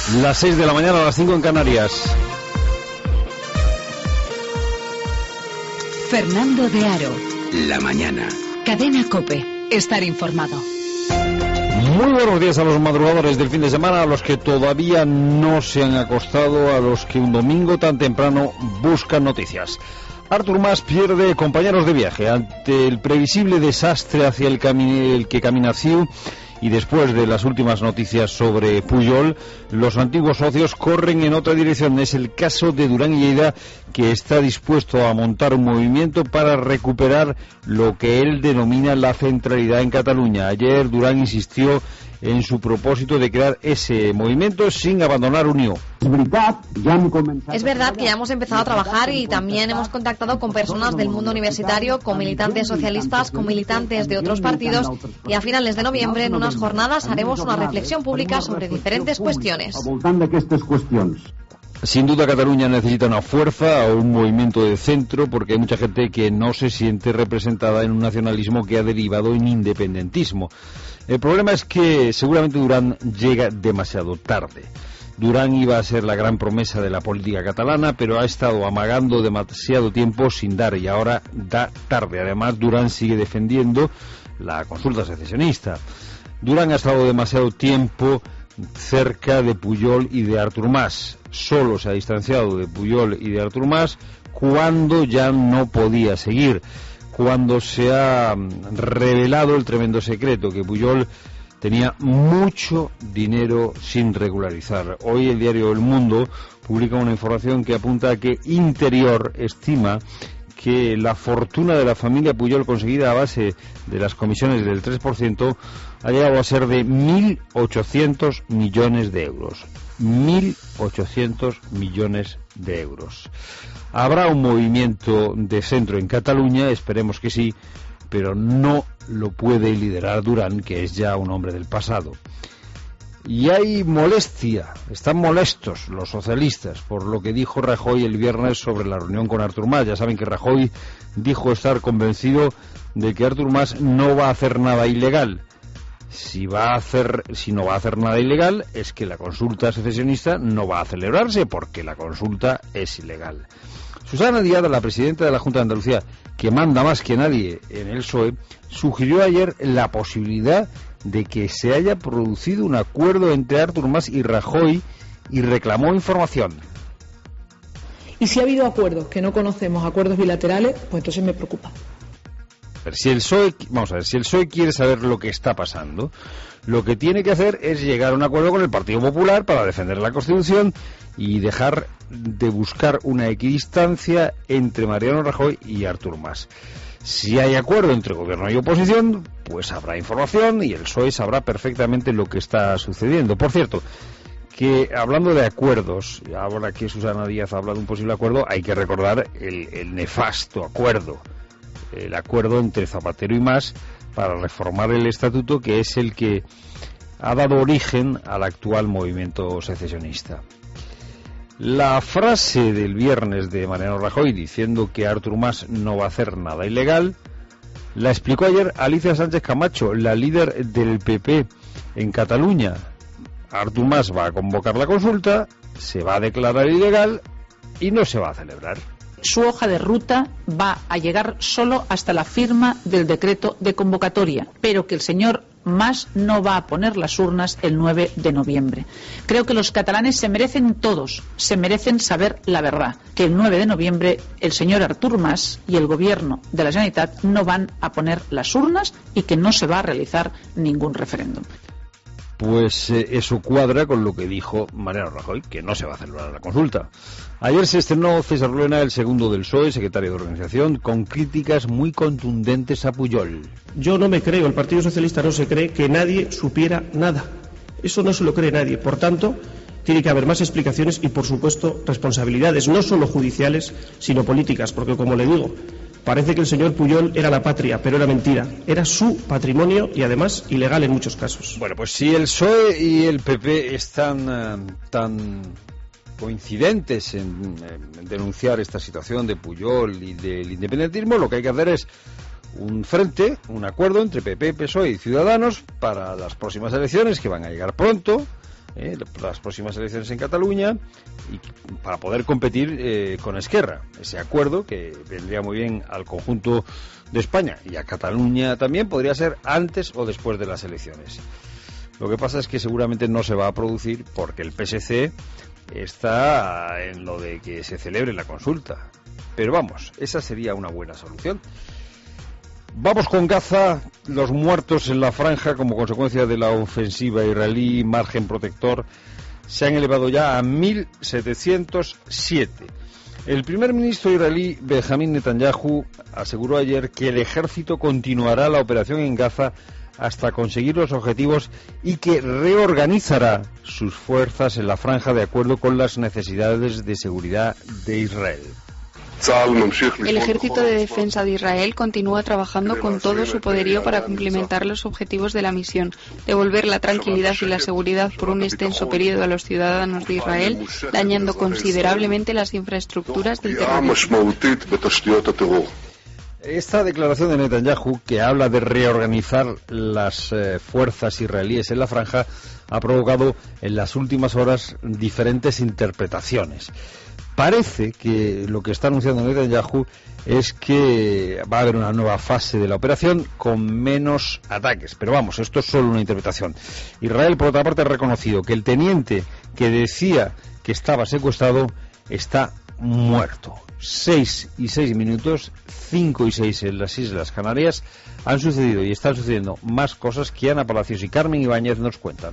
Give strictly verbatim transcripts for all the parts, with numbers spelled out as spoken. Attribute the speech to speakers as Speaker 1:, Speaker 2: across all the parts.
Speaker 1: Las seis de la mañana, a las cinco en Canarias.
Speaker 2: Fernando de Aro.
Speaker 3: La mañana.
Speaker 2: Cadena COPE. Estar informado.
Speaker 1: Muy buenos días a los madrugadores del fin de semana, a los que todavía no se han acostado, a los que un domingo tan temprano buscan noticias. Artur Mas pierde compañeros de viaje ante el previsible desastre hacia el, cami- el que camina C I U. Y después de las últimas noticias sobre Pujol, los antiguos socios corren en otra dirección. Es el caso de Duran i Lleida, que está dispuesto a montar un movimiento para recuperar lo que él denomina la centralidad en Cataluña. Ayer Duran insistió en su propósito de crear ese movimiento sin abandonar Unió.
Speaker 4: Es verdad que ya hemos empezado a trabajar y también hemos contactado con personas del mundo universitario, con militantes socialistas, con militantes de otros partidos, y a finales de noviembre en unas jornadas haremos una reflexión pública sobre diferentes cuestiones.
Speaker 1: Sin duda Cataluña necesita una fuerza o un movimiento de centro, porque hay mucha gente que no se siente representada en un nacionalismo que ha derivado en independentismo. El problema es que seguramente Duran llega demasiado tarde. Duran iba a ser la gran promesa de la política catalana, pero ha estado amagando demasiado tiempo sin dar, y ahora da tarde. Además, Duran sigue defendiendo la consulta secesionista. Duran ha estado demasiado tiempo cerca de Pujol y de Artur Mas. Solo se ha distanciado de Pujol y de Artur Mas cuando ya no podía seguir, cuando se ha revelado el tremendo secreto, que Pujol tenía mucho dinero sin regularizar. Hoy el diario El Mundo publica una información que apunta a que Interior estima que la fortuna de la familia Pujol, conseguida a base de las comisiones del tres por ciento, ha llegado a ser de mil ochocientos millones de euros. mil ochocientos millones de euros. Habrá un movimiento de centro en Cataluña, esperemos que sí, pero no lo puede liderar Duran, que es ya un hombre del pasado. Y hay molestia, están molestos los socialistas por lo que dijo Rajoy el viernes sobre la reunión con Artur Mas. Ya saben que Rajoy dijo estar convencido de que Artur Mas no va a hacer nada ilegal. Si va a hacer, si no va a hacer nada ilegal, es que la consulta secesionista no va a celebrarse, porque la consulta es ilegal. Susana Díaz, la presidenta de la Junta de Andalucía, que manda más que nadie en el P S O E, sugirió ayer la posibilidad de que se haya producido un acuerdo entre Artur Mas y Rajoy, y reclamó información.
Speaker 5: Y si ha habido acuerdos que no conocemos, acuerdos bilaterales, pues entonces me preocupa.
Speaker 1: Si el P S O E, vamos a ver, si el P S O E quiere saber lo que está pasando, lo que tiene que hacer es llegar a un acuerdo con el Partido Popular para defender la Constitución y dejar de buscar una equidistancia entre Mariano Rajoy y Artur Mas. Si hay acuerdo entre gobierno y oposición, pues habrá información y el P S O E sabrá perfectamente lo que está sucediendo. Por cierto, que hablando de acuerdos, ahora que Susana Díaz habla de un posible acuerdo, hay que recordar el, el nefasto acuerdo, el acuerdo entre Zapatero y Mas para reformar el estatuto, que es el que ha dado origen al actual movimiento secesionista. La frase del viernes de Mariano Rajoy diciendo que Artur Mas no va a hacer nada ilegal la explicó ayer Alicia Sánchez Camacho, la líder del P P en Cataluña. Artur Mas va a convocar la consulta, se va a declarar ilegal y no se va a celebrar.
Speaker 6: Su hoja de ruta va a llegar solo hasta la firma del decreto de convocatoria, pero que el señor Mas no va a poner las urnas el nueve de noviembre. Creo que los catalanes se merecen todos, se merecen saber la verdad, que el nueve de noviembre el señor Artur Mas y el gobierno de la Generalitat no van a poner las urnas y que no se va a realizar ningún referéndum.
Speaker 1: Pues eh, eso cuadra con lo que dijo Mariano Rajoy, que no se va a celebrar la consulta. Ayer se estrenó César Luena, el segundo del P S O E, secretario de organización, con críticas muy contundentes a Pujol.
Speaker 7: Yo no me creo, el Partido Socialista no se cree que nadie supiera nada. Eso no se lo cree nadie. Por tanto, tiene que haber más explicaciones y, por supuesto, responsabilidades, no solo judiciales, sino políticas, porque, como le digo, parece que el señor Pujol era la patria, pero era mentira. Era su patrimonio y, además, ilegal en muchos casos.
Speaker 1: Bueno, pues si el P S O E y el P P están uh, tan coincidentes en, en denunciar esta situación de Pujol y del independentismo, lo que hay que hacer es un frente, un acuerdo entre P P, P S O E y Ciudadanos para las próximas elecciones, que van a llegar pronto, eh, las próximas elecciones en Cataluña y para poder competir eh, con Esquerra. Ese acuerdo que vendría muy bien al conjunto de España y a Cataluña también podría ser antes o después de las elecciones. Lo que pasa es que seguramente no se va a producir porque el P S C está en lo de que se celebre la consulta. Pero vamos, esa sería una buena solución. Vamos con Gaza. Los muertos en la franja como consecuencia de la ofensiva israelí, margen protector, se han elevado ya a mil setecientos siete. El primer ministro israelí Benjamín Netanyahu aseguró ayer que el ejército continuará la operación en Gaza hasta conseguir los objetivos y que reorganizará sus fuerzas en la franja de acuerdo con las necesidades de seguridad de Israel.
Speaker 3: El Ejército de Defensa de Israel continúa trabajando con todo su poderío para cumplimentar los objetivos de la misión, devolver la tranquilidad y la seguridad por un extenso periodo a los ciudadanos de Israel, dañando considerablemente las infraestructuras del terrorismo.
Speaker 1: Esta declaración de Netanyahu, que habla de reorganizar las eh, fuerzas israelíes en la franja, ha provocado en las últimas horas diferentes interpretaciones. Parece que lo que está anunciando Netanyahu es que va a haber una nueva fase de la operación con menos ataques. Pero vamos, esto es solo una interpretación. Israel, por otra parte, ha reconocido que el teniente que decía que estaba secuestrado está muerto. Seis y seis minutos, cinco y seis en las Islas Canarias, han sucedido y están sucediendo más cosas que Ana Palacios y Carmen Ibáñez nos cuentan.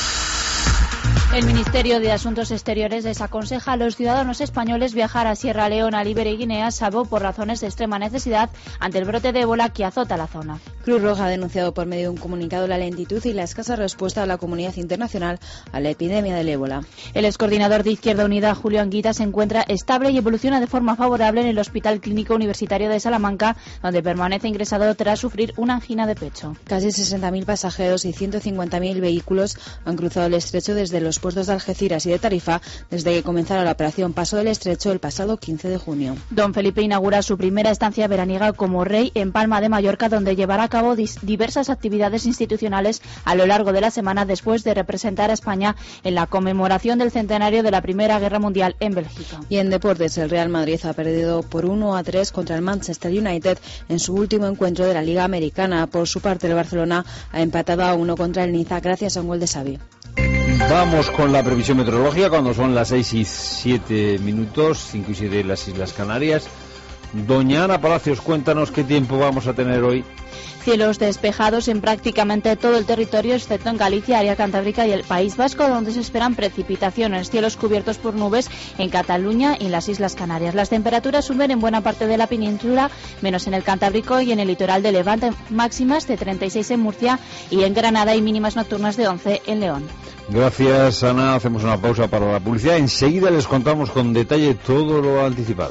Speaker 8: El Ministerio de Asuntos Exteriores desaconseja a los ciudadanos españoles viajar a Sierra Leona, Liberia y Guinea, salvo por razones de extrema necesidad ante el brote de ébola que azota la zona.
Speaker 9: Cruz Roja ha denunciado por medio de un comunicado la lentitud y la escasa respuesta de la comunidad internacional a la epidemia del ébola.
Speaker 8: El excoordinador de Izquierda Unida, Julio Anguita, se encuentra estable y evoluciona de forma favorable en el Hospital Clínico Universitario de Salamanca, donde permanece ingresado tras sufrir una angina de pecho.
Speaker 9: Casi sesenta mil pasajeros y ciento cincuenta mil vehículos han cruzado el estrecho desde los puertos de Algeciras y de Tarifa desde que comenzara la operación Paso del Estrecho el pasado quince de junio.
Speaker 8: Don Felipe inaugura su primera estancia veraniega como rey en Palma de Mallorca, donde llevará a cabo diversas actividades institucionales a lo largo de la semana después de representar a España en la conmemoración del centenario de la Primera Guerra Mundial en Bélgica.
Speaker 9: Y en deportes, el Real Madrid ha perdido por uno a tres contra el Manchester United en su último encuentro de la Liga Americana. Por su parte, el Barcelona ha empatado a uno contra el Niza gracias a un gol de Xavi.
Speaker 1: Vamos con la previsión meteorológica cuando son las seis y siete minutos, cinco y siete en las Islas Canarias. Doña Ana Palacios, cuéntanos qué tiempo vamos a tener hoy.
Speaker 8: Cielos despejados en prácticamente todo el territorio, excepto en Galicia, área cantábrica y el País Vasco, donde se esperan precipitaciones. Cielos cubiertos por nubes en Cataluña y en las Islas Canarias. Las temperaturas suben en buena parte de la península, menos en el Cantábrico y en el litoral de Levante, máximas de treinta y seis en Murcia y en Granada y mínimas nocturnas de once en León.
Speaker 1: Gracias, Ana. Hacemos una pausa para la publicidad. Enseguida les contamos con detalle todo lo anticipado.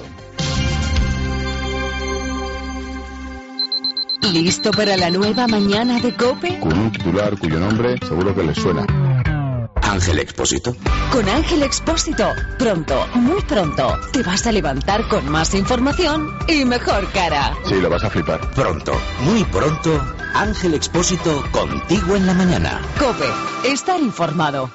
Speaker 2: ¿Listo para la nueva mañana de COPE?
Speaker 10: Con un titular cuyo nombre seguro que les suena. Ángel Expósito.
Speaker 2: Con Ángel Expósito, pronto, muy pronto, te vas a levantar con más información y mejor cara.
Speaker 10: Sí, lo vas a flipar.
Speaker 11: Pronto, muy pronto, Ángel Expósito contigo en la mañana.
Speaker 2: COPE, estar informado.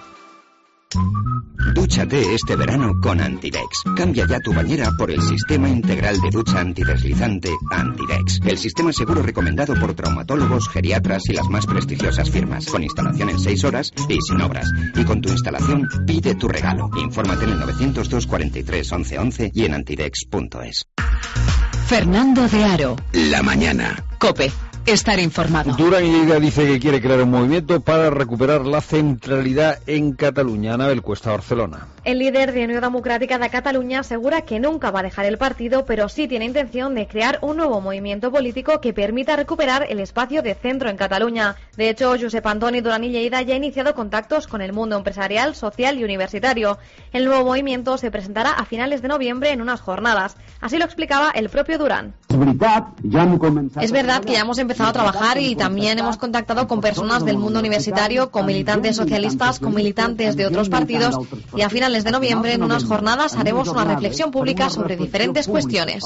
Speaker 11: Dúchate este verano con Antidex. Cambia ya tu bañera por el sistema integral de ducha antideslizante Antidex. El sistema seguro recomendado por traumatólogos, geriatras y las más prestigiosas firmas. Con instalación en seis horas y sin obras. Y con tu instalación pide tu regalo. Infórmate en el novecientos dos cuarenta y tres once once y en antidex punto es.
Speaker 2: Fernando de Aro.
Speaker 11: La mañana.
Speaker 2: COPE. Estar informado.
Speaker 1: Durán Lleida dice que quiere crear un movimiento para recuperar la centralidad en Cataluña. Anabel Cuesta, Barcelona.
Speaker 4: El líder de Unió Democràtica de Cataluña asegura que nunca va a dejar el partido, pero sí tiene intención de crear un nuevo movimiento político que permita recuperar el espacio de centro en Cataluña. De hecho, Josep Antoni Durán Lleida ya ha iniciado contactos con el mundo empresarial, social y universitario. El nuevo movimiento se presentará a finales de noviembre en unas jornadas. Así lo explicaba el propio Durán.
Speaker 12: Es verdad que ya hemos empezado a trabajar y también hemos contactado con personas del mundo universitario, con militantes socialistas, con militantes de otros partidos y a finales
Speaker 4: finales de noviembre, en unas jornadas, haremos una reflexión pública sobre diferentes cuestiones.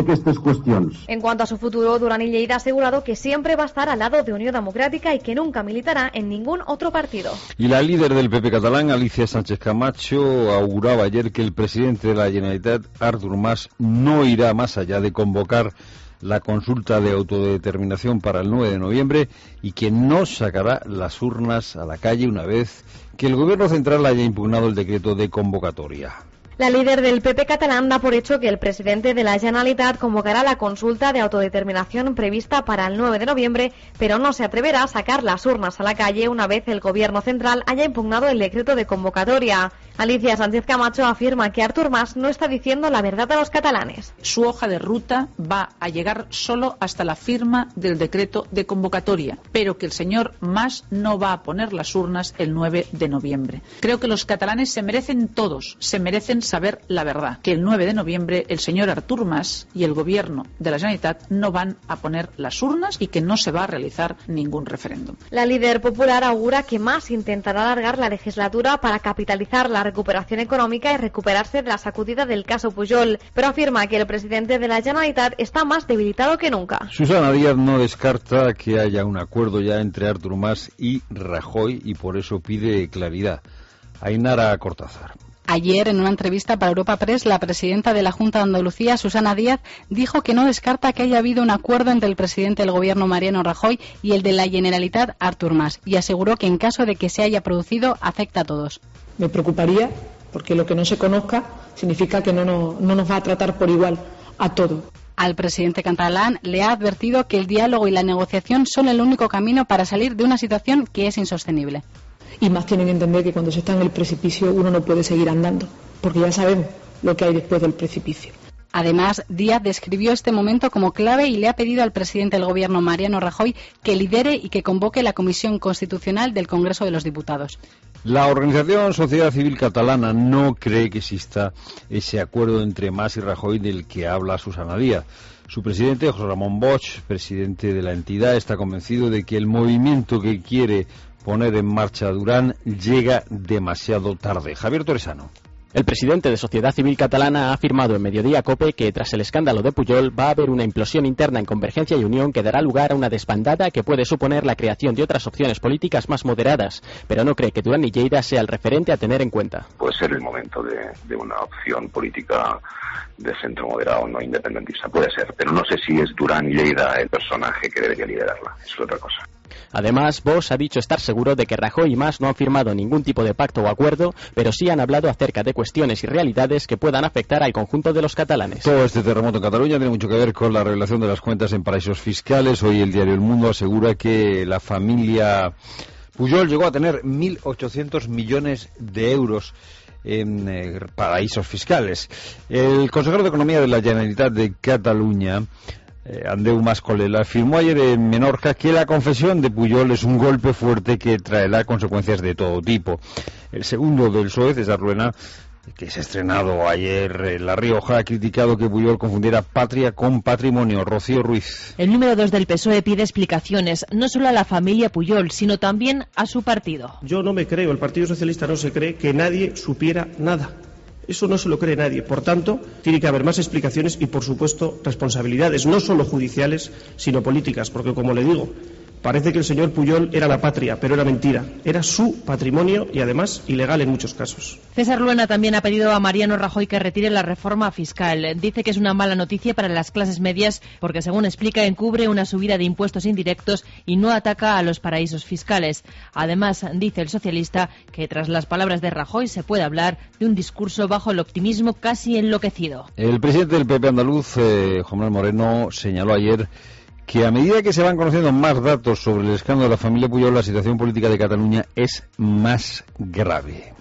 Speaker 4: En cuanto a su futuro, Duran i Lleida ha asegurado que siempre va a estar al lado de Unión Democrática y que nunca militará en ningún otro partido.
Speaker 1: Y la líder del P P catalán, Alicia Sánchez Camacho, auguraba ayer que el presidente de la Generalitat, Artur Mas, no irá más allá de convocar la consulta de autodeterminación para el nueve de noviembre y que no sacará las urnas a la calle una vez que el gobierno central haya impugnado el decreto de convocatoria.
Speaker 4: La líder del P P catalán da por hecho que el presidente de la Generalitat convocará la consulta de autodeterminación prevista para el nueve de noviembre, pero no se atreverá a sacar las urnas a la calle una vez el gobierno central haya impugnado el decreto de convocatoria. Alicia Sánchez Camacho afirma que Artur Mas no está diciendo la verdad a los catalanes.
Speaker 6: Su hoja de ruta va a llegar solo hasta la firma del decreto de convocatoria, pero que el señor Mas no va a poner las urnas el nueve de noviembre. Creo que los catalanes se merecen todos, se merecen saber la verdad, que el nueve de noviembre el señor Artur Mas y el gobierno de la Generalitat no van a poner las urnas y que no se va a realizar ningún referéndum.
Speaker 4: La líder popular augura que Mas intentará alargar la legislatura para capitalizar la recuperación económica y recuperarse de la sacudida del caso Pujol, pero afirma que el presidente de la Generalitat está más debilitado que nunca.
Speaker 1: Susana Díaz no descarta que haya un acuerdo ya entre Artur Mas y Rajoy y por eso pide claridad. Ainara Cortázar.
Speaker 13: Ayer, en una entrevista para Europa Press, la presidenta de la Junta de Andalucía, Susana Díaz, dijo que no descarta que haya habido un acuerdo entre el presidente del Gobierno, Mariano Rajoy, y el de la Generalitat, Artur Mas, y aseguró que en caso de que se haya producido, afecta a todos.
Speaker 5: Me preocuparía, porque lo que no se conozca significa que no nos, no nos va a tratar por igual a todos.
Speaker 13: Al presidente catalán le ha advertido que el diálogo y la negociación son el único camino para salir de una situación que es insostenible.
Speaker 5: Y más tienen que entender que cuando se está en el precipicio uno no puede seguir andando, porque ya sabemos lo que hay después del precipicio.
Speaker 13: Además, Díaz describió este momento como clave y le ha pedido al presidente del Gobierno, Mariano Rajoy, que lidere y que convoque la Comisión Constitucional del Congreso de los Diputados.
Speaker 1: La organización Sociedad Civil Catalana no cree que exista ese acuerdo entre Mas y Rajoy del que habla Susana Díaz. Su presidente, José Ramón Bosch, presidente de la entidad, está convencido de que el movimiento que quiere poner en marcha Duran llega demasiado tarde. Javier Torresano.
Speaker 14: El presidente de Sociedad Civil Catalana ha afirmado en Mediodía COPE que tras el escándalo de Pujol va a haber una implosión interna en Convergencia y Unión que dará lugar a una desbandada que puede suponer la creación de otras opciones políticas más moderadas, pero no cree que Duran i Lleida sea el referente a tener en cuenta.
Speaker 15: Puede ser el momento de, de una opción política de centro moderado, no independentista, puede ser, pero no sé si es Duran i Lleida el personaje que debería liderarla, eso es otra cosa.
Speaker 14: Además, Bosch ha dicho estar seguro de que Rajoy y Mas no han firmado ningún tipo de pacto o acuerdo, pero sí han hablado acerca de cuestiones y realidades que puedan afectar al conjunto de los catalanes.
Speaker 1: Todo este terremoto en Cataluña tiene mucho que ver con la revelación de las cuentas en paraísos fiscales. Hoy el diario El Mundo asegura que la familia Pujol llegó a tener mil ochocientos millones de euros en eh, paraísos fiscales. El consejero de Economía de la Generalitat de Cataluña, Andreu Mas-Colell, afirmó ayer en Menorca que la confesión de Pujol es un golpe fuerte que traerá consecuencias de todo tipo. El segundo del P S O E, César Luena, que se ha estrenado ayer en La Rioja, ha criticado que Pujol confundiera patria con patrimonio. Rocío Ruiz.
Speaker 16: El número dos del P S O E pide explicaciones no solo a la familia Pujol, sino también a su partido.
Speaker 7: Yo no me creo, el Partido Socialista no se cree que nadie supiera nada. Eso no se lo cree nadie. Por tanto, tiene que haber más explicaciones y, por supuesto, responsabilidades, no solo judiciales, sino políticas, porque, como le digo, parece que el señor Pujol era la patria, pero era mentira. Era su patrimonio y, además, ilegal en muchos casos.
Speaker 16: César Luena también ha pedido a Mariano Rajoy que retire la reforma fiscal. Dice que es una mala noticia para las clases medias porque, según explica, encubre una subida de impuestos indirectos y no ataca a los paraísos fiscales. Además, dice el socialista que tras las palabras de Rajoy se puede hablar de un discurso bajo el optimismo casi enloquecido.
Speaker 1: El presidente del P P andaluz, eh, Juan Manuel Moreno, señaló ayer que a medida que se van conociendo más datos sobre el escándalo de la familia Pujol, la situación política de Cataluña es más grave.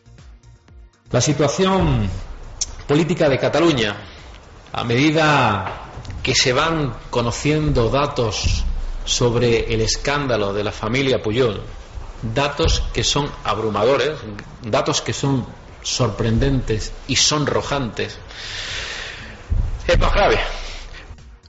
Speaker 17: La situación política de Cataluña, a medida que se van conociendo datos sobre el escándalo de la familia Pujol, datos que son abrumadores, datos que son sorprendentes y sonrojantes, es más grave.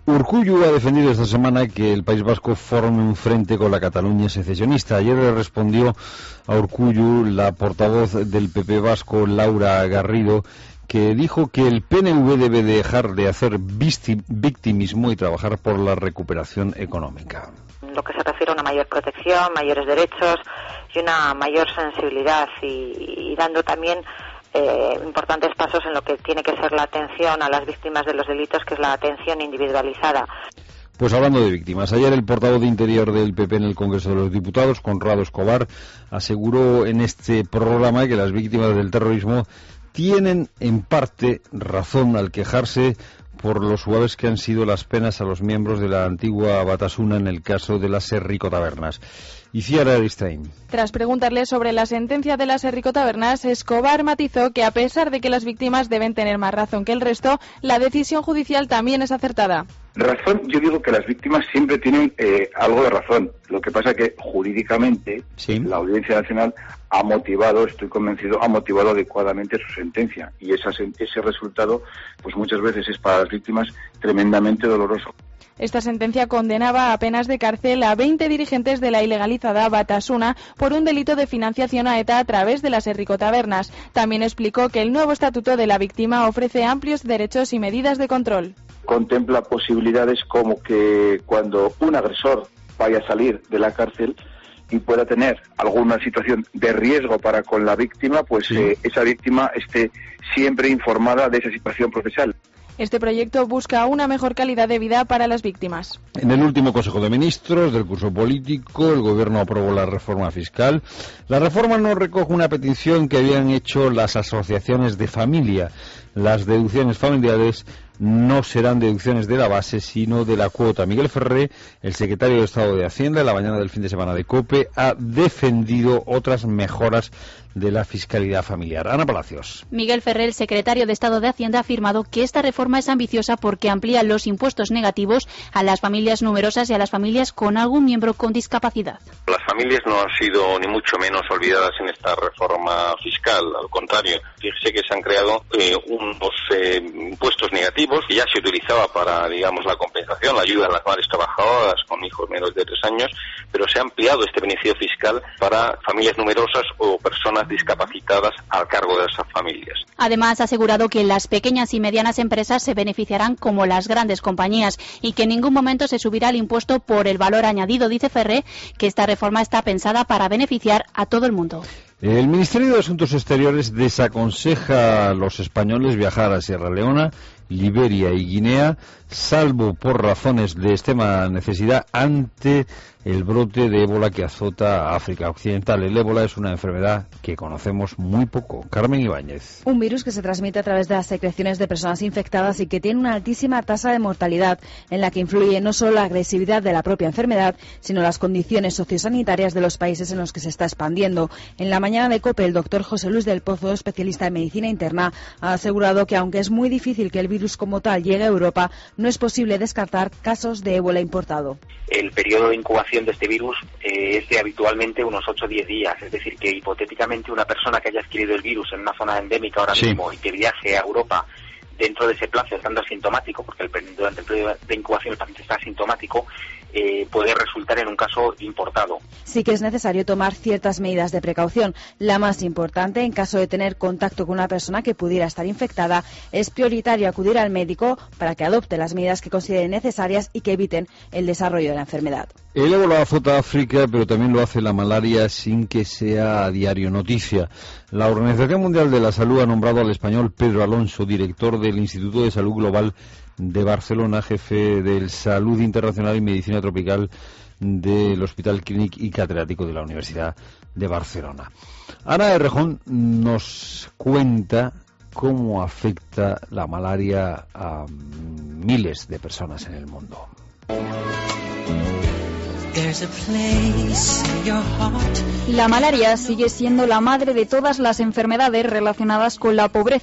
Speaker 1: Urkullu ha defendido esta semana que el País Vasco forme un frente con la Cataluña secesionista. Ayer le respondió a Urkullu la portavoz del P P vasco, Laura Garrido, que dijo que el P N V debe dejar de hacer victimismo y trabajar por la recuperación económica.
Speaker 18: Lo que se refiere a una mayor protección, mayores derechos y una mayor sensibilidad y, y dando también eh, importantes pasos en lo que tiene que ser la atención a las víctimas de los delitos, que es la atención individualizada.
Speaker 1: Pues hablando de víctimas, ayer el portavoz de Interior del P P en el Congreso de los Diputados, Conrado Escobar, aseguró en este programa que las víctimas del terrorismo tienen en parte razón al quejarse por lo suaves que han sido las penas a los miembros de la antigua Batasuna en el caso de las Herricotabernas. Y Ciara Aristain.
Speaker 19: Tras preguntarle sobre la sentencia de las Herricotabernas, Escobar matizó que a pesar de que las víctimas deben tener más razón que el resto, la decisión judicial también es acertada.
Speaker 15: Razón, yo digo que las víctimas siempre tienen eh, algo de razón. Lo que pasa que jurídicamente ¿sí? La Audiencia Nacional ha motivado, estoy convencido, ha motivado adecuadamente su sentencia. Y esa, ese resultado, pues muchas veces es para las víctimas tremendamente doloroso.
Speaker 19: Esta sentencia condenaba a penas de cárcel a veinte dirigentes de la ilegalizada Batasuna por un delito de financiación a ETA a través de las Herricotabernas. También explicó que el nuevo estatuto de la víctima ofrece amplios derechos y medidas de control.
Speaker 15: Contempla posibilidades como que cuando un agresor vaya a salir de la cárcel y pueda tener alguna situación de riesgo para con la víctima, pues sí. eh, esa víctima esté siempre informada de esa situación procesal.
Speaker 19: Este proyecto busca una mejor calidad de vida para las víctimas.
Speaker 1: En el último Consejo de Ministros del curso político, el Gobierno aprobó la reforma fiscal. La reforma no recoge una petición que habían hecho las asociaciones de familia. Las deducciones familiares no serán deducciones de la base, sino de la cuota. Miguel Ferré, el secretario de Estado de Hacienda, en la mañana del fin de semana de COPE, ha defendido otras mejoras de la fiscalidad familiar. Ana Palacios.
Speaker 8: Miguel Ferré, el secretario de Estado de Hacienda, ha afirmado que esta reforma es ambiciosa porque amplía los impuestos negativos a las familias numerosas y a las familias con algún miembro con discapacidad.
Speaker 20: Las familias no han sido ni mucho menos olvidadas en esta reforma fiscal, al contrario. Fíjese que se han creado eh, unos eh, impuestos negativos que ya se utilizaba para, digamos, la compensación, la ayuda a las madres trabajadoras con hijos menos de tres años, pero se ha ampliado este beneficio fiscal para familias numerosas o personas discapacitadas al cargo de esas familias.
Speaker 8: Además, ha asegurado que las pequeñas y medianas empresas se beneficiarán como las grandes compañías y que en ningún momento se subirá el impuesto por el valor añadido. Dice Ferré que esta reforma está pensada para beneficiar a todo el mundo.
Speaker 1: El Ministerio de Asuntos Exteriores desaconseja a los españoles viajar a Sierra Leona, Liberia y Guinea, salvo por razones de extrema necesidad ante el brote de ébola que azota a África Occidental. El ébola es una enfermedad que conocemos muy poco. Carmen Ibáñez.
Speaker 9: Un virus que se transmite a través de las secreciones de personas infectadas y que tiene una altísima tasa de mortalidad, en la que influye no solo la agresividad de la propia enfermedad, sino las condiciones sociosanitarias de los países en los que se está expandiendo. En la mañana de COPE, el doctor José Luis del Pozo, especialista en medicina interna, ha asegurado que aunque es muy difícil que el virus como tal llegue a Europa, no es posible descartar casos de ébola importado.
Speaker 21: El periodo de incubación de este virus eh, es de habitualmente unos ocho o diez días, es decir, que hipotéticamente una persona que haya adquirido el virus en una zona endémica ahora sí. mismo y que viaje a Europa dentro de ese plazo, estando asintomático, porque el, durante el periodo de incubación el paciente está asintomático, eh, puede resultar en un caso importado.
Speaker 9: Sí que es necesario tomar ciertas medidas de precaución. La más importante, en caso de tener contacto con una persona que pudiera estar infectada, es prioritario acudir al médico para que adopte las medidas que considere necesarias y que eviten el desarrollo de la enfermedad.
Speaker 1: El ébola azota a África, pero también lo hace la malaria sin que sea a diario noticia. La Organización Mundial de la Salud ha nombrado al español Pedro Alonso, director del Instituto de Salud Global de Barcelona, jefe del Salud Internacional y Medicina Tropical del Hospital Clínic y Catedrático de la Universidad de Barcelona. Ana Errejón nos cuenta cómo afecta la malaria a miles de personas en el mundo.
Speaker 22: La malaria sigue siendo la madre de todas las enfermedades relacionadas con la pobreza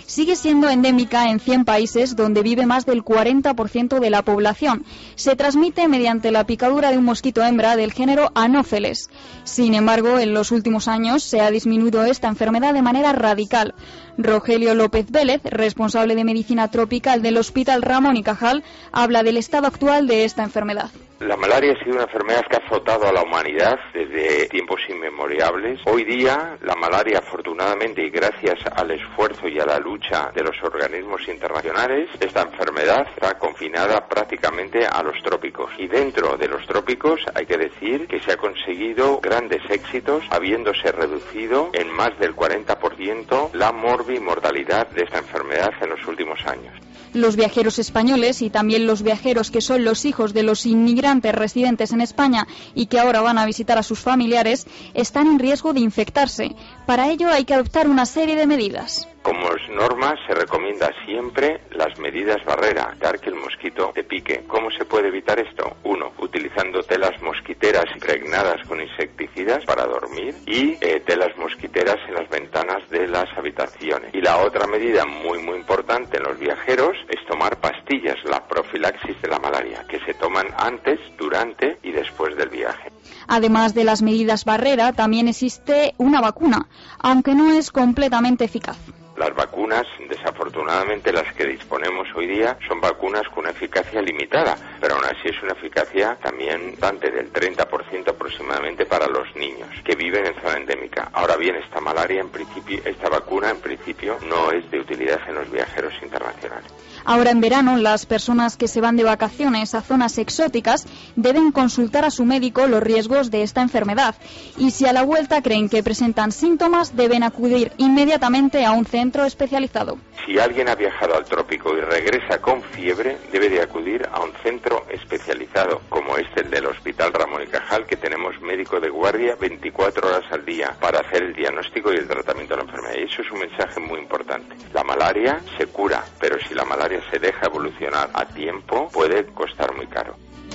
Speaker 3: sigue siendo endémica en cien países donde vive más del cuarenta por ciento de la población. Se transmite mediante la picadura de un mosquito hembra del género Anopheles. Sin embargo, en los últimos años se ha disminuido esta enfermedad de manera radical. Rogelio López Vélez, responsable de medicina tropical del Hospital Ramón y Cajal, habla del estado actual de esta enfermedad.
Speaker 22: La malaria ha sido una enfermedad que ha azotado a la humanidad desde tiempos inmemorables. Hoy día, la malaria, afortunadamente, y gracias al esfuerzo y a la lucha de los organismos internacionales, esta enfermedad está confinada prácticamente a los trópicos. Y dentro de los trópicos hay que decir que se ha conseguido grandes éxitos, habiéndose reducido en más del cuarenta por ciento la morbimortalidad de esta enfermedad en los últimos años.
Speaker 3: Los viajeros españoles y también los viajeros que son los hijos de los inmigrantes residentes en España y que ahora van a visitar a sus familiares están en riesgo de infectarse. Para ello hay que adoptar una serie de medidas.
Speaker 22: Como norma se recomienda siempre las medidas barrera, evitar que el mosquito te pique. ¿Cómo se puede evitar esto? Uno, utilizando telas mosquiteras impregnadas con insecticidas para dormir y eh, telas mosquiteras en las ventanas de las habitaciones. Y la otra medida muy muy importante en los viajeros es tomar pastillas, la profilaxis de la malaria, que se toman antes, durante y después del viaje.
Speaker 3: Además de las medidas barrera, también existe una vacuna, aunque no es completamente eficaz.
Speaker 22: Las vacunas, desafortunadamente las que disponemos hoy día, son vacunas con una eficacia limitada, pero aún así es una eficacia también bastante del treinta por ciento aproximadamente para los niños que viven en zona endémica. Ahora bien, esta malaria en principio, esta vacuna en principio no es de utilidad en los viajeros internacionales.
Speaker 3: Ahora en verano, las personas que se van de vacaciones a zonas exóticas deben consultar a su médico los riesgos de esta enfermedad y si a la vuelta creen que presentan síntomas, deben acudir inmediatamente a un centro especializado.
Speaker 22: Si alguien ha viajado al trópico y regresa con fiebre, debe de acudir a un centro especializado, como este, el del Hospital Ramón y Cajal, que tenemos médico de guardia veinticuatro horas al día para hacer el diagnóstico y el tratamiento de la enfermedad. Y eso es un mensaje muy importante. La malaria se cura, pero si la malaria se deja evolucionar a tiempo, puede costar muy caro.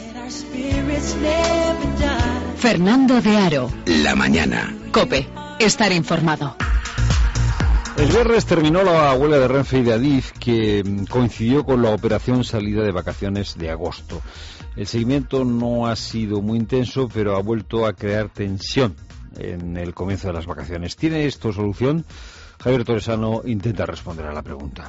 Speaker 2: Fernando de Aro.
Speaker 10: La mañana.
Speaker 2: COPE. Estar informado.
Speaker 1: El viernes terminó la huelga de Renfe y de Adif, que coincidió con la operación salida de vacaciones de agosto. El seguimiento no ha sido muy intenso, pero ha vuelto a crear tensión en el comienzo de las vacaciones. ¿Tiene esto solución? Javier Torresano intenta responder a la pregunta.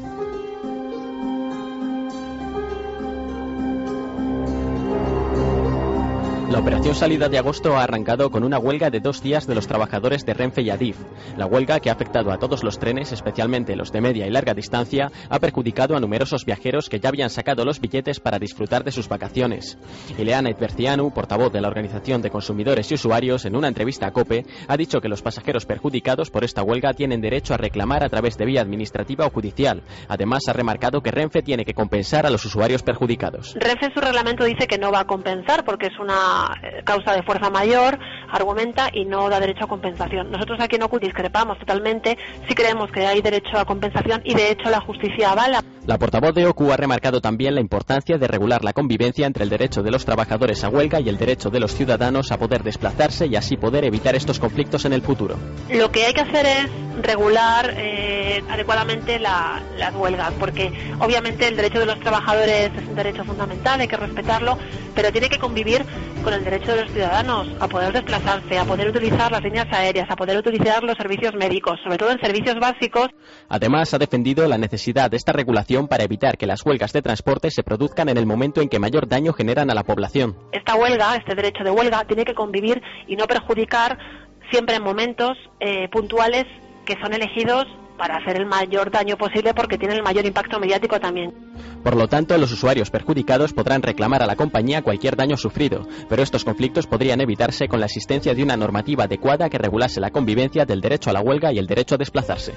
Speaker 14: La operación salida de agosto ha arrancado con una huelga de dos días de los trabajadores de Renfe y Adif. La huelga, que ha afectado a todos los trenes, especialmente los de media y larga distancia, ha perjudicado a numerosos viajeros que ya habían sacado los billetes para disfrutar de sus vacaciones. Ileana Itbercianu, portavoz de la Organización de Consumidores y Usuarios, en una entrevista a COPE, ha dicho que los pasajeros perjudicados por esta huelga tienen derecho a reclamar a través de vía administrativa o judicial. Además, ha remarcado que Renfe tiene que compensar a los usuarios perjudicados.
Speaker 23: Renfe en su reglamento dice que no va a compensar porque es una causa de fuerza mayor, argumenta, y no da derecho a compensación. Nosotros aquí en OCU discrepamos totalmente, sí creemos que hay derecho a compensación y de hecho la justicia avala.
Speaker 14: La portavoz de OCU ha remarcado también la importancia de regular la convivencia entre el derecho de los trabajadores a huelga y el derecho de los ciudadanos a poder desplazarse y así poder evitar estos conflictos en el futuro.
Speaker 23: Lo que hay que hacer es regular eh, adecuadamente la, las huelgas, porque obviamente el derecho de los trabajadores es un derecho fundamental, hay que respetarlo, pero tiene que convivir con el derecho de los ciudadanos a poder desplazarse, a poder utilizar las líneas aéreas, a poder utilizar los servicios médicos, sobre todo en servicios básicos.
Speaker 14: Además, ha defendido la necesidad de esta regulación para evitar que las huelgas de transporte se produzcan en el momento en que mayor daño generan a la población.
Speaker 23: Esta huelga, este derecho de huelga, tiene que convivir y no perjudicar siempre en momentos eh, puntuales que son elegidos para hacer el mayor daño posible porque tienen el mayor impacto mediático también.
Speaker 14: Por lo tanto, los usuarios perjudicados podrán reclamar a la compañía cualquier daño sufrido, pero estos conflictos podrían evitarse con la existencia de una normativa adecuada que regulase la convivencia del derecho a la huelga y el derecho a desplazarse.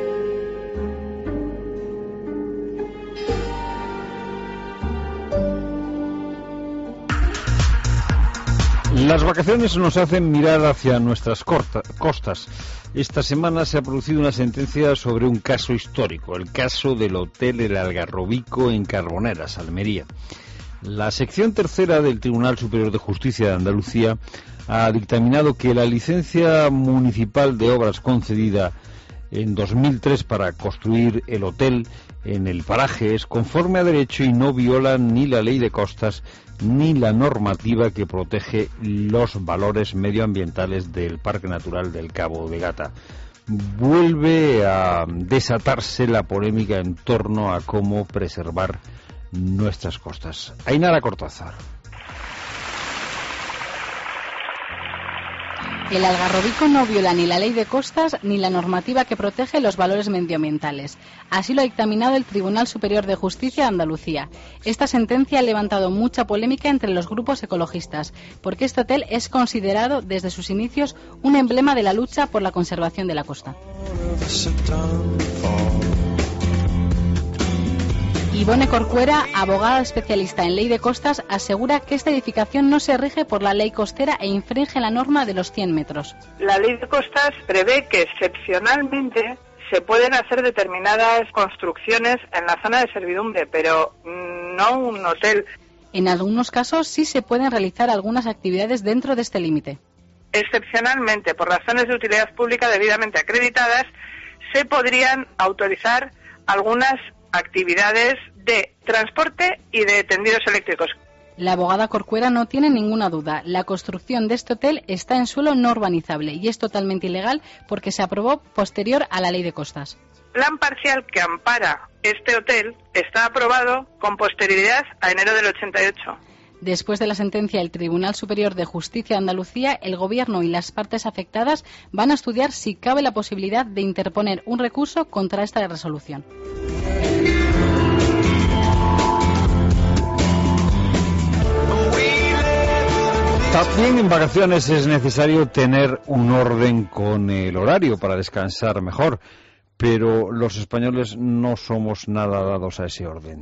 Speaker 1: Las vacaciones nos hacen mirar hacia nuestras corta, costas. Esta semana se ha producido una sentencia sobre un caso histórico, el caso del Hotel El Algarrobico en Carboneras, Almería. La sección tercera del Tribunal Superior de Justicia de Andalucía ha dictaminado que la licencia municipal de obras concedida en dos mil tres para construir el hotel en el paraje es conforme a derecho y no viola ni la ley de costas ni la normativa que protege los valores medioambientales del Parque Natural del Cabo de Gata. Vuelve a desatarse la polémica en torno a cómo preservar nuestras costas. Ainara Cortázar.
Speaker 13: El algarrobico no viola ni la ley de costas ni la normativa que protege los valores medioambientales. Así lo ha dictaminado el Tribunal Superior de Justicia de Andalucía. Esta sentencia ha levantado mucha polémica entre los grupos ecologistas, porque este hotel es considerado desde sus inicios un emblema de la lucha por la conservación de la costa. Ivone Corcuera, abogada especialista en ley de costas, asegura que esta edificación no se rige por la ley costera e infringe la norma de los cien metros.
Speaker 6: La ley de costas prevé que excepcionalmente se pueden hacer determinadas construcciones en la zona de servidumbre, pero no un hotel.
Speaker 13: En algunos casos sí se pueden realizar algunas actividades dentro de este límite.
Speaker 6: Excepcionalmente, por razones de utilidad pública debidamente acreditadas, se podrían autorizar algunas actividades de transporte y de tendidos eléctricos.
Speaker 13: La abogada Corcuera no tiene ninguna duda. La construcción de este hotel está en suelo no urbanizable y es totalmente ilegal porque se aprobó posterior a la ley de costas.
Speaker 6: El plan parcial que ampara este hotel está aprobado con posterioridad a enero del ochenta y ocho.
Speaker 13: Después de la sentencia del Tribunal Superior de Justicia de Andalucía, el Gobierno y las partes afectadas van a estudiar si cabe la posibilidad de interponer un recurso contra esta resolución.
Speaker 1: También en vacaciones es necesario tener un orden con el horario para descansar mejor, pero los españoles no somos nada dados a ese orden.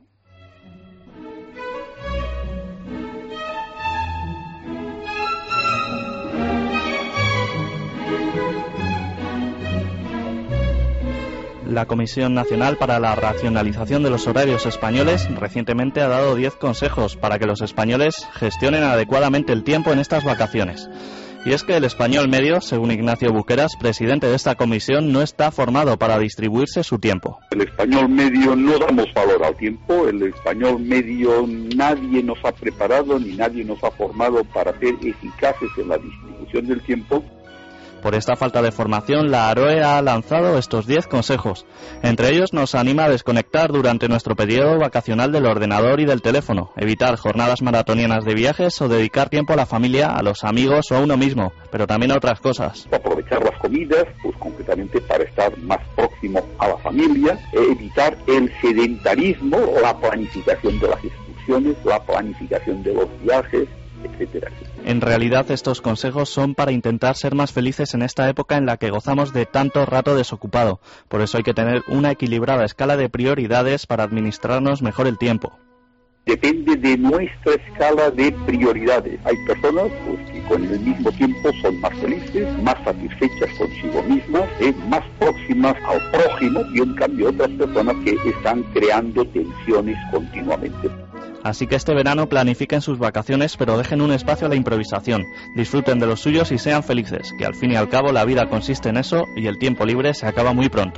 Speaker 11: La Comisión Nacional para la Racionalización de los Horarios Españoles recientemente ha dado diez consejos para que los españoles gestionen adecuadamente el tiempo en estas vacaciones. Y es que el español medio, según Ignacio Buqueras, presidente de esta comisión, no está formado para distribuirse su tiempo.
Speaker 12: El español medio no damos valor al tiempo, el español medio nadie nos ha preparado ni nadie nos ha formado para ser eficaces en la distribución del tiempo.
Speaker 11: Por esta falta de formación, la AROE ha lanzado estos diez consejos. Entre ellos nos anima a desconectar durante nuestro periodo vacacional del ordenador y del teléfono, evitar jornadas maratonianas de viajes o dedicar tiempo a la familia, a los amigos o a uno mismo, pero también a otras cosas.
Speaker 12: Aprovechar las comidas, pues concretamente para estar más próximo a la familia, evitar el sedentarismo, la planificación de las excursiones, la planificación de los viajes, etcétera, etcétera.
Speaker 11: En realidad estos consejos son para intentar ser más felices en esta época en la que gozamos de tanto rato desocupado. Por eso hay que tener una equilibrada escala de prioridades para administrarnos mejor el tiempo.
Speaker 12: Depende de nuestra escala de prioridades. Hay personas pues, que con el mismo tiempo son más felices, más satisfechas consigo mismas, eh, más próximas al prójimo, y en cambio otras personas que están creando tensiones continuamente.
Speaker 11: Así que este verano planifiquen sus vacaciones, pero dejen un espacio a la improvisación. Disfruten de los suyos y sean felices, que al fin y al cabo la vida consiste en eso y el tiempo libre se acaba muy pronto.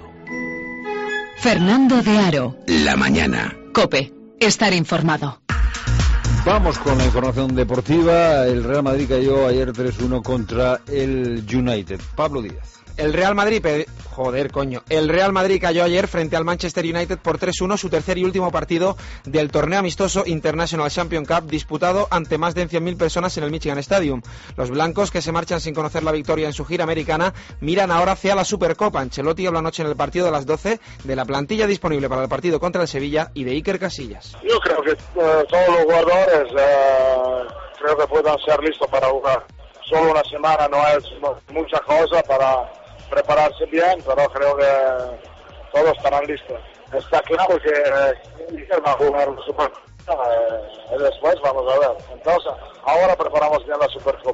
Speaker 2: Fernando de Aro.
Speaker 10: La mañana.
Speaker 2: COPE. Estar informado.
Speaker 1: Vamos con la información deportiva. El Real Madrid cayó ayer tres uno contra el United. Pablo Díaz.
Speaker 24: El Real Madrid, joder coño, el Real Madrid cayó ayer frente al Manchester United por tres uno, su tercer y último partido del torneo amistoso International Champions Cup disputado ante más de cien mil personas en el Michigan Stadium. Los blancos, que se marchan sin conocer la victoria en su gira americana, miran ahora hacia la Supercopa. Ancelotti habló anoche en el partido de las doce de la plantilla disponible para el partido contra el Sevilla y de Iker Casillas.
Speaker 25: Yo creo que uh, todos los jugadores uh, creo que puedan ser listos para jugar. Solo una semana no es mucha cosa para prepararse bien, pero creo que todos estarán listos. Está claro que eh, va a jugar la Supercopa, eh, y después vamos a ver. Entonces, ahora preparamos bien la Supercopa.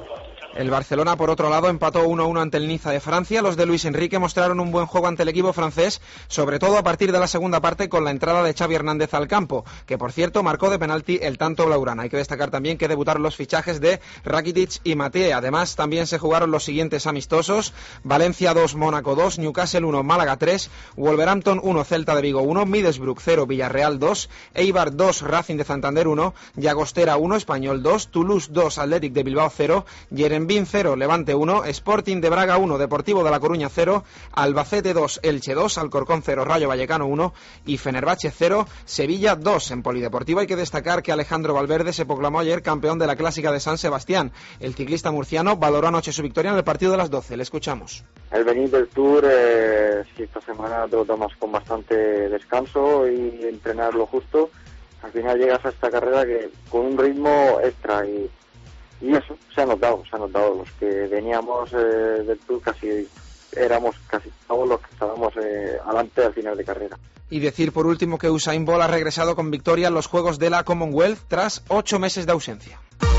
Speaker 24: El Barcelona, por otro lado, empató uno a uno ante el Niza de Francia. Los de Luis Enrique mostraron un buen juego ante el equipo francés, sobre todo a partir de la segunda parte con la entrada de Xavi Hernández al campo, que por cierto marcó de penalti el tanto blaugrana. Hay que destacar también que debutaron los fichajes de Rakitic y Maté. Además, también se jugaron los siguientes amistosos: Valencia dos, Mónaco dos, Newcastle uno, Málaga tres, Wolverhampton uno, Celta de Vigo uno, Middlesbrough cero, Villarreal dos, Eibar dos, Racing de Santander uno, Llagostera uno, Español dos, Toulouse dos, Athletic de Bilbao cero, Yerenbín cero, Levante uno, Sporting de Braga uno, Deportivo de La Coruña cero, Albacete dos, Elche dos, Alcorcón cero, Rayo Vallecano uno y Fenerbahce cero, Sevilla dos. En Polideportivo hay que destacar que Alejandro Valverde se proclamó ayer campeón de la Clásica de San Sebastián. El ciclista murciano valoró anoche su victoria en el partido de las doce. Le escuchamos.
Speaker 4: El venir del Tour, eh, si esta semana te lo tomas con bastante descanso y entrenar lo justo, al final llegas a esta carrera que con un ritmo extra y, y eso se ha notado, se ha notado. Los que veníamos eh, del Tour casi éramos casi todos los que estábamos eh, adelante al final de carrera.
Speaker 24: Y decir por último que Usain Bolt ha regresado con victoria en los Juegos de la Commonwealth tras ocho meses de ausencia.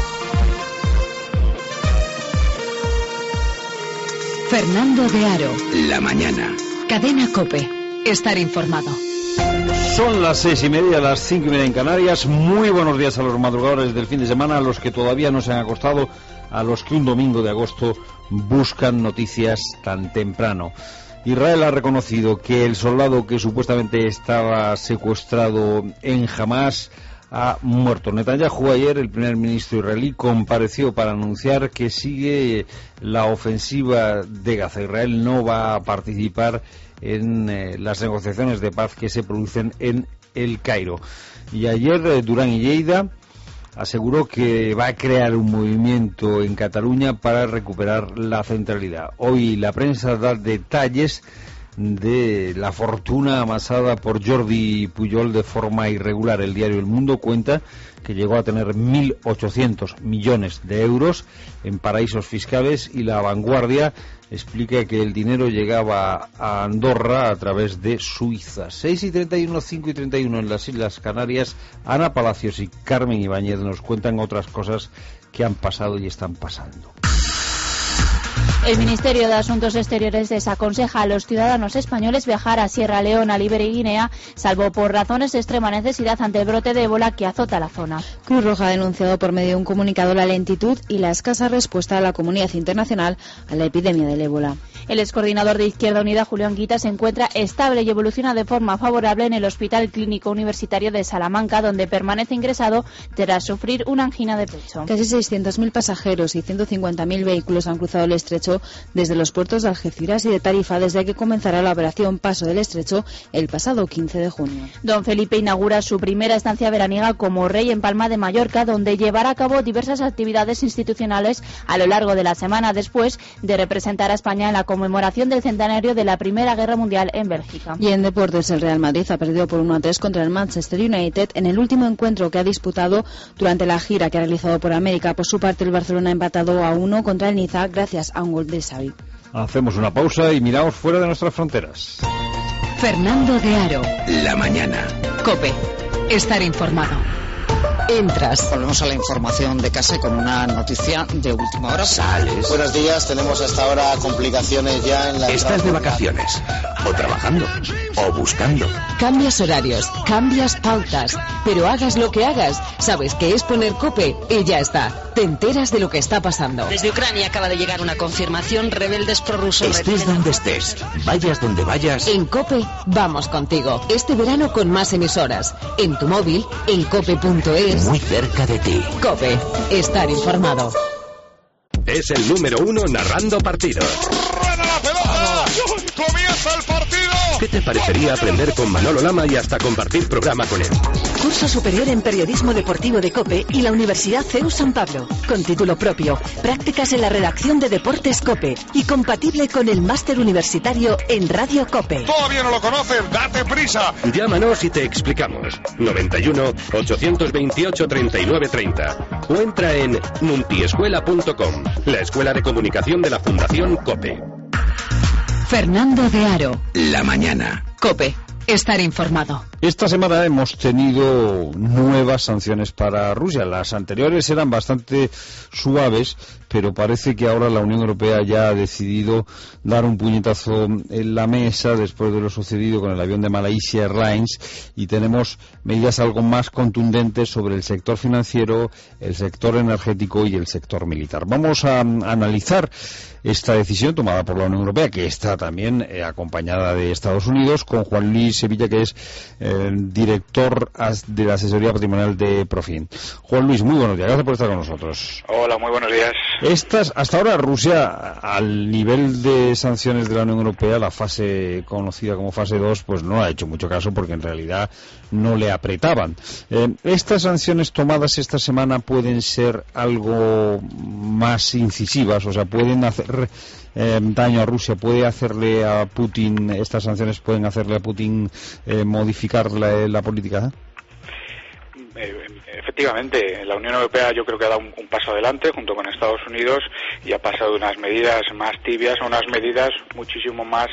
Speaker 2: Fernando de Aro.
Speaker 10: La mañana.
Speaker 2: Cadena COPE. Estar informado.
Speaker 1: Son las seis y media, las cinco y media en Canarias. Muy buenos días a los madrugadores del fin de semana, a los que todavía no se han acostado, a los que un domingo de agosto buscan noticias tan temprano. Israel ha reconocido que el soldado que supuestamente estaba secuestrado en Hamás ha muerto. Netanyahu ayer, el primer ministro israelí, compareció para anunciar que sigue la ofensiva de Gaza. Israel no va a participar en eh, las negociaciones de paz que se producen en El Cairo. Y ayer eh, Durán y Lleida aseguró que va a crear un movimiento en Cataluña para recuperar la centralidad. Hoy la prensa da detalles de la fortuna amasada por Jordi Pujol de forma irregular. El diario El Mundo cuenta que llegó a tener mil ochocientos millones de euros en paraísos fiscales, y La Vanguardia explica que el dinero llegaba a Andorra a través de Suiza. seis y treinta y uno, cinco y treinta y uno en las Islas Canarias. Ana Palacios y Carmen Ibáñez nos cuentan otras cosas que han pasado y están pasando.
Speaker 8: El Ministerio de Asuntos Exteriores desaconseja a los ciudadanos españoles viajar a Sierra Leona, Liberia y Guinea, salvo por razones de extrema necesidad ante el brote de ébola que azota la zona.
Speaker 9: Cruz Roja ha denunciado por medio de un comunicado la lentitud y la escasa respuesta de la comunidad internacional a la epidemia del ébola.
Speaker 8: El excoordinador de Izquierda Unida, Julio Anguita, se encuentra estable y evoluciona de forma favorable en el Hospital Clínico Universitario de Salamanca, donde permanece ingresado tras sufrir una angina de pecho.
Speaker 9: Casi seiscientos mil pasajeros y ciento cincuenta mil vehículos han cruzado el estrecho desde los puertos de Algeciras y de Tarifa desde que comenzará la operación Paso del Estrecho el pasado quince de junio.
Speaker 8: Don Felipe inaugura su primera estancia veraniega como rey en Palma de Mallorca, donde llevará a cabo diversas actividades institucionales a lo largo de la semana, después de representar a España en la conmemoración del centenario de la Primera Guerra Mundial en Bélgica.
Speaker 9: Y en deportes, el Real Madrid ha perdido por uno a tres contra el Manchester United en el último encuentro que ha disputado durante la gira que ha realizado por América. Por su parte, el Barcelona ha empatado a uno contra el Niza gracias a un gol de Xavi.
Speaker 1: Hacemos una pausa y miramos fuera de nuestras fronteras.
Speaker 2: Fernando de Aro.
Speaker 10: La mañana.
Speaker 2: COPE. Estar informado. Entras.
Speaker 5: Volvemos a la información de casa con una noticia de última hora.
Speaker 10: Sales.
Speaker 5: Buenos días, tenemos hasta ahora complicaciones ya en la...
Speaker 10: Estás de vacaciones, o trabajando, o buscando.
Speaker 2: Cambias horarios, cambias pautas, pero hagas lo que hagas, sabes que es poner COPE y ya está. Te enteras de lo que está pasando.
Speaker 7: Desde Ucrania acaba de llegar una confirmación: rebeldes prorrusos.
Speaker 10: Estés donde estés, vayas donde vayas.
Speaker 2: En COPE vamos contigo. Este verano con más emisoras. En tu móvil, en cope punto es.
Speaker 10: Muy cerca de ti.
Speaker 2: COPE. Estar informado.
Speaker 16: Es el número uno narrando partidos.
Speaker 17: ¡Rueda la pelota! ¡Comienza el partido!
Speaker 16: ¿Qué te parecería aprender con Manolo Lama y hasta compartir programa con él?
Speaker 2: Curso superior en Periodismo Deportivo de COPE y la Universidad C E U San Pablo. Con título propio, prácticas en la redacción de Deportes COPE y compatible con el máster universitario en Radio COPE.
Speaker 17: ¿Todavía no lo conoces? ¡Date prisa!
Speaker 16: Llámanos y te explicamos. noventa y uno, ochocientos veintiocho, treinta y nueve treinta. O entra en nuntiescuela punto com, la escuela de comunicación de la Fundación COPE.
Speaker 2: Fernando de Aro.
Speaker 10: La mañana.
Speaker 2: COPE. estar informado.
Speaker 1: Esta semana hemos tenido nuevas sanciones para Rusia. Las anteriores eran bastante suaves, pero parece que ahora la Unión Europea ya ha decidido dar un puñetazo en la mesa después de lo sucedido con el avión de Malaysia Airlines, y tenemos medidas algo más contundentes sobre el sector financiero, el sector energético y el sector militar. Vamos a, a analizar esta decisión tomada por la Unión Europea, que está también eh, acompañada de Estados Unidos, con Juan Luis Sevilla, que es eh, director as, de la asesoría patrimonial de Profin. Juan Luis, muy buenos días, gracias por estar con nosotros.
Speaker 15: Hola, muy buenos días.
Speaker 1: Estas, hasta ahora Rusia, al nivel de sanciones de la Unión Europea, la fase conocida como fase dos, pues no ha hecho mucho caso, porque en realidad no le apretaban. Eh, ¿Estas sanciones tomadas esta semana pueden ser algo más incisivas? O sea, ¿pueden hacer eh, daño a Rusia? ¿Puede hacerle a Putin, estas sanciones pueden hacerle a Putin eh, modificar la, la política?
Speaker 15: Eh, efectivamente, la Unión Europea yo creo que ha dado un, un paso adelante junto con Estados Unidos y ha pasado de unas medidas más tibias a unas medidas muchísimo más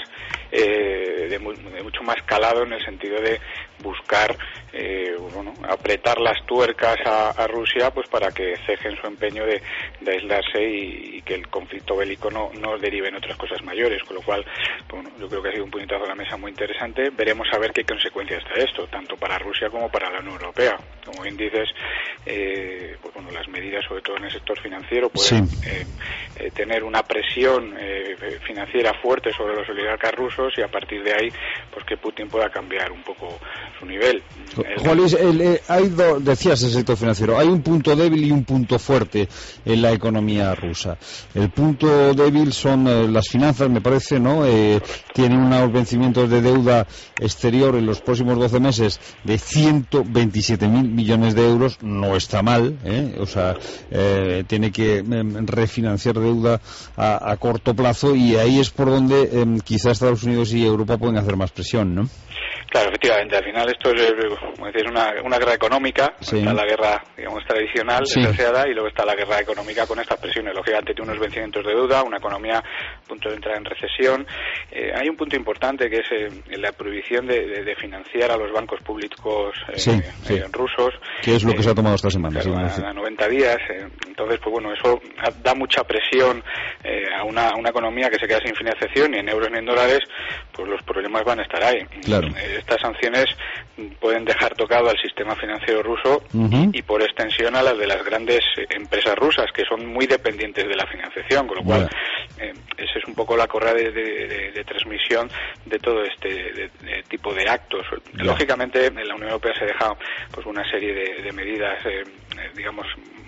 Speaker 15: eh, de, mu de mucho más calado, en el sentido de buscar eh, bueno, apretar las tuercas a, a Rusia, pues para que ceje en su empeño de, de aislarse y, y que el conflicto bélico no, no derive en otras cosas mayores, con lo cual bueno, yo creo que ha sido un puñetazo a la mesa muy interesante. Veremos a ver qué consecuencias trae esto, tanto para Rusia como para la Unión Europea. Como bien dices, eh, pues bueno, las medidas, sobre todo en el sector financiero, pueden sí. eh, eh, tener una presión eh, financiera fuerte sobre los oligarcas rusos, y a partir de ahí, pues que Putin pueda cambiar un poco su nivel.
Speaker 1: Juan Luis, el, el, hay do, decías el sector financiero, hay un punto débil y un punto fuerte en la economía rusa. El punto débil son eh, las finanzas, me parece, ¿no? Eh, tiene unos vencimientos de deuda exterior en los próximos doce meses de ciento veintisiete mil millones de euros. No está mal, ¿eh? O sea, eh, tiene que eh, refinanciar deuda a, a corto plazo, y ahí es por donde eh, quizás Estados Unidos y Europa pueden hacer más presión, ¿no?
Speaker 15: Claro, efectivamente, al final esto es, como decir, una, una guerra económica. Sí. Está la guerra, digamos, tradicional, sí. deseada, y luego está la guerra económica con estas presiones. Lógicamente tiene unos vencimientos de deuda, una economía a punto de entrar en recesión. Eh, hay un punto importante, que es eh, la prohibición de, de, de financiar a los bancos públicos eh,
Speaker 1: sí, sí.
Speaker 15: Eh, rusos.
Speaker 1: Que es lo que
Speaker 15: eh,
Speaker 1: se ha tomado esta semana.
Speaker 15: Claro,
Speaker 1: sí,
Speaker 15: a, a noventa días. Eh, entonces, pues bueno, eso da mucha presión eh, a, una, a una economía que se queda sin financiación, ni en euros ni en dólares, pues los problemas van a estar ahí.
Speaker 1: Claro.
Speaker 15: Eh, estas sanciones pueden dejar tocado al sistema financiero ruso uh-huh. y, por extensión, a las de las grandes empresas rusas, que son muy dependientes de la financiación, con lo cual yeah. eh, esa es un poco la correa de, de, de, de transmisión de todo este de, de tipo de actos. Yeah. Lógicamente, en la Unión Europea se deja pues una serie de, de medidas, eh, digamos,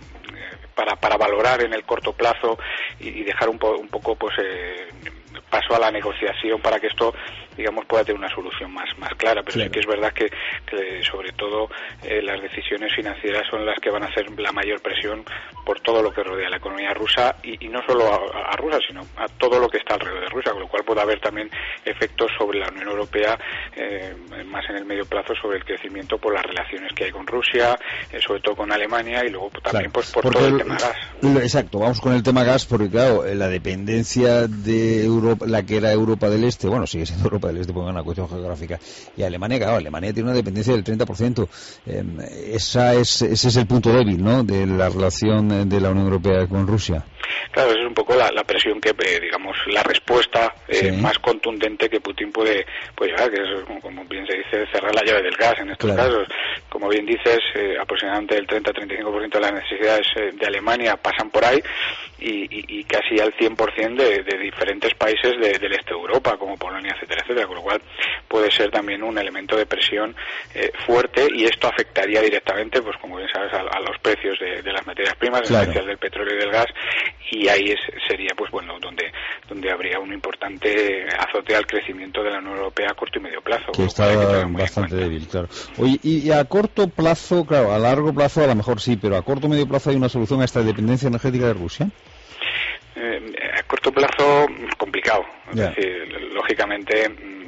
Speaker 15: para, para valorar en el corto plazo y, y dejar un, po, un poco pues eh, paso a la negociación para que esto, digamos, pueda tener una solución más más clara. Pero claro. sí que es verdad que, que sobre todo eh, las decisiones financieras son las que van a hacer la mayor presión por todo lo que rodea la economía rusa, y, y no solo a, a Rusia, sino a todo lo que está alrededor de Rusia, con lo cual puede haber también efectos sobre la Unión Europea, eh, más en el medio plazo, sobre el crecimiento por las relaciones que hay con Rusia, eh, sobre todo con Alemania, y luego también claro. pues por porque todo el, el tema gas.
Speaker 1: Exacto, vamos con el tema gas, porque claro, la dependencia de Europa, la que era Europa del Este, bueno, sigue siendo Europa del Este, porque es una cuestión geográfica, y Alemania, claro, Alemania tiene una dependencia del treinta por ciento. Eh, esa es, ese es el punto débil, ¿no?, de la relación de la Unión Europea con Rusia.
Speaker 15: Claro, esa es un poco la, la presión que, eh, digamos, la respuesta eh, sí. más contundente que Putin puede, puede llevar, que es, como, como bien se dice, cerrar la llave del gas en estos claro. casos. Como bien dices, eh, aproximadamente el treinta a treinta y cinco por ciento de las necesidades eh, de Alemania pasan por ahí, y, y, y casi al cien por ciento de, de diferentes países de, del este de Europa, como Polonia, etcétera, etcétera, con lo cual puede ser también un elemento de presión eh, fuerte, y esto afectaría directamente, pues como bien sabes, a, a los precios de, de las materias primas, claro. en especial del petróleo y del gas, y ahí es, sería, pues bueno, donde donde habría un importante azote al crecimiento de la Unión Europea a corto y medio plazo.
Speaker 1: Que está bastante débil, claro. Oye, y, y a corto plazo, claro, a largo plazo a lo mejor sí, pero a corto y medio plazo hay una solución a esta dependencia energética de Rusia.
Speaker 15: Eh, a corto plazo, complicado. Es yeah. decir, lógicamente,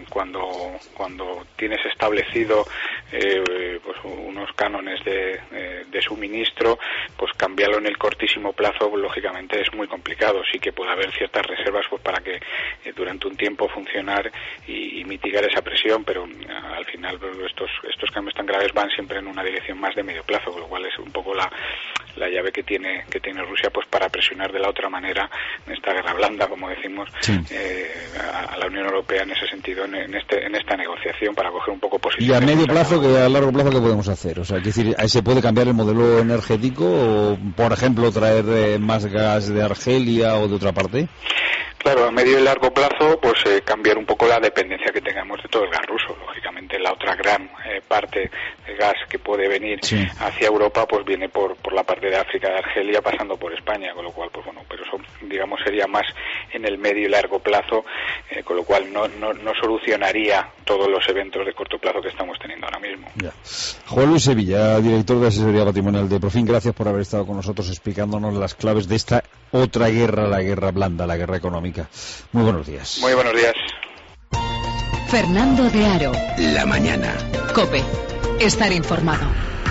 Speaker 15: cuando cuando tienes establecido eh, pues unos cánones de, eh, de suministro, pues cambiarlo en el cortísimo plazo, pues, lógicamente es muy complicado. Sí que puede haber ciertas reservas pues para que eh, durante un tiempo funcionar y, y mitigar esa presión, pero uh, al final pues, estos estos cambios tan graves van siempre en una dirección más de medio plazo, con lo cual es un poco la, la llave que tiene que tiene Rusia pues para presionar de la otra manera en esta guerra blanda, como decimos, sí. eh, a, a la Unión Europea en ese sentido, en, en este en esta negociación, para coger un poco posición.
Speaker 1: Y a medio plazo, que a largo plazo, ¿qué podemos hacer? O sea, es decir, ¿ahí se puede cambiar el modelo energético o, por ejemplo, traer eh, más gas de Argelia o de otra parte?
Speaker 15: Claro, a medio y largo plazo, pues eh, cambiar un poco la dependencia que tengamos de todo el gas ruso. Lógicamente, la otra gran eh, parte de gas que puede venir sí. hacia Europa, pues viene por por la parte de África, de Argelia, pasando por España, con lo cual, pues bueno, pero eso, digamos, sería más en el medio y largo plazo, eh, con lo cual no, no no solucionaría todos los eventos de corto plazo que estamos teniendo ahora mismo.
Speaker 1: Ya. Juan Luis Sevilla, director de asesoría patrimonial de Profin, gracias por haber estado con nosotros explicándonos las claves de esta otra guerra, la guerra blanda, la guerra económica. Muy buenos días.
Speaker 15: Muy buenos días.
Speaker 2: Fernando de Aro.
Speaker 10: La mañana.
Speaker 2: COPE. Estar informado.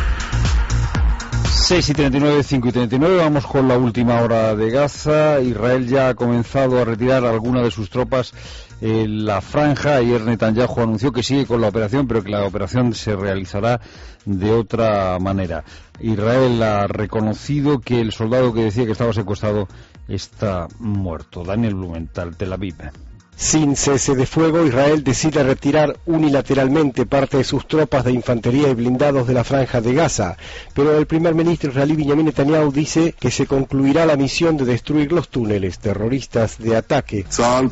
Speaker 1: seis y treinta y nueve, cinco y treinta y nueve, vamos con la última hora de Gaza. Israel ya ha comenzado a retirar algunas de sus tropas en la franja. Ayer Netanyahu anunció que sigue con la operación, pero que la operación se realizará de otra manera. Israel ha reconocido que el soldado que decía que estaba secuestrado está muerto. Daniel Blumenthal, Tel Aviv.
Speaker 3: Sin cese de fuego, Israel decide retirar unilateralmente parte de sus tropas de infantería y blindados de la franja de Gaza, pero el primer ministro israelí Benjamin Netanyahu dice que se concluirá la misión de destruir los túneles terroristas de ataque.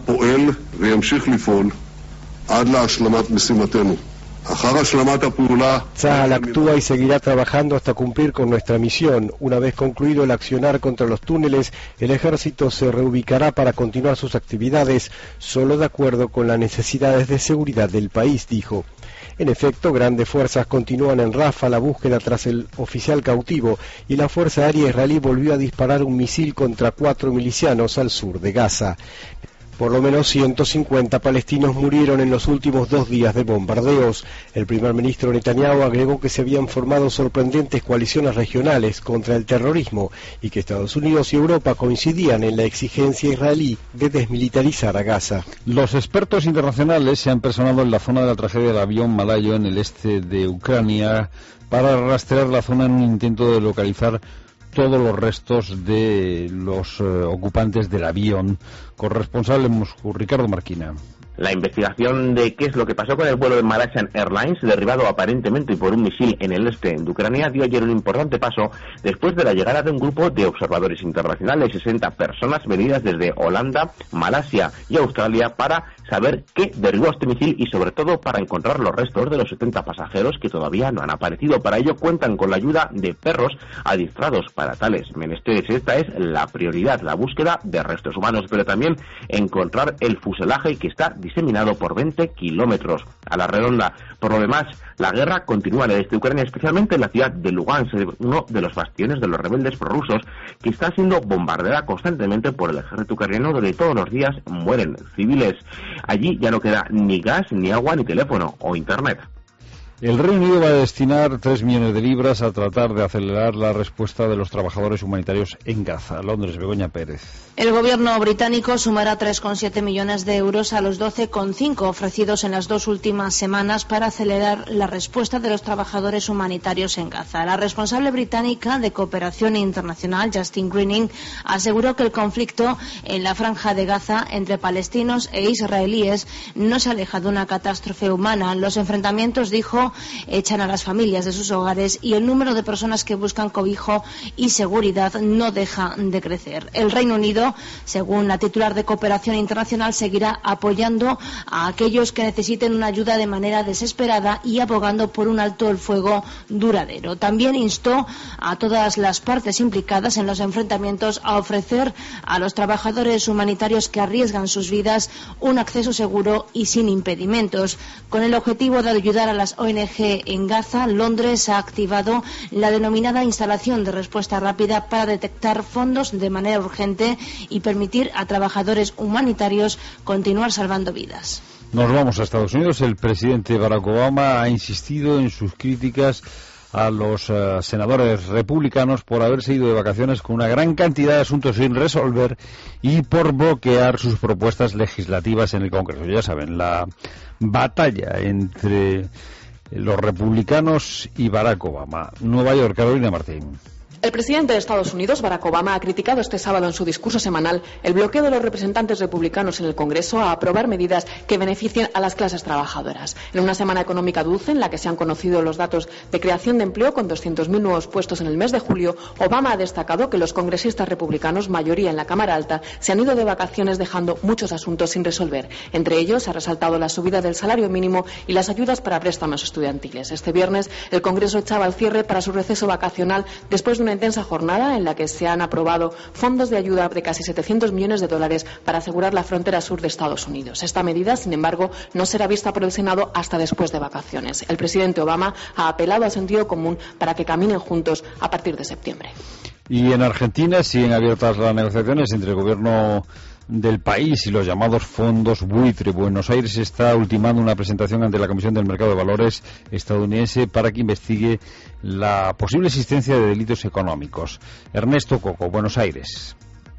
Speaker 3: Tzahal actúa y seguirá trabajando hasta cumplir con nuestra misión. Una vez concluido el accionar contra los túneles, el ejército se reubicará para continuar sus actividades, solo de acuerdo con las necesidades de seguridad del país, dijo. En efecto, grandes fuerzas continúan en Rafah la búsqueda tras el oficial cautivo y la Fuerza Aérea israelí volvió a disparar un misil contra cuatro milicianos al sur de Gaza. Por lo menos ciento cincuenta palestinos murieron en los últimos dos días de bombardeos. El primer ministro Netanyahu agregó que se habían formado sorprendentes coaliciones regionales contra el terrorismo y que Estados Unidos y Europa coincidían en la exigencia israelí de desmilitarizar a Gaza.
Speaker 1: Los expertos internacionales se han personado en la zona de la tragedia del avión malayo en el este de Ucrania para rastrear la zona en un intento de localizar todos los restos de los eh, ocupantes del avión. Corresponsal en Moscú, Ricardo Marquina.
Speaker 18: La investigación de qué es lo que pasó con el vuelo de Malaysian Airlines, derribado aparentemente por un misil en el este de Ucrania, dio ayer un importante paso después de la llegada de un grupo de observadores internacionales, sesenta personas venidas desde Holanda, Malasia y Australia, para saber qué derribó este misil y sobre todo para encontrar los restos de los setenta pasajeros que todavía no han aparecido. Para ello cuentan con la ayuda de perros adiestrados para tales menesteres. Esta es la prioridad, la búsqueda de restos humanos, pero también encontrar el fuselaje que está diseminado por veinte kilómetros a la redonda. Por lo demás, la guerra continúa en el este de Ucrania, especialmente en la ciudad de Lugansk, uno de los bastiones de los rebeldes prorrusos, que está siendo bombardeada constantemente por el ejército ucraniano, donde todos los días mueren civiles. Allí ya no queda ni gas, ni agua, ni teléfono o internet.
Speaker 1: El Reino Unido va a destinar tres millones de libras a tratar de acelerar la respuesta de los trabajadores humanitarios en Gaza. Londres, Begoña Pérez.
Speaker 19: El gobierno británico sumará tres coma siete millones de euros a los doce coma cinco ofrecidos en las dos últimas semanas para acelerar la respuesta de los trabajadores humanitarios en Gaza. La responsable británica de cooperación internacional, Justine Greening, aseguró que el conflicto en la franja de Gaza entre palestinos e israelíes no se aleja de una catástrofe humana. Los enfrentamientos, dijo, echan a las familias de sus hogares y el número de personas que buscan cobijo y seguridad no deja de crecer. El Reino Unido, según la titular de Cooperación Internacional, seguirá apoyando a aquellos que necesiten una ayuda de manera desesperada y abogando por un alto el fuego duradero. También instó a todas las partes implicadas en los enfrentamientos a ofrecer a los trabajadores humanitarios que arriesgan sus vidas un acceso seguro y sin impedimentos. Con el objetivo de ayudar a las O N G en Gaza, Londres ha activado la denominada instalación de respuesta rápida para detectar fondos de manera urgente y permitir a trabajadores humanitarios continuar salvando vidas.
Speaker 1: Nos vamos a Estados Unidos. El presidente Barack Obama ha insistido en sus críticas a los uh, senadores republicanos por haberse ido de vacaciones con una gran cantidad de asuntos sin resolver y por bloquear sus propuestas legislativas en el Congreso. Ya saben, la batalla entre los republicanos y Barack Obama. Nueva York, Carolina Martín.
Speaker 14: El presidente de Estados Unidos, Barack Obama, ha criticado este sábado en su discurso semanal el bloqueo de los representantes republicanos en el Congreso a aprobar medidas que beneficien a las clases trabajadoras. En una semana económica dulce, en la que se han conocido los datos de creación de empleo con doscientos mil nuevos puestos en el mes de julio, Obama ha destacado que los congresistas republicanos, mayoría en la Cámara Alta, se han ido de vacaciones dejando muchos asuntos sin resolver. Entre ellos, ha resaltado la subida del salario mínimo y las ayudas para préstamos estudiantiles. Este viernes, el Congreso echaba el cierre para su receso vacacional después de una intensa jornada en la que se han aprobado fondos de ayuda de casi setecientos millones de dólares para asegurar la frontera sur de Estados Unidos. Esta medida, sin embargo, no será vista por el Senado hasta después de vacaciones. El presidente Obama ha apelado al sentido común para que caminen juntos a partir de septiembre.
Speaker 1: Y en Argentina siguen abiertas las negociaciones entre el gobierno del país y los llamados fondos buitre. Buenos Aires está ultimando una presentación ante la Comisión del Mercado de Valores estadounidense para que investigue la posible existencia de delitos económicos. Ernesto Coco, Buenos Aires.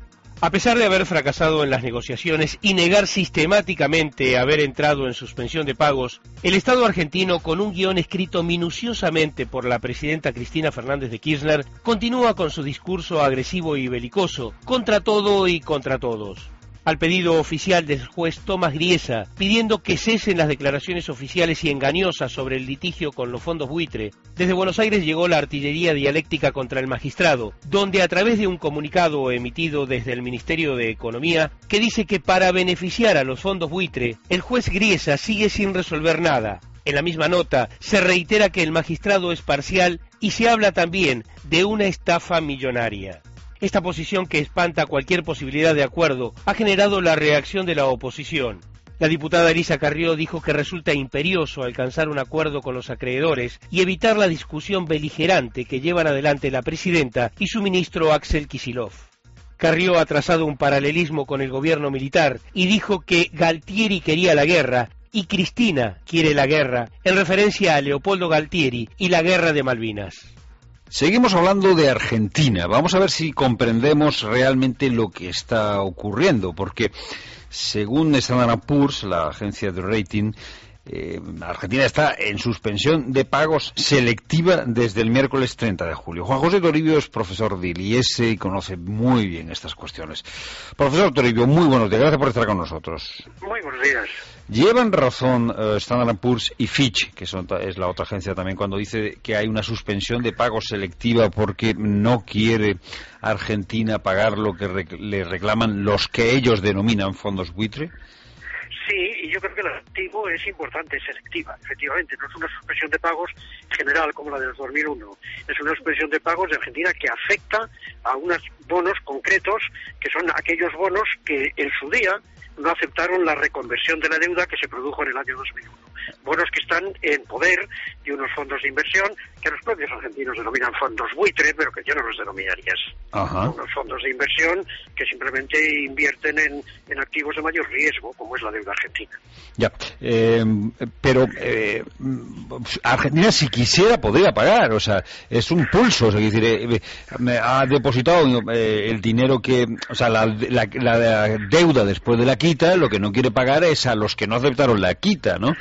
Speaker 20: A pesar de haber fracasado en las negociaciones y negar sistemáticamente haber entrado en suspensión de pagos, el Estado argentino, con un guión escrito minuciosamente por la presidenta Cristina Fernández de Kirchner, continúa con su discurso agresivo y belicoso, contra todo y contra todos. Al pedido oficial del juez Tomás Griesa, pidiendo que cesen las declaraciones oficiales y engañosas sobre el litigio con los fondos buitre, desde Buenos Aires llegó la artillería dialéctica contra el magistrado, donde a través de un comunicado emitido desde el Ministerio de Economía, que dice que para beneficiar a los fondos buitre, el juez Griesa sigue sin resolver nada. En la misma nota se reitera que el magistrado es parcial y se habla también de una estafa millonaria. Esta posición, que espanta cualquier posibilidad de acuerdo, ha generado la reacción de la oposición. La diputada Elisa Carrió dijo que resulta imperioso alcanzar un acuerdo con los acreedores y evitar la discusión beligerante que llevan adelante la presidenta y su ministro Axel Kicillof. Carrió ha trazado un paralelismo con el gobierno militar y dijo que Galtieri quería la guerra y Cristina quiere la guerra, en referencia a Leopoldo Galtieri y la guerra de Malvinas.
Speaker 1: Seguimos hablando de Argentina. Vamos a ver si comprendemos realmente lo que está ocurriendo, porque según Standard and Poor's, la agencia de rating, eh, Argentina está en suspensión de pagos selectiva desde el miércoles treinta de julio. Juan José Toribio es profesor de I E S E y conoce muy bien estas cuestiones. Profesor Toribio, muy buenos días. Gracias por estar con nosotros.
Speaker 21: Muy buenos días.
Speaker 1: ¿Llevan razón uh, Standard and Poor's y Fitch, que son, es la otra agencia también, cuando dice que hay una suspensión de pagos selectiva porque no quiere Argentina pagar lo que rec- le reclaman los que ellos denominan fondos buitre?
Speaker 21: Sí, y yo creo que el objetivo es importante, es selectiva, efectivamente. No es una suspensión de pagos general como la del dos mil uno. Es una suspensión de pagos de Argentina que afecta a unos bonos concretos, que son aquellos bonos que en su día no aceptaron la reconversión de la deuda que se produjo en el año dos mil uno. Bonos que están en poder de unos fondos de inversión que los propios argentinos denominan fondos buitre, pero que yo no los denominaría así.
Speaker 1: Ajá.
Speaker 21: Unos fondos de inversión que simplemente invierten en, en activos de mayor riesgo, como es la deuda argentina.
Speaker 1: Ya, eh, pero eh, Argentina, si quisiera, podría pagar, o sea, es un pulso, o sea, es decir, eh, eh, ha depositado eh, el dinero que, o sea, la, la, la deuda después de la quita, lo que no quiere pagar es a los que no aceptaron la quita, ¿no?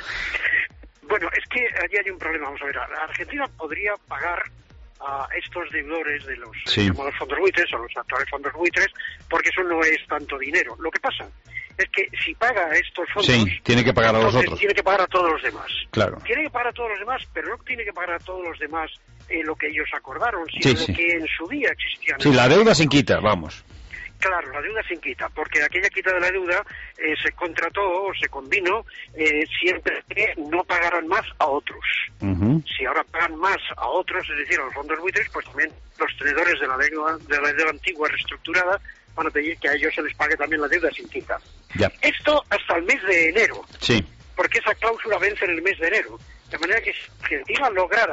Speaker 21: Bueno, es que allí hay un problema. Vamos a ver, Argentina podría pagar a estos deudores de los
Speaker 1: sí.
Speaker 21: llamados fondos buitres o los actuales fondos buitres, porque eso no es tanto dinero. Lo que pasa es que si paga a estos fondos,
Speaker 1: sí, tiene que pagar a los otros.
Speaker 21: Tiene que pagar a todos los demás.
Speaker 1: Claro.
Speaker 21: Tiene que pagar a todos los demás, pero no tiene que pagar a todos los demás eh, lo que ellos acordaron, sino
Speaker 1: sí, sí.
Speaker 21: lo que en su día existía.
Speaker 1: Sí, la deuda sin quita, vamos.
Speaker 21: Claro, la deuda sin quita, porque aquella quita de la deuda eh, se contrató o se combinó eh, siempre que no pagaran más a otros.
Speaker 1: Uh-huh.
Speaker 21: Si ahora pagan más a otros, es decir, a los fondos buitres, pues también los tenedores de la deuda, de la deuda antigua reestructurada van a pedir que a ellos se les pague también la deuda sin quita.
Speaker 1: Ya.
Speaker 21: Esto hasta el mes de enero,
Speaker 1: sí.
Speaker 21: porque esa cláusula vence en el mes de enero. De manera que si Argentina lograra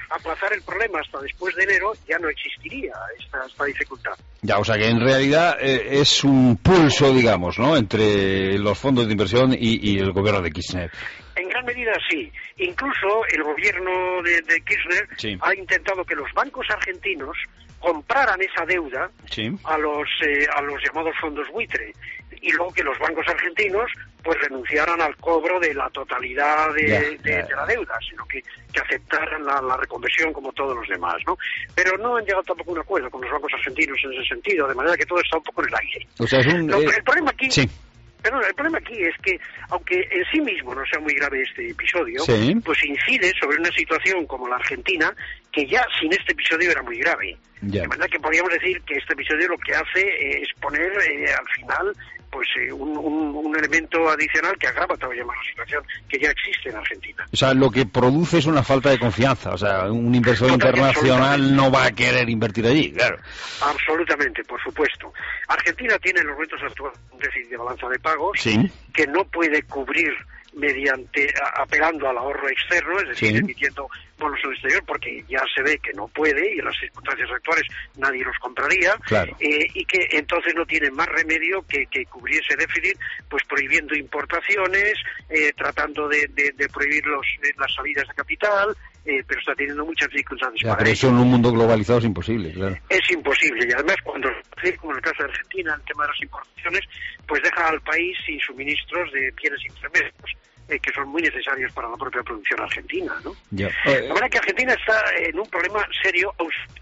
Speaker 21: aplazar el problema hasta después de enero, ya no existiría esta, esta dificultad.
Speaker 1: Ya, o sea que en realidad eh, es un pulso, digamos, ¿no?, entre los fondos de inversión y, y el gobierno de Kirchner.
Speaker 21: En gran medida sí. Incluso el gobierno de, de Kirchner
Speaker 1: sí.
Speaker 21: ha intentado que los bancos argentinos compraran esa deuda
Speaker 1: sí.
Speaker 21: a los eh, a los llamados fondos buitre, y luego que los bancos argentinos pues renunciaran al cobro de la totalidad de,
Speaker 1: ya,
Speaker 21: de,
Speaker 1: ya.
Speaker 21: de la deuda, sino que, que aceptaran la, la reconversión como todos los demás, ¿no? Pero no han llegado tampoco a un acuerdo con los bancos argentinos en ese sentido, de manera que todo está un poco en el aire.
Speaker 1: O sea, es un,
Speaker 21: Lo,
Speaker 1: eh...
Speaker 21: el problema aquí...
Speaker 1: Sí.
Speaker 21: Pero el problema aquí es que, aunque en sí mismo no sea muy grave este episodio,
Speaker 1: sí.
Speaker 21: pues incide sobre una situación como la Argentina, que ya sin este episodio era muy grave.
Speaker 1: Ya.
Speaker 21: De manera que podríamos decir que este episodio lo que hace eh, es poner eh, al final pues eh, un, un, un elemento adicional que agrava todavía más la situación que ya existe en Argentina.
Speaker 1: O sea, lo que produce es una falta de confianza. O sea, un inversor internacional no va a querer invertir allí, claro.
Speaker 21: Absolutamente, por supuesto. Argentina tiene en los momentos actuales un déficit de balanza de pagos
Speaker 1: sí.
Speaker 21: que no puede cubrir mediante a, apelando al ahorro externo, es decir,
Speaker 1: sí.
Speaker 21: emitiendo bonos al exterior, porque ya se ve que no puede y en las circunstancias actuales nadie los compraría,
Speaker 1: claro.
Speaker 21: eh, y que entonces no tiene más remedio que, que cubrir ese déficit, pues prohibiendo importaciones, eh, tratando de, de, de prohibir los, eh, las salidas de capital, eh, pero está teniendo muchas dificultades
Speaker 1: ya,
Speaker 21: para
Speaker 1: pero
Speaker 21: ello.
Speaker 1: eso en un mundo globalizado es imposible, claro.
Speaker 21: Es imposible, y además cuando, como en el caso de Argentina, el tema de las importaciones, pues deja al país sin suministros de bienes intermedios, eh, que son muy necesarios para la propia producción argentina, ¿no?
Speaker 1: Ya.
Speaker 21: De manera que Argentina está en un problema serio.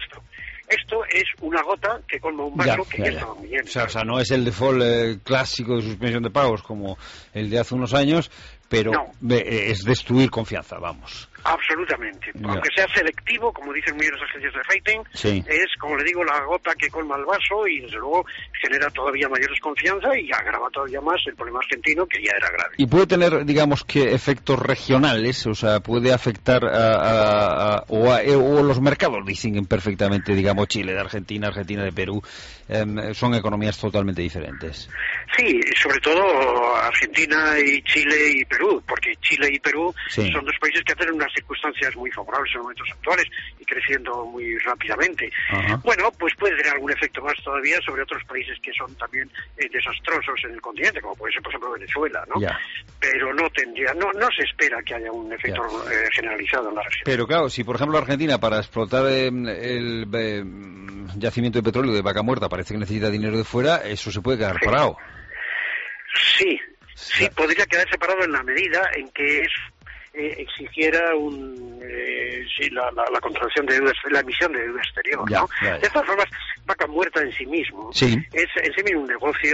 Speaker 21: Esto es una gota que colma un vaso
Speaker 1: ya,
Speaker 21: que
Speaker 1: ya,
Speaker 21: ya
Speaker 1: ya.
Speaker 21: estaba muy lleno.
Speaker 1: O sea, o sea, no es el default eh, clásico de suspensión de pagos como el de hace unos años, pero
Speaker 21: no.
Speaker 1: eh, es destruir confianza, vamos.
Speaker 21: Absolutamente.
Speaker 1: Ya.
Speaker 21: Aunque sea selectivo, como dicen muy bien las agencias de rating,
Speaker 1: sí.
Speaker 21: es, como le digo, la gota que colma el vaso y, desde luego, genera todavía mayor desconfianza y agrava todavía más el problema argentino, que ya era grave.
Speaker 1: Y puede tener, digamos, que efectos regionales, o sea, puede afectar a, a, a, o, a, o los mercados distinguen perfectamente, digamos, Chile de Argentina, Argentina de Perú, eh, son economías totalmente diferentes.
Speaker 21: Sí, sobre todo Argentina y Chile y Perú, porque Chile y Perú
Speaker 1: sí.
Speaker 21: son dos países que tienen unas circunstancias muy favorables en momentos actuales y creciendo muy rápidamente.
Speaker 1: Ajá.
Speaker 21: Bueno, pues puede tener algún efecto más todavía sobre otros países que son también eh, desastrosos en el continente, como puede ser, por ejemplo, Venezuela, ¿no?
Speaker 1: Ya.
Speaker 21: Pero no tendría, no, no se espera que haya un efecto eh, generalizado en la región.
Speaker 1: Pero claro, si por ejemplo Argentina para explotar eh, el eh, yacimiento de petróleo de Vaca Muerta parece que necesita dinero de fuera, eso se puede quedar
Speaker 21: sí.
Speaker 1: parado.
Speaker 21: Sí, sí, sí, podría quedar separado en la medida en que es Eh, exigiera un, eh, sí, la, la, la contratación de deuda, la emisión de deuda exterior,
Speaker 1: ya,
Speaker 21: ¿no?
Speaker 1: Ya, ya.
Speaker 21: De todas formas, Vaca Muerta en sí mismo
Speaker 1: sí.
Speaker 21: es en sí mismo un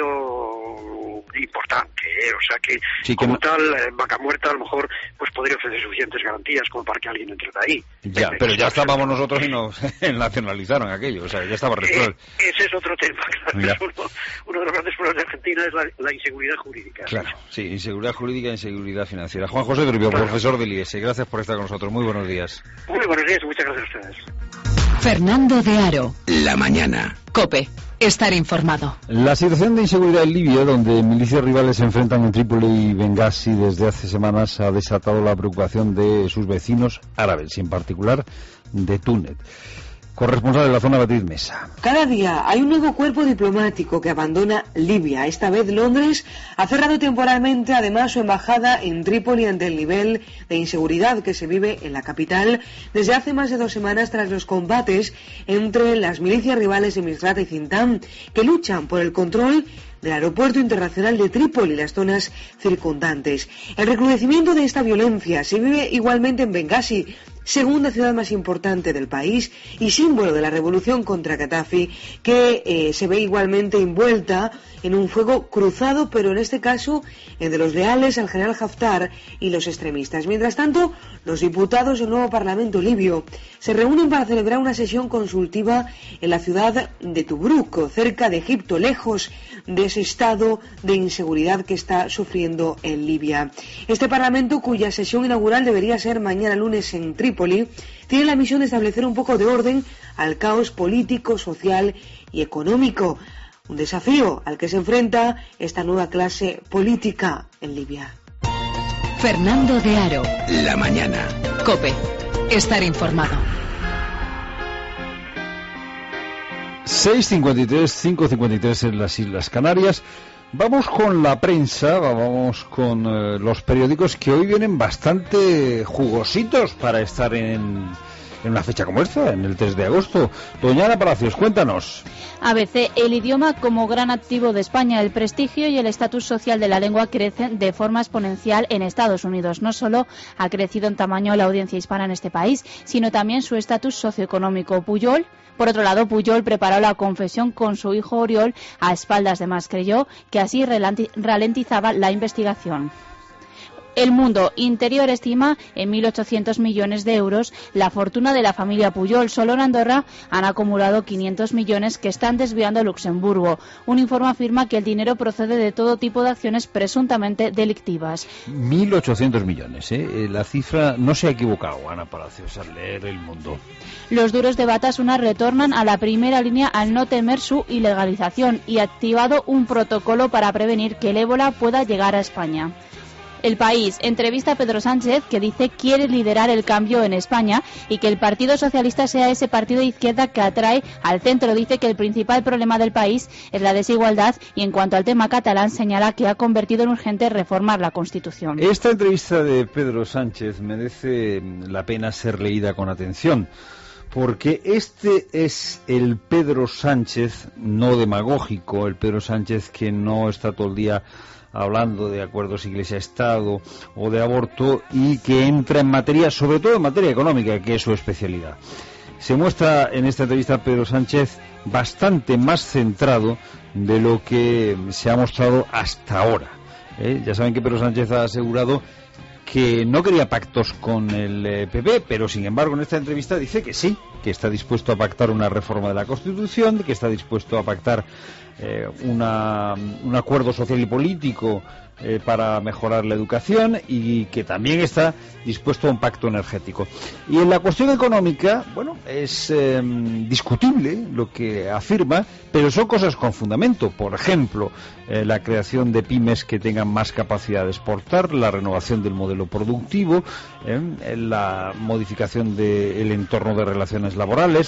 Speaker 21: negocio importante, ¿eh? O sea que,
Speaker 1: sí,
Speaker 21: como
Speaker 1: que...
Speaker 21: tal, eh, Vaca Muerta a lo mejor pues podría ofrecer suficientes garantías como para que alguien entre de ahí.
Speaker 1: Ya, pero, pero ya estábamos nosotros y nos nacionalizaron aquello, o sea, ya estaba resuelto.
Speaker 21: Eh, ese es otro tema, claro. Es uno, uno de los grandes problemas de Argentina es la, la inseguridad jurídica.
Speaker 1: Claro, sí, inseguridad jurídica e inseguridad financiera. Juan José Trubio, claro. Profesor del I E S, gracias por estar con nosotros. Muy buenos días.
Speaker 21: Muy buenos días y muchas gracias a ustedes.
Speaker 2: Fernando de Aro.
Speaker 10: La mañana.
Speaker 2: COPE. Estar informado.
Speaker 1: La situación de inseguridad en Libia, donde milicias rivales se enfrentan en Trípoli y Bengasi desde hace semanas, ha desatado la preocupación de sus vecinos árabes y en particular de Túnez. Corresponsal de la zona, Beatriz Mesa.
Speaker 6: Cada día hay un nuevo cuerpo diplomático que abandona Libia. Esta vez Londres ha cerrado temporalmente además su embajada en Trípoli ante el nivel de inseguridad que se vive en la capital desde hace más de dos semanas tras los combates entre las milicias rivales de Misrata y Zintan, que luchan por el control del aeropuerto internacional de Trípoli y las zonas circundantes. El recrudecimiento de esta violencia se vive igualmente en Bengasi, segunda ciudad más importante del país y símbolo de la revolución contra Gaddafi, que eh, se ve igualmente envuelta en un fuego cruzado, pero en este caso entre los leales al general Haftar y los extremistas. Mientras tanto, los diputados del nuevo Parlamento libio se reúnen para celebrar una sesión consultiva en la ciudad de Tobruk, cerca de Egipto, lejos de ese estado de inseguridad que está sufriendo en Libia. Este Parlamento, cuya sesión inaugural debería ser mañana lunes en Trípoli, tiene la misión de establecer un poco de orden al caos político, social y económico. Un desafío al que se enfrenta esta nueva clase política en Libia.
Speaker 2: Fernando de Aro.
Speaker 10: La mañana.
Speaker 2: COPE. Estar informado.
Speaker 1: seis cincuenta y tres, cinco cincuenta y tres en las Islas Canarias. Vamos con la prensa, vamos con eh, los periódicos que hoy vienen bastante jugositos para estar en, en una fecha como esta, en el tres de agosto. Doña Ana Palacios, cuéntanos.
Speaker 8: A B C, el idioma como gran activo de España. El prestigio y el estatus social de la lengua crecen de forma exponencial en Estados Unidos. No solo ha crecido en tamaño la audiencia hispana en este país, sino también su estatus socioeconómico. Pujol, por otro lado, Pujol preparó la confesión con su hijo Oriol a espaldas de más. Creyó que así ralentizaba la investigación. El Mundo Interior estima en mil ochocientos millones de euros la fortuna de la familia Pujol. Solo en Andorra han acumulado quinientos millones que están desviando a Luxemburgo. Un informe afirma que el dinero procede de todo tipo de acciones presuntamente delictivas.
Speaker 1: mil ochocientos millones, ¿eh? La cifra no se ha equivocado, Ana Palacios, al leer El Mundo.
Speaker 8: Los duros de Batasuna retornan a la primera línea al no temer su ilegalización y ha activado un protocolo para prevenir que el ébola pueda llegar a España. El País entrevista a Pedro Sánchez, que dice quiere liderar el cambio en España y que el Partido Socialista sea ese partido de izquierda que atrae al centro. Dice que el principal problema del país es la desigualdad y en cuanto al tema catalán señala que ha convertido en urgente reformar la Constitución.
Speaker 1: Esta entrevista de Pedro Sánchez merece la pena ser leída con atención, porque este es el Pedro Sánchez no demagógico, el Pedro Sánchez que no está todo el día hablando de acuerdos Iglesia-Estado o de aborto y que entra en materia, sobre todo en materia económica, que es su especialidad. Se muestra en esta entrevista Pedro Sánchez bastante más centrado de lo que se ha mostrado hasta ahora. ¿Eh? Ya saben que Pedro Sánchez ha asegurado que no quería pactos con el eh, P P, pero sin embargo en esta entrevista dice que sí, que está dispuesto a pactar una reforma de la Constitución, que está dispuesto a pactar eh, una, un acuerdo social y político eh, para mejorar la educación y que también está dispuesto a un pacto energético. Y en la cuestión económica, bueno, es eh, discutible lo que afirma, pero son cosas con fundamento. Por ejemplo, eh, la creación de pymes que tengan más capacidad de exportar, la renovación del modelo productivo, eh, la modificación del entorno de relaciones laborales.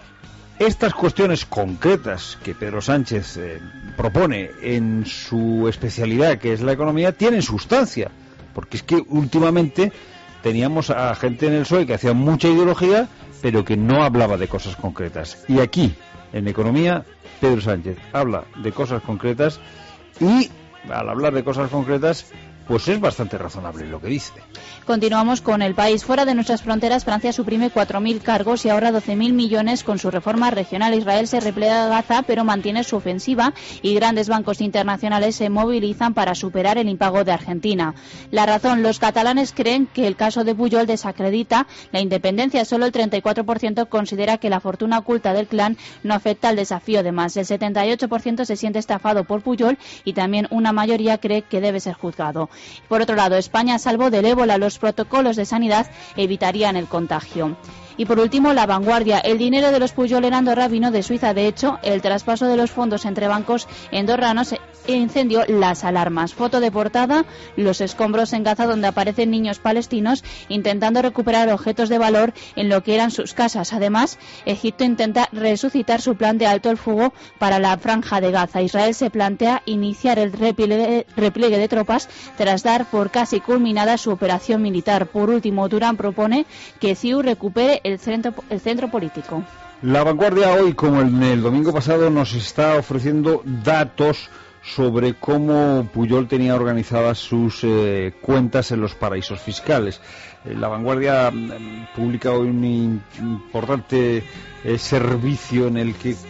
Speaker 1: Estas cuestiones concretas que Pedro Sánchez eh, propone en su especialidad, que es la economía, tienen sustancia, porque es que últimamente teníamos a gente en el P S O E que hacía mucha ideología, pero que no hablaba de cosas concretas. Y aquí, en economía, Pedro Sánchez habla de cosas concretas y, al hablar de cosas concretas, pues es bastante razonable lo que dice.
Speaker 8: Continuamos con El País. Fuera de nuestras fronteras, Francia suprime cuatro mil cargos y ahorra doce mil millones con su reforma regional. Israel se repliega a Gaza, pero mantiene su ofensiva y grandes bancos internacionales se movilizan para superar el impago de Argentina. La razón, los catalanes creen que el caso de Pujol desacredita la independencia. Solo el treinta y cuatro por ciento considera que la fortuna oculta del clan no afecta al desafío de más. El setenta y ocho por ciento se siente estafado por Pujol y también una mayoría cree que debe ser juzgado. Por otro lado, España a salvo del ébola, los protocolos de sanidad evitarían el contagio. Y por último, La Vanguardia. El dinero de los Pujol en Andorra vino de Suiza. De hecho, el traspaso de los fondos entre bancos andorranos encendió las alarmas. Foto de portada, los escombros en Gaza donde aparecen niños palestinos intentando recuperar objetos de valor en lo que eran sus casas. Además, Egipto intenta resucitar su plan de alto el fuego para la franja de Gaza. Israel se plantea iniciar el repliegue, repliegue de tropas tras dar por casi culminada su operación militar. Por último, Durán propone que C I U recupere el centro, el centro político.
Speaker 1: La Vanguardia hoy, como en el domingo pasado, nos está ofreciendo datos sobre cómo Pujol tenía organizadas sus eh, cuentas en los paraísos fiscales. Eh, la Vanguardia eh, publica hoy un in, importante eh, servicio en el que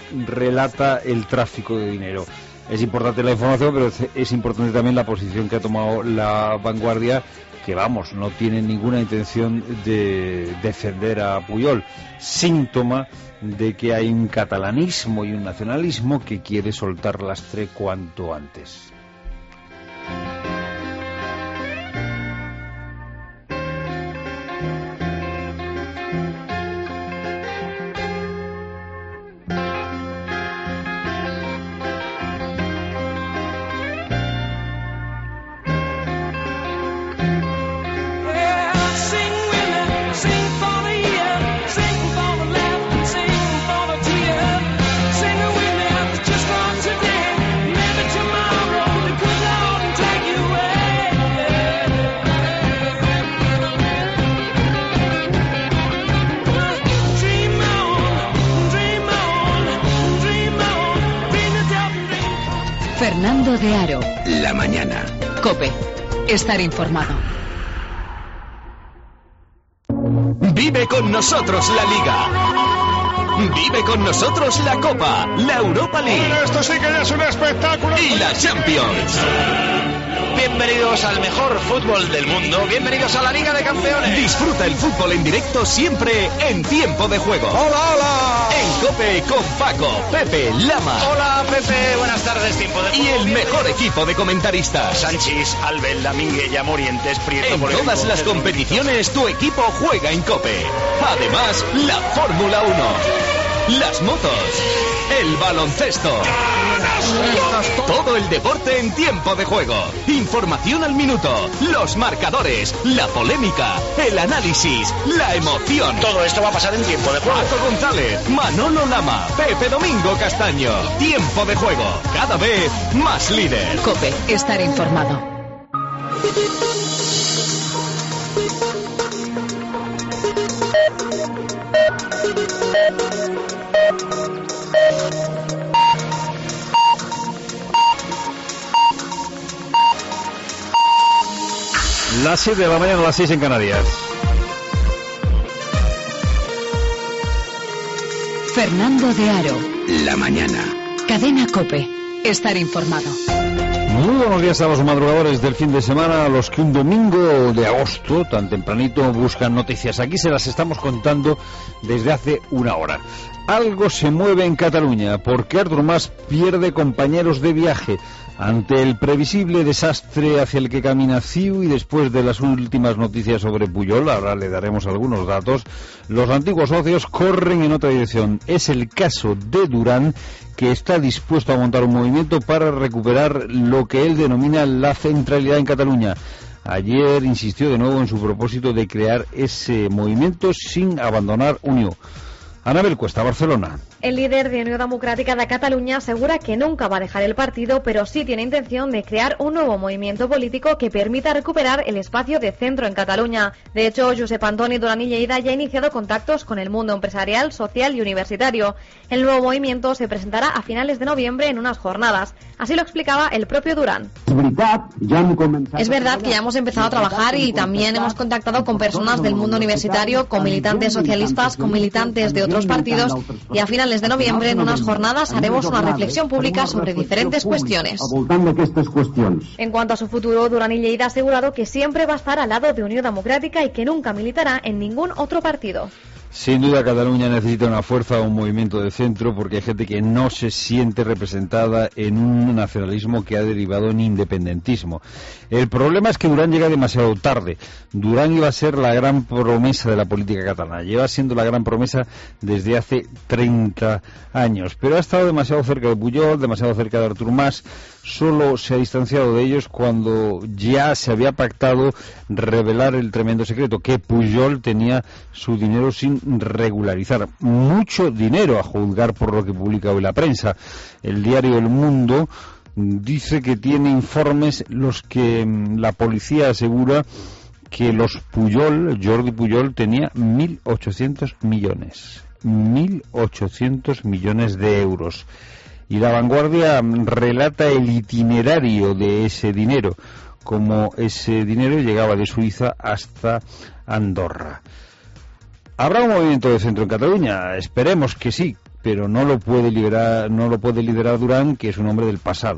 Speaker 1: relata el tráfico de dinero. Es importante la información, pero es, es importante también la posición que ha tomado la Vanguardia, que vamos, no tiene ninguna intención de defender a Pujol, síntoma de que hay un catalanismo y un nacionalismo que quiere soltar lastre cuanto antes.
Speaker 2: Fernando de Aro.
Speaker 10: La mañana.
Speaker 2: COPE. Estar informado.
Speaker 11: Vive con nosotros la Liga. Vive con nosotros la Copa, la Europa League.
Speaker 17: Bueno, esto sí que ya es un espectáculo.
Speaker 11: Y la Champions.
Speaker 12: Bienvenidos al mejor fútbol del mundo. Bienvenidos a la Liga de Campeones.
Speaker 11: Disfruta el fútbol en directo siempre en tiempo de juego.
Speaker 17: ¡Hola, hola!
Speaker 11: En COPE con Paco, Pepe, Lama.
Speaker 12: Hola, Pepe. Buenas tardes, tiempo de
Speaker 11: juego. Y el mejor equipo de comentaristas.
Speaker 12: Sánchez, Albel, Lamingue, Yamorientes, Prieto.
Speaker 11: En todas las competiciones tu equipo juega en COPE. Además, la Fórmula uno, las motos, el baloncesto. Todo el deporte en tiempo de juego. Información al minuto, los marcadores, la polémica, el análisis, la emoción.
Speaker 12: Todo esto va a pasar en tiempo de juego.
Speaker 11: Paco González, Manolo Lama, Pepe Domingo Castaño. Tiempo de juego, cada vez más líder.
Speaker 2: COPE, estar informado.
Speaker 1: Las siete de la mañana, las seis en Canarias.
Speaker 2: Fernando de Aro.
Speaker 10: La mañana.
Speaker 2: Cadena COPE. Estar informado.
Speaker 1: Muy buenos días a los madrugadores del fin de semana, a los que un domingo de agosto, tan tempranito, buscan noticias. Aquí se las estamos contando desde hace una hora. Algo se mueve en Cataluña, porque Artur Mas pierde compañeros de viaje. Ante el previsible desastre hacia el que camina C I U y después de las últimas noticias sobre Pujol, ahora le daremos algunos datos, los antiguos socios corren en otra dirección. Es el caso de Durán, que está dispuesto a montar un movimiento para recuperar lo que él denomina la centralidad en Cataluña. Ayer insistió de nuevo en su propósito de crear ese movimiento sin abandonar Unió. Anabel Cuesta, Barcelona.
Speaker 13: El líder de Unió Democràtica de Cataluña asegura que nunca va a dejar el partido, pero sí tiene intención de crear un nuevo movimiento político que permita recuperar el espacio de centro en Cataluña. De hecho, Josep Antoni Duran i Lleida ya ha iniciado contactos con el mundo empresarial, social y universitario. El nuevo movimiento se presentará a finales de noviembre en unas jornadas. Así lo explicaba el propio Duran.
Speaker 22: Es verdad que ya hemos empezado a trabajar y también hemos contactado con personas del mundo universitario, con militantes socialistas, con militantes de otros partidos, y a finales de noviembre en unas jornadas haremos una reflexión pública sobre diferentes cuestiones.
Speaker 13: En cuanto a su futuro, Duran i Lleida ha asegurado que siempre va a estar al lado de Unió Democràtica y que nunca militará en ningún otro partido.
Speaker 1: Sin duda Cataluña necesita una fuerza, un movimiento de centro, porque hay gente que no se siente representada en un nacionalismo que ha derivado en independentismo. El problema es que Durán llega demasiado tarde. Durán iba a ser la gran promesa de la política catalana. Lleva siendo la gran promesa desde hace treinta años. Pero ha estado demasiado cerca de Pujol, demasiado cerca de Artur Mas. Solo se ha distanciado de ellos cuando ya se había pactado revelar el tremendo secreto, que Pujol tenía su dinero sin regularizar. Mucho dinero, a juzgar por lo que publica hoy la prensa. El diario El Mundo dice que tiene informes los que la policía asegura que los Pujol, Jordi Pujol, tenía mil ochocientos millones. mil ochocientos millones de euros. Y La Vanguardia relata el itinerario de ese dinero, como ese dinero llegaba de Suiza hasta Andorra. ¿Habrá un movimiento de centro en Cataluña? Esperemos que sí, pero no lo puede liderar, no lo puede liderar Durán, que es un hombre del pasado.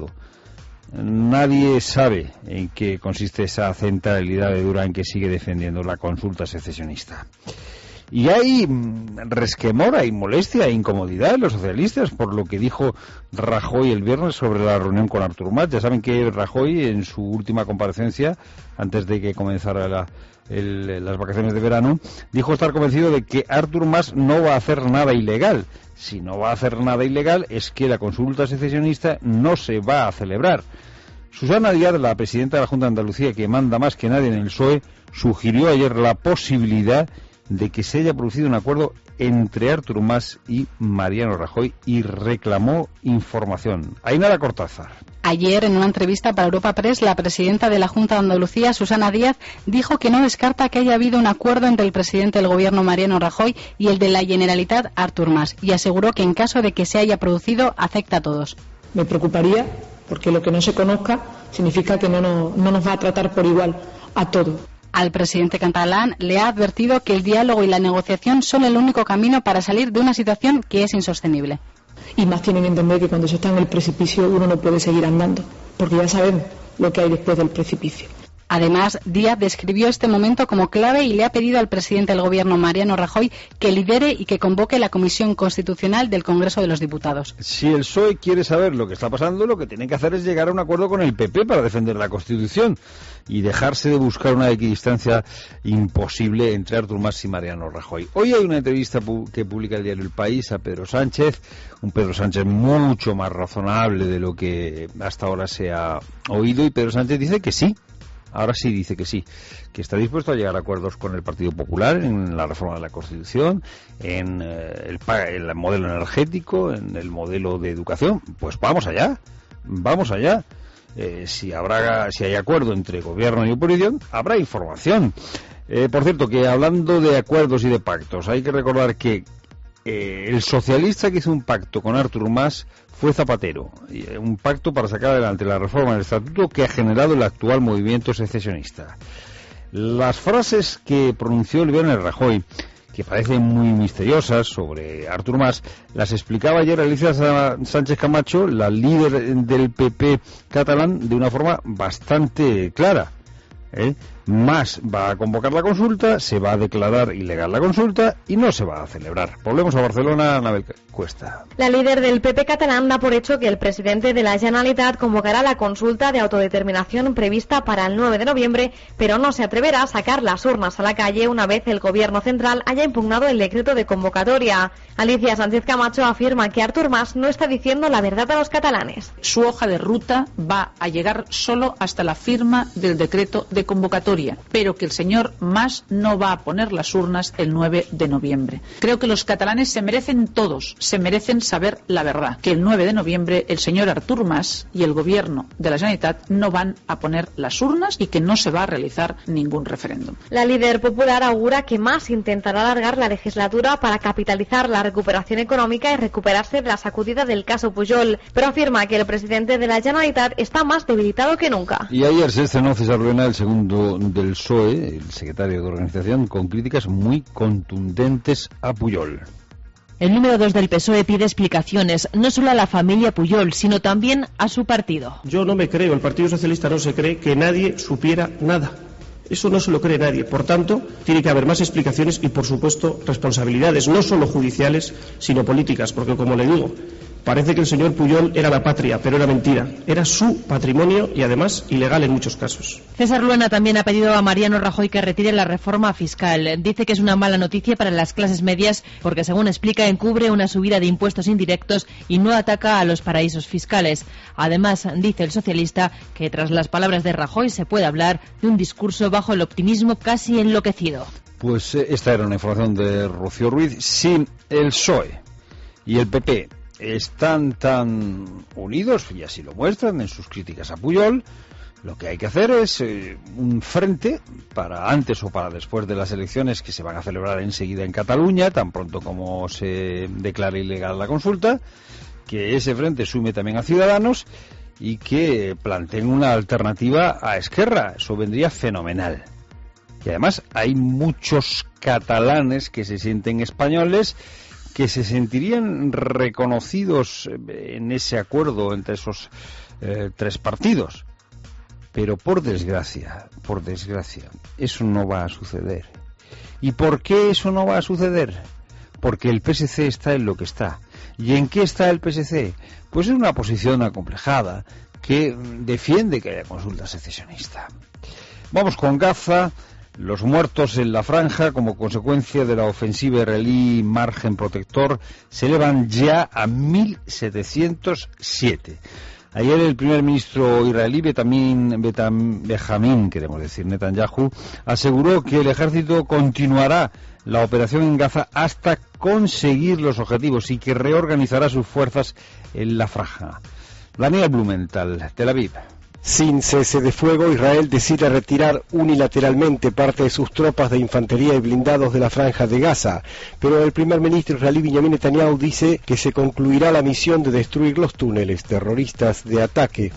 Speaker 1: Nadie sabe en qué consiste esa centralidad de Durán que sigue defendiendo la consulta secesionista. Y hay resquemor, hay molestia, hay incomodidad en los socialistas por lo que dijo Rajoy el viernes sobre la reunión con Artur Mas. Ya saben que Rajoy, en su última comparecencia, antes de que comenzara la, el, las vacaciones de verano, dijo estar convencido de que Artur Mas no va a hacer nada ilegal. Si no va a hacer nada ilegal, es que la consulta secesionista no se va a celebrar. Susana Díaz, la presidenta de la Junta de Andalucía, que manda más que nadie en el P S O E, sugirió ayer la posibilidad de que se haya producido un acuerdo entre Artur Mas y Mariano Rajoy y reclamó información. Ainara Cortázar.
Speaker 23: Ayer, en una entrevista para Europa Press, la presidenta de la Junta de Andalucía, Susana Díaz, dijo que no descarta que haya habido un acuerdo entre el presidente del Gobierno, Mariano Rajoy, y el de la Generalitat, Artur Mas, y aseguró que en caso de que se haya producido, afecta a todos.
Speaker 26: Me preocuparía
Speaker 4: porque lo que no se conozca significa que no nos, no nos va a tratar por igual a todos.
Speaker 23: Al presidente catalán le ha advertido que el diálogo y la negociación son el único camino para salir de una situación que es insostenible.
Speaker 4: Y más tienen que entender que cuando se está en el precipicio uno no puede seguir andando, porque ya sabemos lo que hay después del precipicio.
Speaker 23: Además, Díaz describió este momento como clave y le ha pedido al presidente del Gobierno, Mariano Rajoy, que lidere y que convoque la Comisión Constitucional del Congreso de los Diputados.
Speaker 1: Si el P S O E quiere saber lo que está pasando, lo que tiene que hacer es llegar a un acuerdo con el P P para defender la Constitución y dejarse de buscar una equidistancia imposible entre Artur Mas y Mariano Rajoy. Hoy hay una entrevista pu- que publica el diario El País a Pedro Sánchez, un Pedro Sánchez mucho más razonable de lo que hasta ahora se ha oído, y Pedro Sánchez dice que sí. Ahora sí dice que sí, que está dispuesto a llegar a acuerdos con el Partido Popular en la reforma de la Constitución, en eh, el, el modelo energético, en el modelo de educación. Pues vamos allá, vamos allá. Eh, si habrá, si hay acuerdo entre gobierno y oposición, habrá información. Eh, por cierto, que hablando de acuerdos y de pactos, hay que recordar que eh, el socialista que hizo un pacto con Artur Mas fue Zapatero, un pacto para sacar adelante la reforma del estatuto que ha generado el actual movimiento secesionista. Las frases que pronunció el viernes Rajoy, que parecen muy misteriosas sobre Artur Mas, las explicaba ayer Alicia Sánchez Camacho, la líder del P P catalán, de una forma bastante clara. ¿Eh? Mas va a convocar la consulta, se va a declarar ilegal la consulta y no se va a celebrar. Volvemos a Barcelona, Anabel Cuesta.
Speaker 13: La líder del P P catalán da por hecho que el presidente de la Generalitat convocará la consulta de autodeterminación prevista para el nueve de noviembre, pero no se atreverá a sacar las urnas a la calle una vez el gobierno central haya impugnado el decreto de convocatoria. Alicia Sánchez Camacho afirma que Artur Mas no está diciendo la verdad a los catalanes.
Speaker 5: Su hoja de ruta va a llegar solo hasta la firma del decreto de convocatoria, pero que el señor Mas no va a poner las urnas el nueve de noviembre. Creo que los catalanes se merecen todos, se merecen saber la verdad, que el nueve de noviembre el señor Artur Mas y el gobierno de la Generalitat no van a poner las urnas y que no se va a realizar ningún referéndum.
Speaker 13: La líder popular augura que Mas intentará alargar la legislatura para capitalizar la recuperación económica y recuperarse de la sacudida del caso Pujol, pero afirma que el presidente de la Generalitat está más debilitado que nunca.
Speaker 1: Y ayer se estrenó César Ruena, el segundo del P S O E, el secretario de organización, con críticas muy contundentes a Pujol.
Speaker 9: El número dos del P S O E pide explicaciones no solo a la familia Pujol, sino también a su partido.
Speaker 24: Yo no me creo, el Partido Socialista no se cree que nadie supiera nada. Eso no se lo cree nadie. Por tanto, tiene que haber más explicaciones y, por supuesto, responsabilidades, no solo judiciales, sino políticas, porque, como le digo, parece que el señor Pujol era la patria, pero era mentira. Era su patrimonio y, además, ilegal en muchos casos.
Speaker 9: César Luena también ha pedido a Mariano Rajoy que retire la reforma fiscal. Dice que es una mala noticia para las clases medias porque, según explica, encubre una subida de impuestos indirectos y no ataca a los paraísos fiscales. Además, dice el socialista que tras las palabras de Rajoy se puede hablar de un discurso bajo el optimismo casi enloquecido.
Speaker 1: Pues eh, esta era una información de Rocío Ruiz. Si el P S O E y el P P están tan unidos, y así lo muestran en sus críticas a Pujol, lo que hay que hacer es eh, un frente para antes o para después de las elecciones que se van a celebrar enseguida en Cataluña, tan pronto como se declare ilegal la consulta, que ese frente sume también a Ciudadanos y que planteen una alternativa a Esquerra. Eso vendría fenomenal. Y además hay muchos catalanes que se sienten españoles, que se sentirían reconocidos en ese acuerdo entre esos eh, tres partidos. Pero por desgracia, por desgracia, eso no va a suceder. ¿Y por qué eso no va a suceder? Porque el P S C está en lo que está. ¿Y en qué está el P S C? Pues en una posición acomplejada que defiende que haya consulta secesionista. Vamos con Gaza. Los muertos en la franja como consecuencia de la ofensiva israelí Margen Protector se elevan ya a mil setecientos siete. Ayer el primer ministro israelí Benjamin, Benjamin, queremos decir Netanyahu, aseguró que el ejército continuará la operación en Gaza hasta conseguir los objetivos y que reorganizará sus fuerzas en la franja. Daniel Blumenthal, Tel Aviv.
Speaker 3: Sin cese de fuego, Israel decide retirar unilateralmente parte de sus tropas de infantería y blindados de la franja de Gaza, pero el primer ministro israelí Benjamin Netanyahu dice que se concluirá la misión de destruir los túneles terroristas de ataque.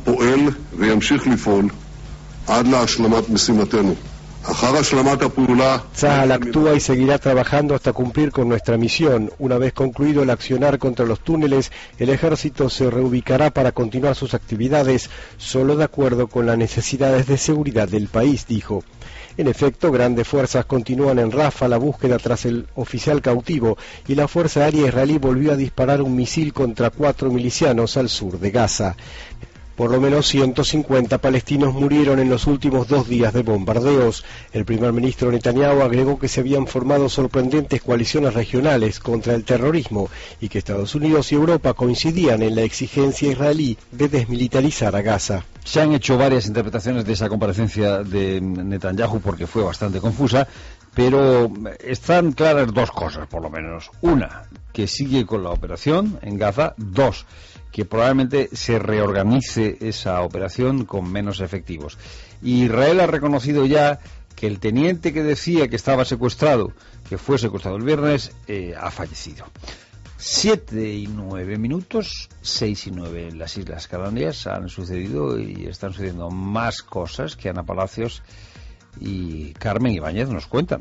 Speaker 3: Tzahal actúa y seguirá trabajando hasta cumplir con nuestra misión. Una vez concluido el accionar contra los túneles, el ejército se reubicará para continuar sus actividades, solo de acuerdo con las necesidades de seguridad del país, dijo. En efecto, grandes fuerzas continúan en Rafah la búsqueda tras el oficial cautivo y la Fuerza Aérea israelí volvió a disparar un misil contra cuatro milicianos al sur de Gaza. Por lo menos ciento cincuenta palestinos murieron en los últimos dos días de bombardeos. El primer ministro Netanyahu agregó que se habían formado sorprendentes coaliciones regionales contra el terrorismo y que Estados Unidos y Europa coincidían en la exigencia israelí de desmilitarizar a Gaza.
Speaker 1: Se han hecho varias interpretaciones de esa comparecencia de Netanyahu porque fue bastante confusa, pero están claras dos cosas, por lo menos. Una, que sigue con la operación en Gaza. Dos, que probablemente se reorganice esa operación con menos efectivos. Israel ha reconocido ya que el teniente que decía que estaba secuestrado, que fue secuestrado el viernes, eh, ha fallecido. Siete y nueve minutos, seis y nueve en las Islas Canarias han sucedido y están sucediendo más cosas que Ana Palacios y Carmen Ibáñez nos cuentan.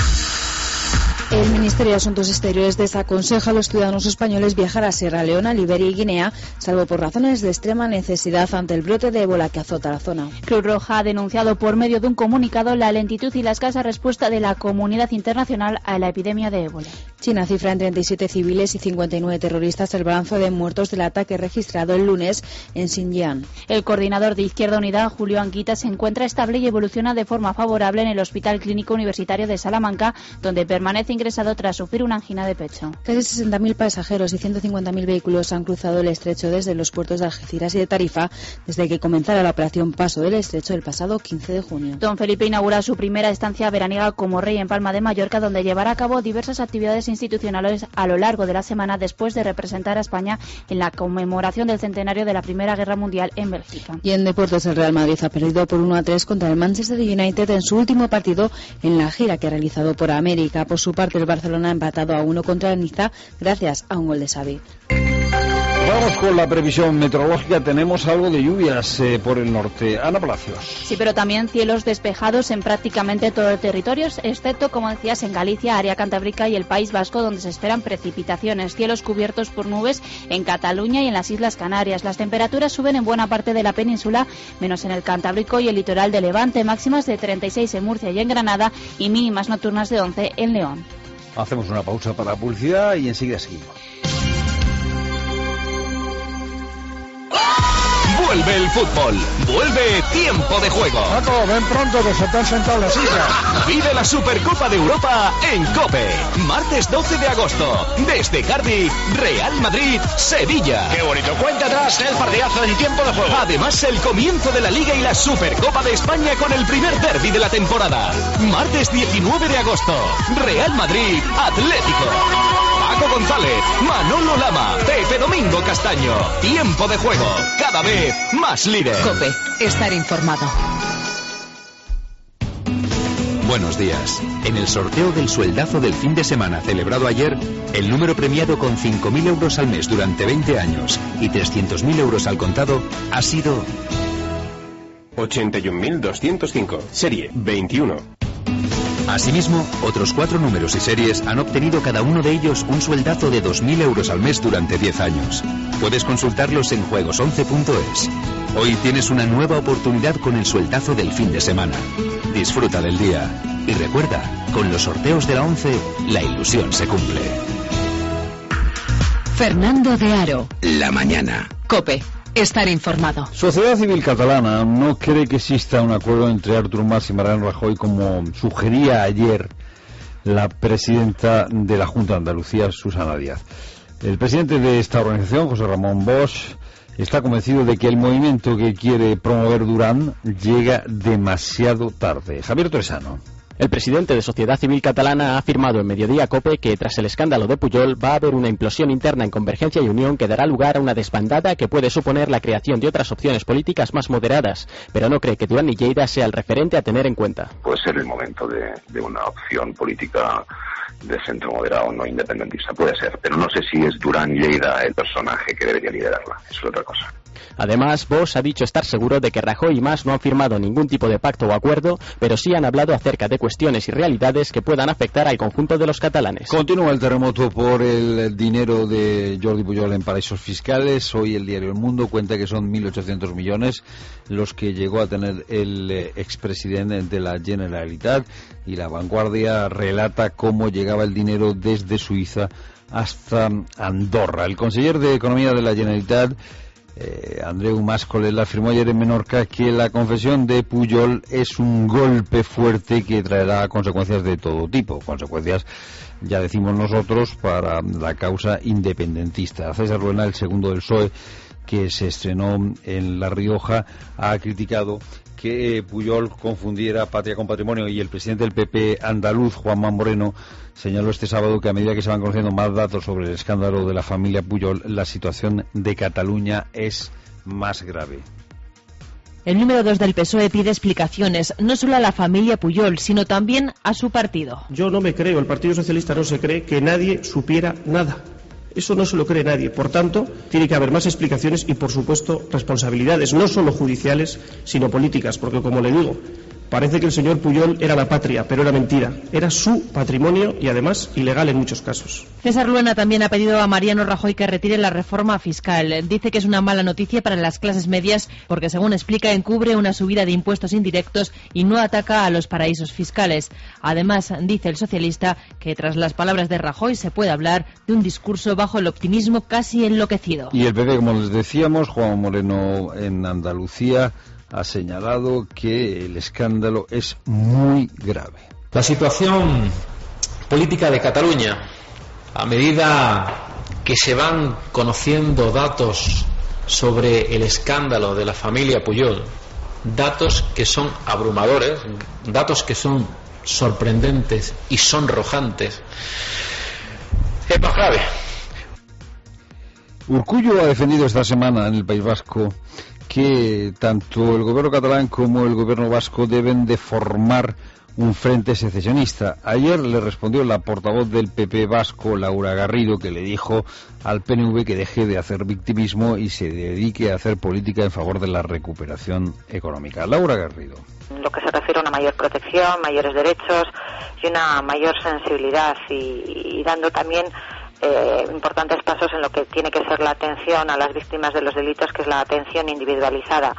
Speaker 7: El Ministerio de Asuntos Exteriores desaconseja a los ciudadanos españoles viajar a Sierra Leona, Liberia y Guinea, salvo por razones de extrema necesidad ante el brote de ébola que azota la zona.
Speaker 8: Cruz Roja ha denunciado por medio de un comunicado la lentitud y la escasa respuesta de la comunidad internacional a la epidemia de ébola.
Speaker 7: China cifra en treinta y siete civiles y cincuenta y nueve terroristas el balance de muertos del ataque registrado el lunes en Xinjiang.
Speaker 8: El coordinador de Izquierda Unida, Julio Anguita, se encuentra estable y evoluciona de forma favorable en el Hospital Clínico Universitario de Salamanca, donde permanece ingresado tras sufrir una angina de pecho.
Speaker 7: Casi sesenta mil pasajeros y ciento cincuenta mil vehículos han cruzado el estrecho desde los puertos de Algeciras y de Tarifa desde que comenzara la operación Paso del Estrecho el pasado quince de junio.
Speaker 8: Don Felipe inaugura su primera estancia veraniega como rey en Palma de Mallorca, donde llevará a cabo diversas actividades institucionales a lo largo de la semana después de representar a España en la conmemoración del centenario de la Primera Guerra Mundial en Bélgica.
Speaker 7: Y en deportes, el Real Madrid ha perdido por uno a tres contra el Manchester United en su último partido en la gira que ha realizado por América. Por su parte, el Barcelona ha empatado a uno contra el Niza gracias a un gol de Xavi.
Speaker 1: Vamos con la previsión meteorológica. Tenemos algo de lluvias eh, por el norte. Ana Palacios.
Speaker 8: Sí, pero también cielos despejados en prácticamente todo el territorio, excepto, como decías, en Galicia, área cantábrica y el País Vasco, donde se esperan precipitaciones. Cielos cubiertos por nubes en Cataluña y en las Islas Canarias. Las temperaturas suben en buena parte de la península, menos en el Cantábrico y el litoral de Levante. Máximas de treinta y seis en Murcia y en Granada y mínimas nocturnas de once en León.
Speaker 1: Hacemos una pausa para la publicidad y enseguida seguimos.
Speaker 11: Vuelve el fútbol, vuelve Tiempo de Juego.
Speaker 17: Paco, ven pronto que se te han sentado en la silla.
Speaker 11: Vive la Supercopa de Europa en COPE. Martes doce de agosto, desde Cardiff, Real Madrid, Sevilla.
Speaker 12: Qué bonito, cuenta atrás el partidazo en Tiempo de Juego.
Speaker 11: Además, el comienzo de la Liga y la Supercopa de España con el primer derbi de la temporada. Martes diecinueve de agosto, Real Madrid, Atlético. Paco González, Manolo Lama, Pepe Domingo Castaño. Tiempo de Juego, cada vez más líder.
Speaker 2: COPE, estar informado.
Speaker 15: Buenos días. En el sorteo del sueldazo del fin de semana celebrado ayer, el número premiado con cinco mil euros al mes durante veinte años y trescientos mil euros al contado ha sido
Speaker 16: ochenta y un mil doscientos cinco, serie veintiuno.
Speaker 15: Asimismo, otros cuatro números y series han obtenido cada uno de ellos un sueldazo de dos mil euros al mes durante diez años. Puedes consultarlos en juegos once punto es. Hoy tienes una nueva oportunidad con el sueldazo del fin de semana. Disfruta del día. Y recuerda, con los sorteos de la once, la ilusión se cumple.
Speaker 2: Fernando de Aro.
Speaker 15: La mañana.
Speaker 2: COPE. Estar informado.
Speaker 1: Sociedad Civil Catalana no cree que exista un acuerdo entre Artur Mas y Mariano Rajoy, como sugería ayer la presidenta de la Junta de Andalucía, Susana Díaz. El presidente de esta organización, José Ramón Bosch, está convencido de que el movimiento que quiere promover Durán llega demasiado tarde. Javier Toresano.
Speaker 14: El presidente de Sociedad Civil Catalana ha afirmado en Mediodía COPE que tras el escándalo de Pujol va a haber una implosión interna en Convergencia y Unión que dará lugar a una desbandada que puede suponer la creación de otras opciones políticas más moderadas, pero no cree que Duran y Lleida sea el referente a tener en cuenta.
Speaker 10: Puede ser el momento de, de una opción política de centro moderado no independentista, puede ser, pero no sé si es Duran y Lleida el personaje que debería liderarla, eso es otra cosa.
Speaker 14: Además, Vox ha dicho estar seguro de que Rajoy y Mas no han firmado ningún tipo de pacto o acuerdo, pero sí han hablado acerca de cuestiones y realidades que puedan afectar al conjunto de los catalanes.
Speaker 1: Continúa el terremoto por el dinero de Jordi Pujol en paraísos fiscales. Hoy el diario El Mundo cuenta que son mil ochocientos millones los que llegó a tener el expresidente de la Generalitat, y La Vanguardia relata cómo llegaba el dinero desde Suiza hasta Andorra. El conseller de Economía de la Generalitat, Eh, Andreu Mas-Colell, afirmó ayer en Menorca que la confesión de Pujol es un golpe fuerte que traerá consecuencias de todo tipo, consecuencias, ya decimos nosotros, para la causa independentista. César Luena, el segundo del P S O E, que se estrenó en La Rioja, ha criticado que Pujol confundiera patria con patrimonio, y el presidente del P P andaluz, Juanma Moreno, señaló este sábado que a medida que se van conociendo más datos sobre el escándalo de la familia Pujol, la situación de Cataluña es más grave.
Speaker 9: El número dos del P S O E pide explicaciones, no solo a la familia Pujol, sino también a su partido.
Speaker 24: Yo no me creo, el Partido Socialista no se cree que nadie supiera nada. Eso no se lo cree nadie. Por tanto, tiene que haber más explicaciones y, por supuesto, responsabilidades, no solo judiciales, sino políticas, porque, como le digo, parece que el señor Pujol era la patria, pero era mentira. Era su patrimonio y, además, ilegal en muchos casos.
Speaker 9: César Luena también ha pedido a Mariano Rajoy que retire la reforma fiscal. Dice que es una mala noticia para las clases medias porque, según explica, encubre una subida de impuestos indirectos y no ataca a los paraísos fiscales. Además, dice el socialista que tras las palabras de Rajoy se puede hablar de un discurso bajo el optimismo casi enloquecido.
Speaker 1: Y el P P, como les decíamos, Juan Moreno en Andalucía ha señalado que el escándalo es muy grave.
Speaker 18: La situación política de Cataluña, a medida que se van conociendo datos sobre el escándalo de la familia Pujol, datos que son abrumadores, datos que son sorprendentes y sonrojantes, es más grave.
Speaker 1: Urkullu ha defendido esta semana en el País Vasco que tanto el gobierno catalán como el gobierno vasco deben de formar un frente secesionista. Ayer le respondió la portavoz del P P vasco, Laura Garrido, que le dijo al P N V que deje de hacer victimismo y se dedique a hacer política en favor de la recuperación económica. Laura Garrido.
Speaker 19: Lo que se refiere a una mayor protección, mayores derechos y una mayor sensibilidad, y, y dando también Eh, importantes pasos en lo que tiene que ser la atención a las víctimas de los delitos, que es la atención individualizada.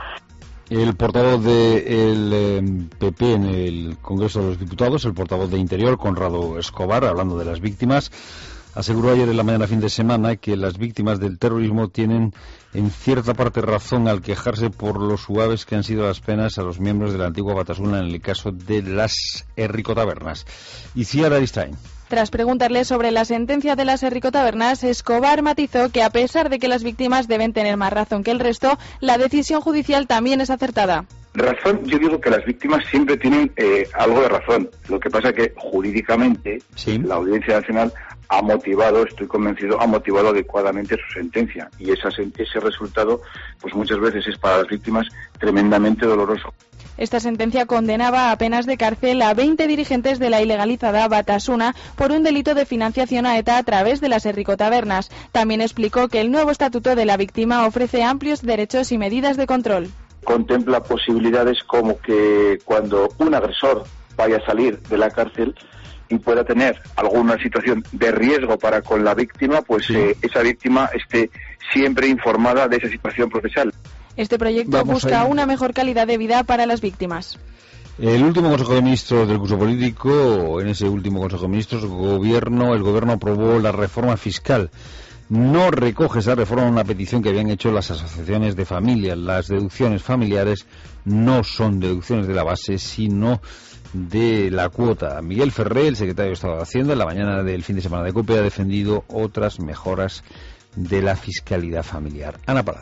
Speaker 1: El portavoz del eh, P P en el Congreso de los Diputados, el portavoz de Interior, Conrado Escobar, hablando de las víctimas, aseguró ayer en la mañana fin de semana que las víctimas del terrorismo tienen en cierta parte razón al quejarse por lo suaves que han sido las penas a los miembros de la antigua Batasuna en el caso de las herricotabernas. Y Ciara Aristain.
Speaker 20: Tras preguntarle sobre la sentencia de las herricotabernas, Escobar matizó que a pesar de que las víctimas deben tener más razón que el resto, la decisión judicial también es acertada.
Speaker 25: Razón, yo digo que las víctimas siempre tienen eh, algo de razón. Lo que pasa es que jurídicamente sí, la Audiencia Nacional ha motivado, estoy convencido, ha motivado adecuadamente su sentencia. Y esa, ese resultado, pues muchas veces es para las víctimas tremendamente doloroso.
Speaker 20: Esta sentencia condenaba a penas de cárcel a veinte dirigentes de la ilegalizada Batasuna por un delito de financiación a ETA a través de las herricotabernas. También explicó que el nuevo estatuto de la víctima ofrece amplios derechos y medidas de control.
Speaker 25: Contempla posibilidades como que cuando un agresor vaya a salir de la cárcel y pueda tener alguna situación de riesgo para con la víctima, pues sí. eh, esa víctima esté siempre informada de esa situación procesal.
Speaker 20: Este proyecto Vamos busca una mejor calidad de vida para las víctimas.
Speaker 1: El último Consejo de Ministros del curso político, en ese último Consejo de Ministros, gobierno, el Gobierno aprobó la reforma fiscal. No recoge esa reforma una petición que habían hecho las asociaciones de familias. Las deducciones familiares no son deducciones de la base, sino de la cuota. Miguel Ferré, el secretario de Estado de Hacienda, en la mañana del fin de semana de COPE, ha defendido otras mejoras de la fiscalidad familiar. Ana Palacios.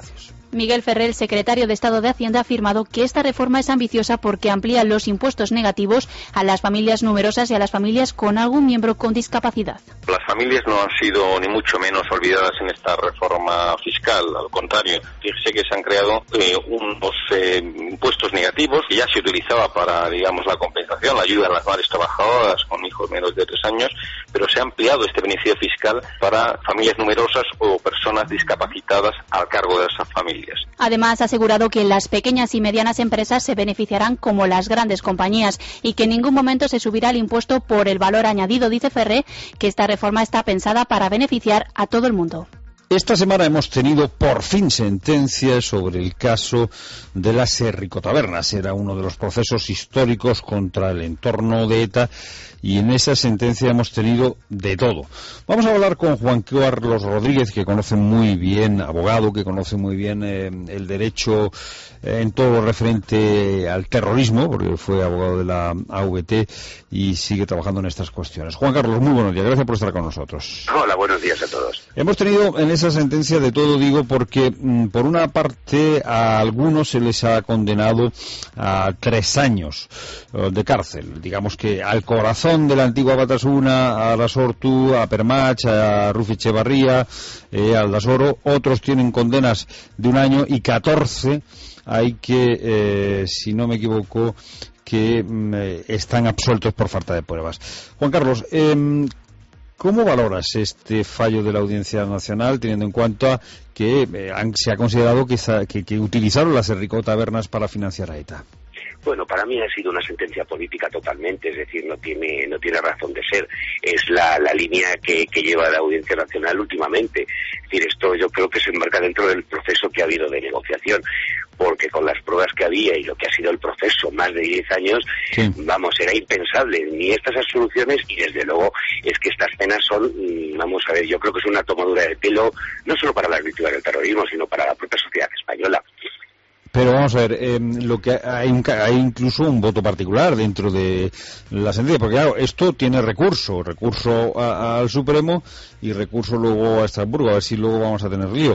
Speaker 8: Miguel Ferrer, el secretario de Estado de Hacienda, ha afirmado que esta reforma es ambiciosa porque amplía los impuestos negativos a las familias numerosas y a las familias con algún miembro con discapacidad.
Speaker 4: Las familias no han sido ni mucho menos olvidadas en esta reforma fiscal, al contrario, fíjese que se han creado eh, unos eh, impuestos negativos que ya se utilizaba para, digamos, la compensación, la ayuda a las madres trabajadoras con hijos menos de tres años, pero se ha ampliado este beneficio fiscal para familias numerosas o personas discapacitadas al cargo de esas familias.
Speaker 8: Además, ha asegurado que las pequeñas y medianas empresas se beneficiarán como las grandes compañías y que en ningún momento se subirá el impuesto por el valor añadido. Dice Ferrer que esta reforma está pensada para beneficiar a todo el mundo.
Speaker 1: Esta semana hemos tenido por fin sentencia sobre el caso de las serricotabernas. Era uno de los procesos históricos contra el entorno de ETA y en esa sentencia hemos tenido de todo. Vamos a hablar con Juan Carlos Rodríguez, que conoce muy bien, abogado, que conoce muy bien eh, el derecho eh, en todo lo referente al terrorismo, porque fue abogado de la A V T y sigue trabajando en estas cuestiones. Juan Carlos, muy buenos días, gracias por estar con nosotros.
Speaker 6: Hola, buenos días a todos.
Speaker 1: Hemos tenido en esa sentencia de todo, digo, porque mm, por una parte a algunos se les ha condenado a tres años uh, de cárcel, digamos que al corazón de la antigua Batasuna, a la Sortu, a Permach, a Rufi Echevarría, eh, al Dasoro. Otros tienen condenas de un año y catorce hay que, eh, si no me equivoco, que eh, están absueltos por falta de pruebas. Juan Carlos, eh, ¿cómo valoras este fallo de la Audiencia Nacional, teniendo en cuenta que eh, han, se ha considerado que, que, que utilizaron las serricotabernas para financiar a ETA?
Speaker 6: Bueno, para mí ha sido una sentencia política totalmente, es decir, no tiene no tiene razón de ser. Es la, la línea que, que lleva la Audiencia Nacional últimamente. Es decir, esto yo creo que se enmarca dentro del proceso que ha habido de negociación, porque con las pruebas que había y lo que ha sido el proceso, más de diez años, sí. vamos, era impensable ni estas absoluciones y desde luego es que estas penas son, vamos a ver, yo creo que es una tomadura de pelo, no solo para las víctimas del terrorismo, sino para la propia sociedad española.
Speaker 1: Pero vamos a ver, eh, lo que hay, un, hay incluso un voto particular dentro de la sentencia, porque claro, esto tiene recurso, recurso a, a, al Supremo y recurso luego a Estrasburgo, a ver si luego vamos a tener lío.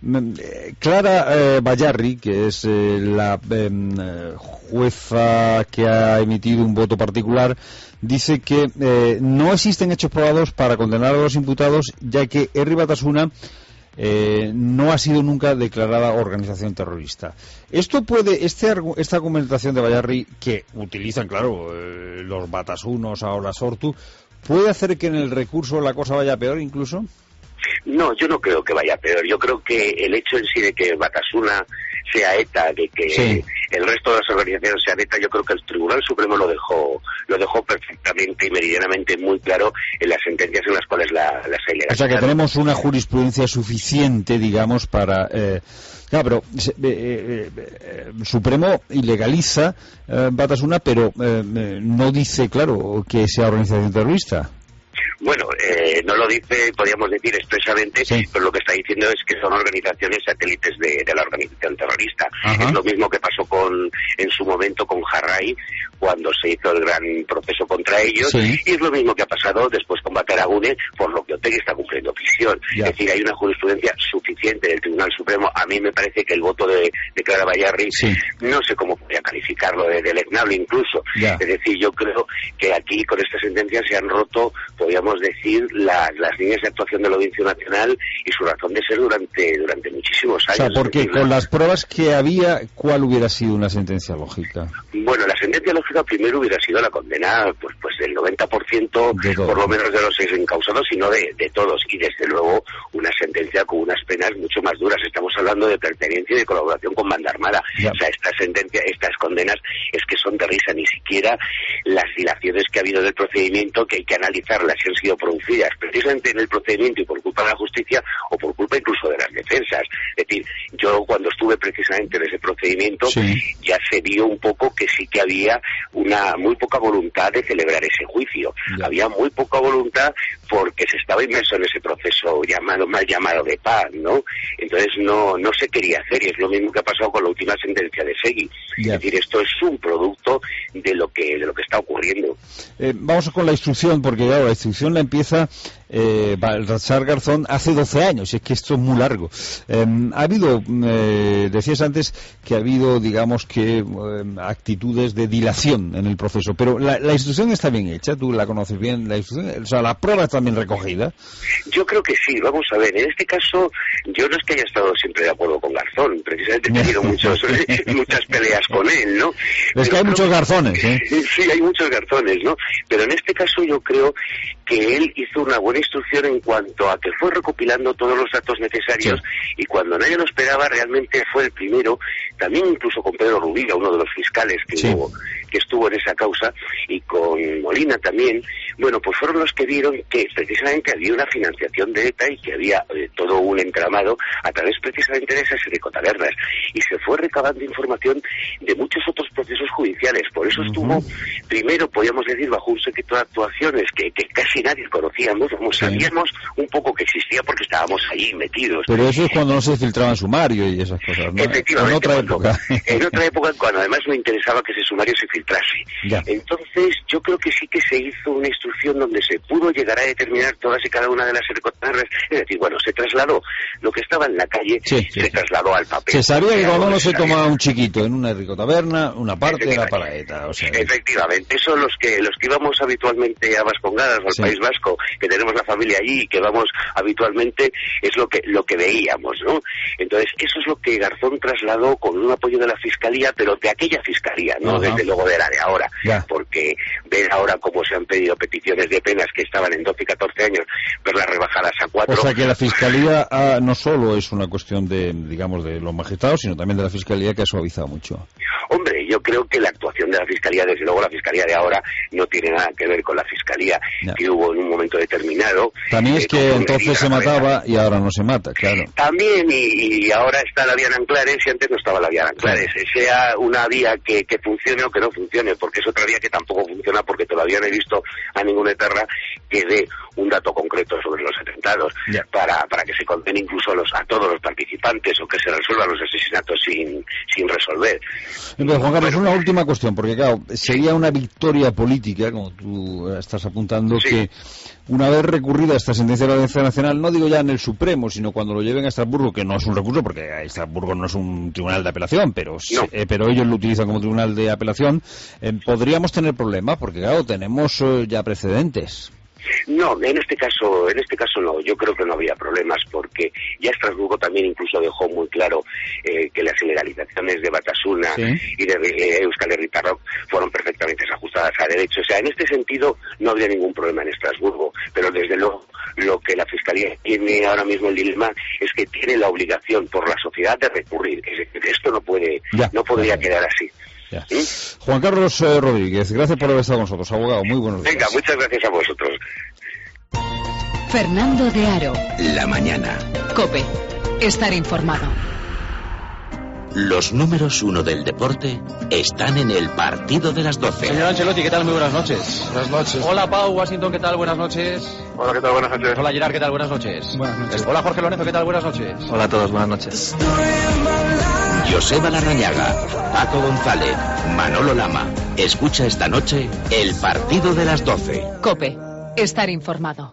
Speaker 1: Eh, Clara eh, Bayarri, que es eh, la eh, jueza que ha emitido un voto particular, dice que eh, no existen hechos probados para condenar a los imputados, ya que Herri Batasuna Eh, no ha sido nunca declarada organización terrorista. Esto puede, este, esta argumentación de Bayarri, que utilizan, claro, eh, los batasunos, ahora Sortu, ¿puede hacer que en el recurso la cosa vaya peor incluso?
Speaker 6: No, yo no creo que vaya peor. Yo creo que el hecho en sí de que Batasuna sea ETA, de que sí. el resto de las organizaciones sean ETA, yo creo que el Tribunal Supremo lo dejó lo dejó perfectamente y meridianamente muy claro en las sentencias en las cuales la, las ha ilegalizado.
Speaker 1: O sea que tenemos una jurisprudencia suficiente, digamos, para... Eh, claro, pero eh, eh, eh, Supremo ilegaliza eh, Batasuna, pero eh, no dice, claro, que sea organización terrorista.
Speaker 6: Bueno, eh, no lo dice, podríamos decir expresamente, sí. pero lo que está diciendo es que son organizaciones satélites de, de la organización terrorista. Ajá. Es lo mismo que pasó con en su momento con Jarray, cuando se hizo el gran proceso contra ellos, sí. y es lo mismo que ha pasado después con Bateragune, por lo que Otegi está cumpliendo prisión. Ya. Es decir, hay una jurisprudencia suficiente del Tribunal Supremo. A mí me parece que el voto de, de Clara Bayarri, sí. no sé cómo podría calificarlo, de deleznable incluso. Ya. Es decir, yo creo que aquí con esta sentencia se han roto, podríamos decir, la, las líneas de actuación de la Audiencia Nacional y su razón de ser durante durante muchísimos años.
Speaker 1: O sea, porque
Speaker 6: decir,
Speaker 1: con las pruebas que había, ¿cuál hubiera sido una sentencia lógica?
Speaker 6: Bueno, la sentencia lógica primero hubiera sido la condena pues pues del noventa por ciento, por lo menos de los seis encausados, sino de, de todos. Y desde luego una sentencia con unas penas mucho más duras. Estamos hablando de pertenencia y de colaboración con banda armada. Ya. O sea, esta sentencia, estas condenas es que son de risa. Ni siquiera las dilaciones que ha habido del procedimiento, que hay que analizarlas si han sido producidas precisamente en el procedimiento y por culpa de la justicia o por culpa incluso de las defensas. Es decir, yo cuando estuve precisamente en ese procedimiento sí. ya se vio un poco que sí que había una muy poca voluntad de celebrar ese juicio. Ya. Había muy poca voluntad porque se estaba inmerso en ese proceso llamado, mal llamado de paz, ¿no? Entonces no no se quería hacer, y es lo mismo que ha pasado con la última sentencia de Seguí. Yeah. Es decir, esto es un producto de lo que de lo que está ocurriendo.
Speaker 1: Eh, vamos con la instrucción, porque claro, la instrucción la empieza eh, Baltasar Garzón hace doce años, y es que esto es muy largo. Eh, ha habido, eh, decías antes, que ha habido, digamos, que eh, actitudes de dilación en el proceso, pero la, la instrucción está bien hecha, tú la conoces bien, la instrucción, o sea, la prueba está bien recogida.
Speaker 6: Yo creo que sí, vamos a ver, en este caso, yo no es que haya estado siempre de acuerdo con Garzón, precisamente he tenido muchos, muchas peleas con él, ¿no?
Speaker 1: Es
Speaker 6: pero
Speaker 1: que hay muchos Garzones, ¿eh?
Speaker 6: Sí, hay muchos Garzones, ¿no? Pero en este caso yo creo que él hizo una buena instrucción en cuanto a que fue recopilando todos los datos necesarios, sí. Y cuando nadie lo esperaba, realmente fue el primero, también incluso con Pedro Rubilla, uno de los fiscales que, sí. hubo, que estuvo en esa causa, y con Molina también, bueno, pues fueron los que vieron que precisamente había una financiación de ETA y que había eh, todo un entramado a través precisamente de esas ericotabernas, y se fue recabando información de muchos otros procesos judiciales. Por eso uh-huh. estuvo, primero, podríamos decir, bajo un secreto de actuaciones que, que casi nadie conocíamos, como sí. sabíamos un poco que existía porque estábamos allí metidos.
Speaker 1: Pero eso es cuando no se filtraba en sumario y esas cosas, ¿no?
Speaker 6: Efectivamente.
Speaker 1: En otra
Speaker 6: cuando,
Speaker 1: época.
Speaker 6: En otra época, cuando además no interesaba que ese sumario se filtrase.
Speaker 1: Ya.
Speaker 6: Entonces, yo creo que sí que se hizo una instrucción donde se pudo llegar a determinar todas y cada una de las ericotabernas. Es decir, bueno, se trasladó lo que estaba en la calle, sí, sí, se sí. trasladó al papel.
Speaker 1: Se sabía que cuando uno se tomaba un chiquito en una ericotaberna, una parte era para ETA. O sea,
Speaker 6: efectivamente, eso los que los que íbamos habitualmente a Vascongadas o al sí. País Vasco, que tenemos la familia allí y que vamos habitualmente, es lo que lo que veíamos, ¿no? Entonces, eso es lo que Garzón trasladó con un apoyo de la Fiscalía, pero de aquella Fiscalía, no uh-huh. desde luego de la de ahora, yeah. porque ver ahora cómo se han pedido peticiones de penas que estaban en doce y catorce años, verlas rebajadas a cuatro.
Speaker 1: O sea que la Fiscalía ah, no solo es una cuestión de, digamos, de los magistrados, sino también de la Fiscalía, que ha suavizado mucho.
Speaker 6: Hombre, yo creo que la actuación de la Fiscalía, desde luego la Fiscalía de ahora, no tiene nada que ver con la Fiscalía no. que hubo en un momento determinado.
Speaker 1: También es eh, que entonces se mataba y ahora no se mata, claro.
Speaker 6: También, y, y ahora está la vía Anclares y antes no estaba la vía Anclares. Claro. Sea una vía que, que funcione o que no funcione, porque es otra vía que tampoco funciona, porque todavía no he visto a ninguna eterna que dé un dato concreto sobre los atentados, yeah. para, para que se condene incluso a, los, a todos los participantes o que se resuelvan los asesinatos sin, sin resolver.
Speaker 1: Entonces, Juan Carlos, bueno, una última cuestión, porque claro, sería una victoria política, como tú estás apuntando, sí. que una vez recurrida esta sentencia de la Audiencia Nacional, no digo ya en el Supremo, sino cuando lo lleven a Estrasburgo, que no es un recurso, porque Estrasburgo no es un tribunal de apelación, pero, no. se, eh, pero ellos lo utilizan como tribunal de apelación, eh, podríamos tener problemas, porque claro, tenemos eh, ya precedentes.
Speaker 6: No, en este caso, en este caso no, yo creo que no había problemas, porque ya Estrasburgo también incluso dejó muy claro eh, que las ilegalizaciones de Batasuna ¿sí? y de eh, Euskal Herritarrok fueron perfectamente ajustadas a derecho. O sea, en este sentido no habría ningún problema en Estrasburgo, pero desde luego lo que la Fiscalía tiene ahora mismo el dilema es que tiene la obligación por la sociedad de recurrir. Es decir, esto no puede, ya, no podría ya. quedar así.
Speaker 1: Ya. ¿Sí? Juan Carlos eh, Rodríguez, gracias por haber estado con nosotros, abogado, muy buenos días.
Speaker 6: Venga, muchas gracias a vosotros.
Speaker 2: Fernando de Aro.
Speaker 15: La mañana.
Speaker 2: COPE. Estar informado.
Speaker 15: Los números uno del deporte están en el partido de las doce.
Speaker 5: Señor Ancelotti, ¿qué tal? Muy buenas noches.
Speaker 13: Buenas noches.
Speaker 5: Hola, Pau Washington, ¿qué tal? Buenas noches.
Speaker 13: Hola, ¿qué tal? Buenas noches.
Speaker 5: Hola, Gerard, ¿qué tal? Buenas noches.
Speaker 13: Buenas noches.
Speaker 5: Hola, Jorge Lorenzo, ¿qué tal? Buenas noches.
Speaker 13: Hola a todos, buenas noches.
Speaker 15: Joseba Larrañaga, Paco González, Manolo Lama. Escucha esta noche el partido de las doce.
Speaker 2: COPE. Estar informado.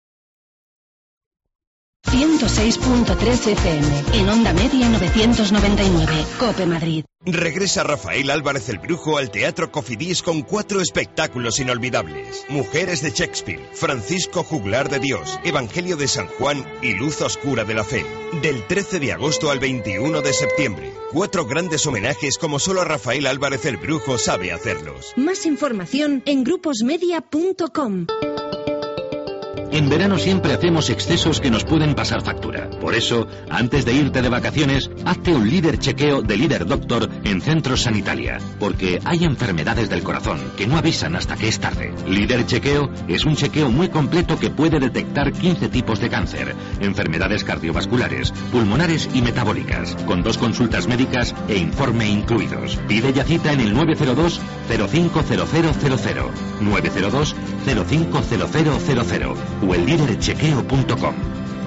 Speaker 2: ciento seis punto tres F M, en onda media novecientos noventa y nueve, COPE Madrid.
Speaker 21: Regresa Rafael Álvarez el Brujo al Teatro Cofidis con cuatro espectáculos inolvidables: Mujeres de Shakespeare, Francisco Juglar de Dios, Evangelio de San Juan y Luz Oscura de la Fe. Del trece de agosto al veintiuno de septiembre. Cuatro grandes homenajes como solo Rafael Álvarez el Brujo sabe hacerlos.
Speaker 2: Más información en gruposmedia punto com.
Speaker 15: En verano siempre hacemos excesos que nos pueden pasar factura. Por eso, antes de irte de vacaciones, hazte un líder chequeo de Líder Doctor en Centros Sanitalia. Porque hay enfermedades del corazón que no avisan hasta que es tarde. Líder Chequeo es un chequeo muy completo que puede detectar quince tipos de cáncer, enfermedades cardiovasculares, pulmonares y metabólicas, con dos consultas médicas e informe incluidos. Pide ya cita en el nueve cero dos, cero cinco cero cero cero cero, nueve cero dos, cero cinco cero cero cero cero
Speaker 3: o el líder chequeo punto com.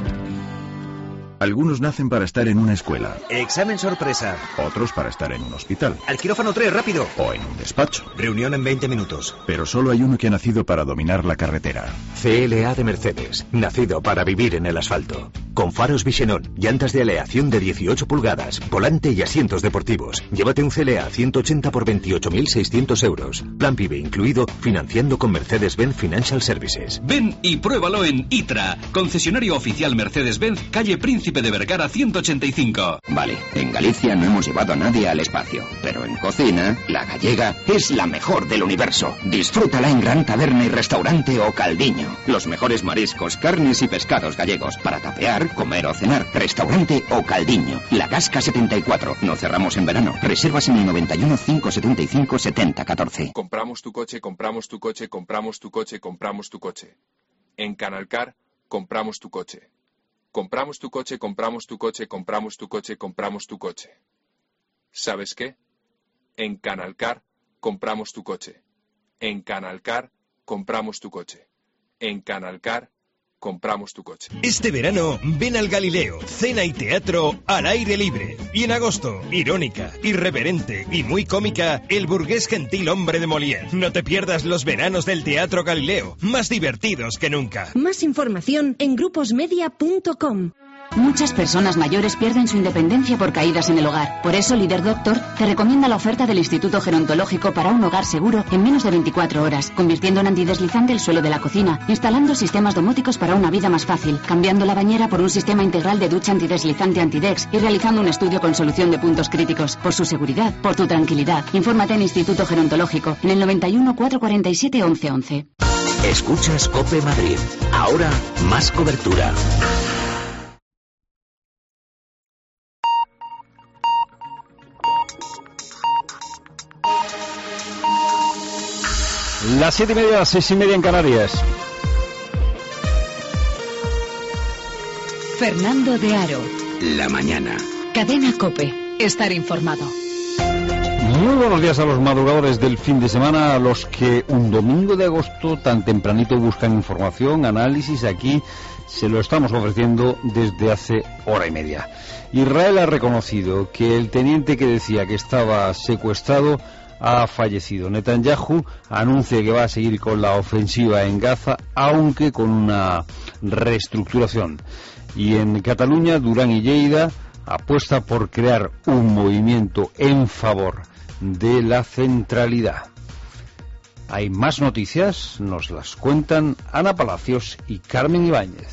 Speaker 7: Algunos nacen para estar en una escuela.
Speaker 17: Examen sorpresa.
Speaker 7: Otros para estar en un hospital.
Speaker 17: Al quirófano tres, rápido.
Speaker 7: O en un despacho.
Speaker 17: Reunión en veinte minutos.
Speaker 7: Pero solo hay uno que ha nacido para dominar la carretera.
Speaker 22: C L A de Mercedes, nacido para vivir en el asfalto. Con faros Visenon, llantas de aleación de dieciocho pulgadas, volante y asientos deportivos. Llévate un C L A ciento ochenta por veintiocho mil seiscientos euros. Plan PIBE incluido, financiando con Mercedes-Benz Financial Services.
Speaker 23: Ven y pruébalo en ITRA, concesionario oficial Mercedes-Benz, calle Príncipe de Vergara ciento ochenta y cinco.
Speaker 26: Vale, en Galicia no hemos llevado a nadie al espacio, pero en cocina, la gallega es la mejor del universo. Disfrútala en Gran Taberna y Restaurante O Caldiño. Los mejores mariscos, carnes y pescados gallegos para tapear, comer o cenar. Restaurante O Caldiño, La Gasca setenta y cuatro. No cerramos en verano. Reservas en el noventa y uno, cinco setenta y cinco, setenta catorce.
Speaker 27: Compramos tu coche, compramos tu coche, compramos tu coche, compramos tu coche. En Canalcar, compramos tu coche. Compramos tu coche, compramos tu coche, compramos tu coche, compramos tu coche. ¿Sabes qué? En Canalcar, compramos tu coche. En Canalcar, compramos tu coche. En Canalcar, compramos tu coche.
Speaker 21: Este verano, ven al Galileo, cena y teatro al aire libre. Y en agosto, irónica, irreverente y muy cómica, El burgués gentil hombre de Molière. No te pierdas los veranos del Teatro Galileo, más divertidos que nunca.
Speaker 28: Más información en gruposmedia punto com.
Speaker 29: Muchas personas mayores pierden su independencia por caídas en el hogar. Por eso, Líder Doctor te recomienda la oferta del Instituto Gerontológico para un hogar seguro en menos de veinticuatro horas, convirtiendo en antideslizante el suelo de la cocina, instalando sistemas domóticos para una vida más fácil, cambiando la bañera por un sistema integral de ducha antideslizante Antidex y realizando un estudio con solución de puntos críticos. Por su seguridad, por tu tranquilidad. Infórmate en Instituto Gerontológico en el noventa y uno, cuatrocientos cuarenta y siete, once once.
Speaker 15: Escuchas COPE Madrid. Ahora, más cobertura.
Speaker 1: Las siete y media, las seis y media en Canarias.
Speaker 2: Fernando de Aro.
Speaker 15: La mañana.
Speaker 2: Cadena COPE. Estar informado.
Speaker 1: Muy buenos días a los madrugadores del fin de semana, a los que un domingo de agosto tan tempranito buscan información, análisis. Aquí se lo estamos ofreciendo desde hace hora y media. Israel ha reconocido que el teniente que decía que estaba secuestrado ha fallecido. Netanyahu anuncia que va a seguir con la ofensiva en Gaza, aunque con una reestructuración. Y en Cataluña, Durán y Lleida apuesta por crear un movimiento en favor de la centralidad. Hay más noticias, nos las cuentan Ana Palacios y Carmen Ibáñez.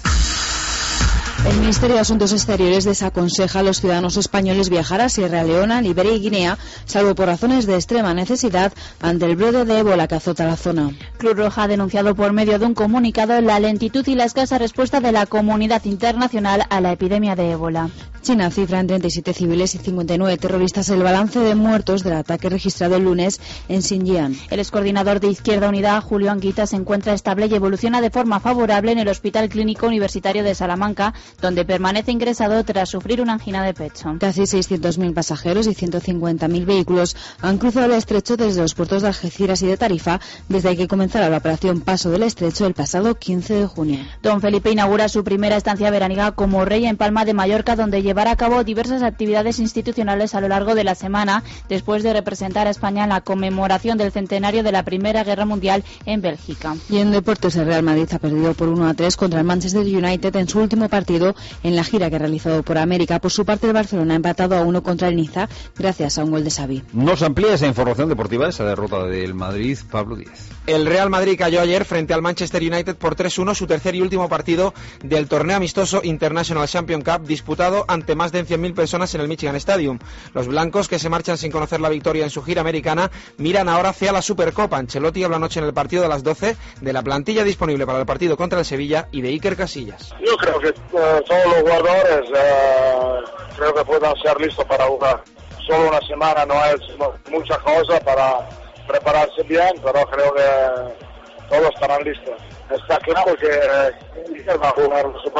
Speaker 30: El Ministerio de Asuntos Exteriores desaconseja a los ciudadanos españoles viajar a Sierra Leona, Liberia y Guinea, salvo por razones de extrema necesidad ante el brote de ébola que azota la zona.
Speaker 8: Cruz Roja ha denunciado por medio de un comunicado la lentitud y la escasa respuesta de la comunidad internacional a la epidemia de ébola.
Speaker 30: China cifra en treinta y siete civiles y cincuenta y nueve terroristas el balance de muertos del ataque registrado el lunes en Xinjiang.
Speaker 8: El excoordinador de Izquierda Unida, Julio Anguita, se encuentra estable y evoluciona de forma favorable en el Hospital Clínico Universitario de Salamanca, donde permanece ingresado tras sufrir una angina de pecho.
Speaker 30: Casi seiscientos mil pasajeros y ciento cincuenta mil vehículos han cruzado el estrecho desde los puertos de Algeciras y de Tarifa desde que comenzara la operación Paso del Estrecho el pasado quince de junio.
Speaker 8: Don Felipe inaugura su primera estancia veraniega como rey en Palma de Mallorca, donde llevará a cabo diversas actividades institucionales a lo largo de la semana, después de representar a España en la conmemoración del centenario de la Primera Guerra Mundial en Bélgica.
Speaker 30: Y en deportes, el Real Madrid ha perdido por uno a tres contra el Manchester United en su último partido en la gira que ha realizado por América. Por su parte, el Barcelona ha empatado a uno contra el Niza gracias a un gol de Xavi.
Speaker 1: Nos amplía esa información deportiva, esa derrota del Madrid, Pablo Díez.
Speaker 31: El Real Madrid cayó ayer frente al Manchester United por tres uno, su tercer y último partido del torneo amistoso International Champions Cup, disputado ante más de cien mil personas en el Michigan Stadium. Los blancos, que se marchan sin conocer la victoria en su gira americana, miran ahora hacia la Supercopa. Ancelotti habló anoche en el partido de las doce de la plantilla disponible para el partido contra el Sevilla y de Iker Casillas.
Speaker 32: Yo creo que uh, todos los jugadores uh, creo que puedan ser listos para jugar. Solo una semana no es mucha cosa para prepararse bien, pero creo que todos estarán listos. Está claro que uh, Iker va a jugar la Supercopa.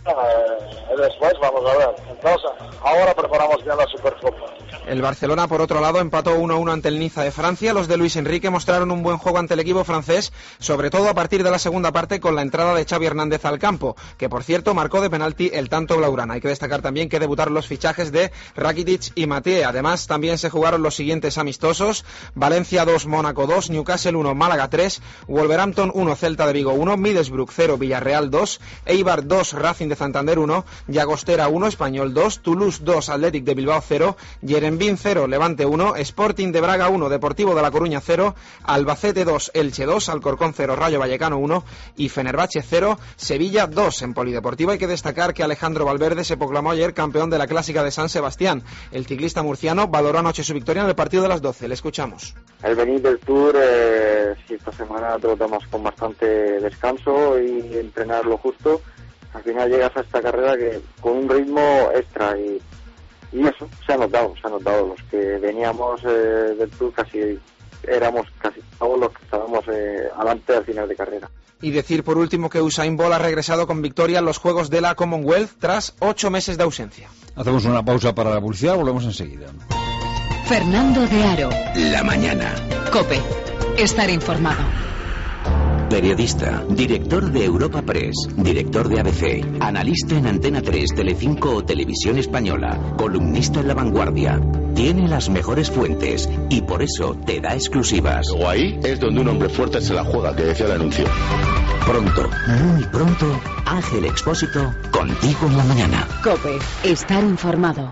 Speaker 32: eh, y después vamos a ver. Entonces, ahora preparamos bien la Supercopa.
Speaker 31: El Barcelona, por otro lado, empató uno a uno ante el Niza de Francia. Los de Luis Enrique mostraron un buen juego ante el equipo francés, sobre todo a partir de la segunda parte con la entrada de Xavi Hernández al campo, que por cierto marcó de penalti el tanto blaugrana. Hay que destacar también que debutaron los fichajes de Rakitic y Mathieu. Además, también se jugaron los siguientes amistosos: Valencia dos, Mónaco dos, Newcastle uno, Málaga tres, Wolverhampton uno, Celta de Vigo uno, Middlesbrough cero, Villarreal dos, Eibar dos, Racing de Santander uno, Llagostera uno, Español dos, Toulouse dos, Athletic de Bilbao cero, Jeremín cero, Levante uno, Sporting de Braga uno, Deportivo de La Coruña cero, Albacete dos, Elche dos, Alcorcón cero, Rayo Vallecano uno y Fenerbahce cero, Sevilla dos. En Polideportivo hay que destacar que Alejandro Valverde se proclamó ayer campeón de la Clásica de San Sebastián. El ciclista murciano valoró anoche su victoria en el partido de las doce. Le escuchamos.
Speaker 4: El venir del Tour, eh, si esta semana tratamos con bastante descanso y entrenar lo justo, al final llegas a esta carrera que con un ritmo extra y Y eso, se ha notado, se ha notado. Los que veníamos eh, del Tour casi éramos casi todos los que estábamos eh, adelante al final de carrera.
Speaker 31: Y decir por último que Usain Bolt ha regresado con victoria en los Juegos de la Commonwealth tras ocho meses de ausencia.
Speaker 1: Hacemos una pausa para la publicidad, volvemos enseguida.
Speaker 2: Fernando de Aro.
Speaker 22: La mañana.
Speaker 2: COPE. Estar informado.
Speaker 22: Periodista, director de Europa Press, director de A B C, analista en Antena tres, Telecinco o Televisión Española, columnista en La Vanguardia. Tiene las mejores fuentes y por eso te da exclusivas.
Speaker 9: Luego ahí es donde un hombre fuerte se la juega, que decía el anuncio.
Speaker 22: Pronto, muy pronto, Ángel Expósito, contigo en la mañana.
Speaker 2: COPE. Estar informado.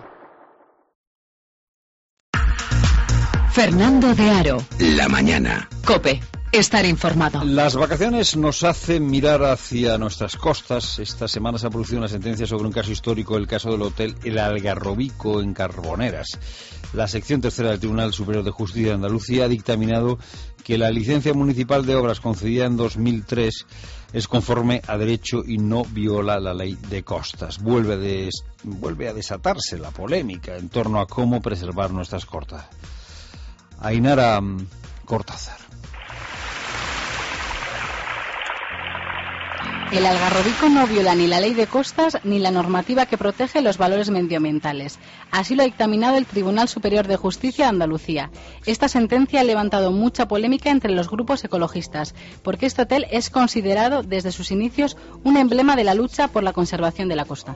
Speaker 2: Fernando de Aro.
Speaker 22: La mañana.
Speaker 2: COPE. Estar informado.
Speaker 1: Las vacaciones nos hacen mirar hacia nuestras costas. Esta semana se ha producido una sentencia sobre un caso histórico, el caso del hotel El Algarrobico en Carboneras. La sección tercera del Tribunal Superior de Justicia de Andalucía ha dictaminado que la licencia municipal de obras concedida en dos mil tres es conforme a derecho y no viola la ley de costas. Vuelve, de, vuelve a desatarse la polémica en torno a cómo preservar nuestras costas. Ainara Cortázar.
Speaker 8: El Algarrobico no viola ni la ley de costas ni la normativa que protege los valores medioambientales. Así lo ha dictaminado el Tribunal Superior de Justicia de Andalucía. Esta sentencia ha levantado mucha polémica entre los grupos ecologistas, porque este hotel es considerado desde sus inicios un emblema de la lucha por la conservación de la costa.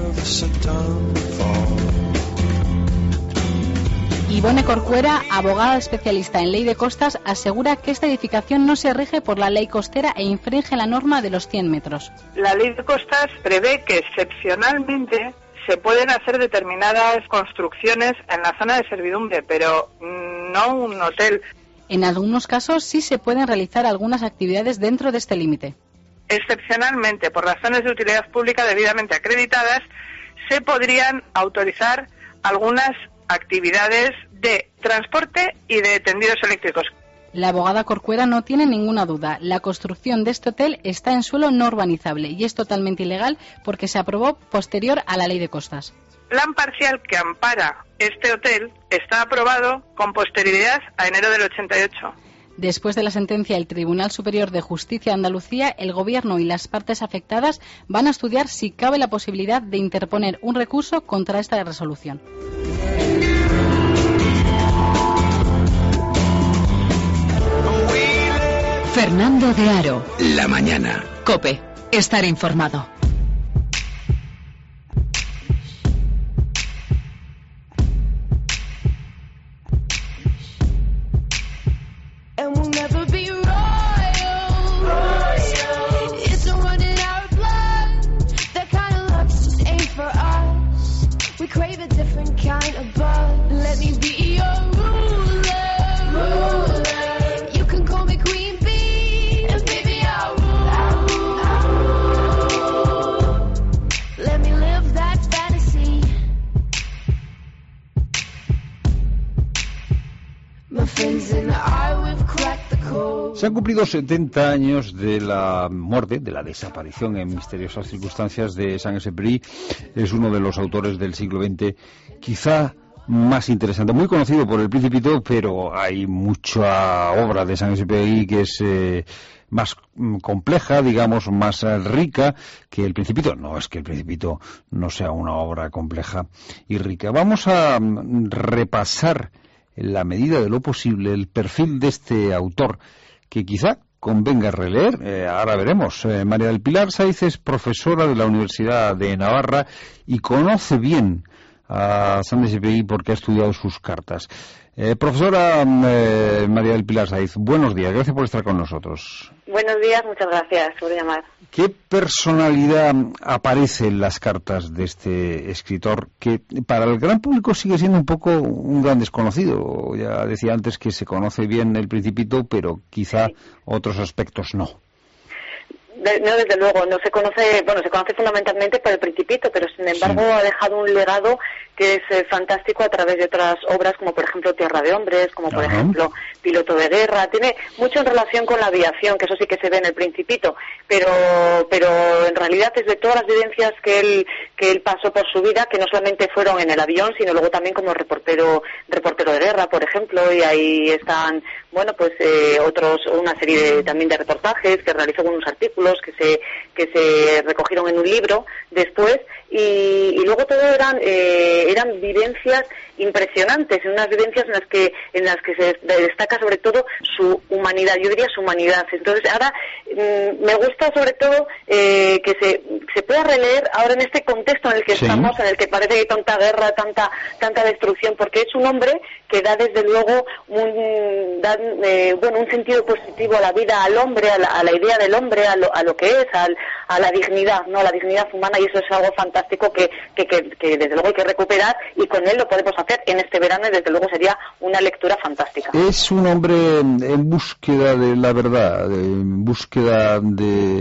Speaker 8: Ivone Corcuera, abogada especialista en ley de costas, asegura que esta edificación no se rige por la ley costera e infringe la norma de los cien metros.
Speaker 10: La ley de costas prevé que excepcionalmente se pueden hacer determinadas construcciones en la zona de servidumbre, pero no un hotel.
Speaker 8: En algunos casos sí se pueden realizar algunas actividades dentro de este límite.
Speaker 10: Excepcionalmente, por razones de utilidad pública debidamente acreditadas, se podrían autorizar algunas actividades de transporte y de tendidos eléctricos.
Speaker 8: La abogada Corcuera no tiene ninguna duda. La construcción de este hotel está en suelo no urbanizable y es totalmente ilegal porque se aprobó posterior a la ley de costas.
Speaker 10: El plan parcial que ampara este hotel está aprobado con posterioridad a enero del ochenta y ocho.
Speaker 8: Después de la sentencia del Tribunal Superior de Justicia de Andalucía, el Gobierno y las partes afectadas van a estudiar si cabe la posibilidad de interponer un recurso contra esta resolución.
Speaker 2: Fernando de Aro.
Speaker 22: La mañana.
Speaker 2: COPE. Estar informado.
Speaker 1: Se han cumplido setenta años de la muerte, de la desaparición en misteriosas circunstancias de Saint-Exupéry. Es uno de los autores del siglo veinte, quizá más interesante, muy conocido por El Principito, pero hay mucha obra de Saint-Exupéry que es eh, más mm, compleja, digamos, más eh, rica que El Principito. No es que El Principito no sea una obra compleja y rica. Vamos a mm, repasar en la medida de lo posible el perfil de este autor, que quizá convenga releer, eh, ahora veremos. Eh, María del Pilar Saiz es profesora de la Universidad de Navarra y conoce bien a Saint-Exupéry porque ha estudiado sus cartas. Eh, profesora eh, María del Pilar Saiz, buenos días, gracias por estar con nosotros.
Speaker 5: Buenos días, muchas gracias por llamar.
Speaker 1: ¿Qué personalidad aparece en las cartas de este escritor que para el gran público sigue siendo un poco un gran desconocido? Ya decía antes que se conoce bien El Principito, pero quizá sí. Otros aspectos no.
Speaker 5: De, no, desde luego, no se conoce, bueno, se conoce fundamentalmente por El Principito, pero sin embargo sí. ha dejado un legado que es eh, fantástico a través de otras obras, como por ejemplo Tierra de Hombres, como por Ajá. ejemplo Piloto de Guerra. Tiene mucho en relación con la aviación, que eso sí que se ve en El Principito, pero pero en realidad es de todas las vivencias que él que él pasó por su vida, que no solamente fueron en el avión, sino luego también como reportero reportero de guerra, por ejemplo, y ahí están, bueno, pues eh, otros, una serie de, también de reportajes que realizó con unos artículos que se que se recogieron en un libro después, y, y luego todo eran eh, eran vivencias impresionantes, unas vivencias en las que en las que se destaca sobre todo su humanidad, yo diría su humanidad. Entonces ahora mmm, me gusta sobre todo eh, que se se pueda releer ahora en este contexto en el que sí. estamos, en el que parece que hay tanta guerra, tanta tanta destrucción, porque es un hombre que da desde luego un da, eh, bueno un sentido positivo a la vida, al hombre, a la, a la idea del hombre, a lo, a lo que es, al, a la dignidad, no, a la dignidad humana, y eso es algo fantástico que, que, que, que desde luego hay que recuperar, y con él lo podemos hacer en este verano, y desde luego sería una lectura fantástica.
Speaker 1: Es un hombre en búsqueda de la verdad, en búsqueda de,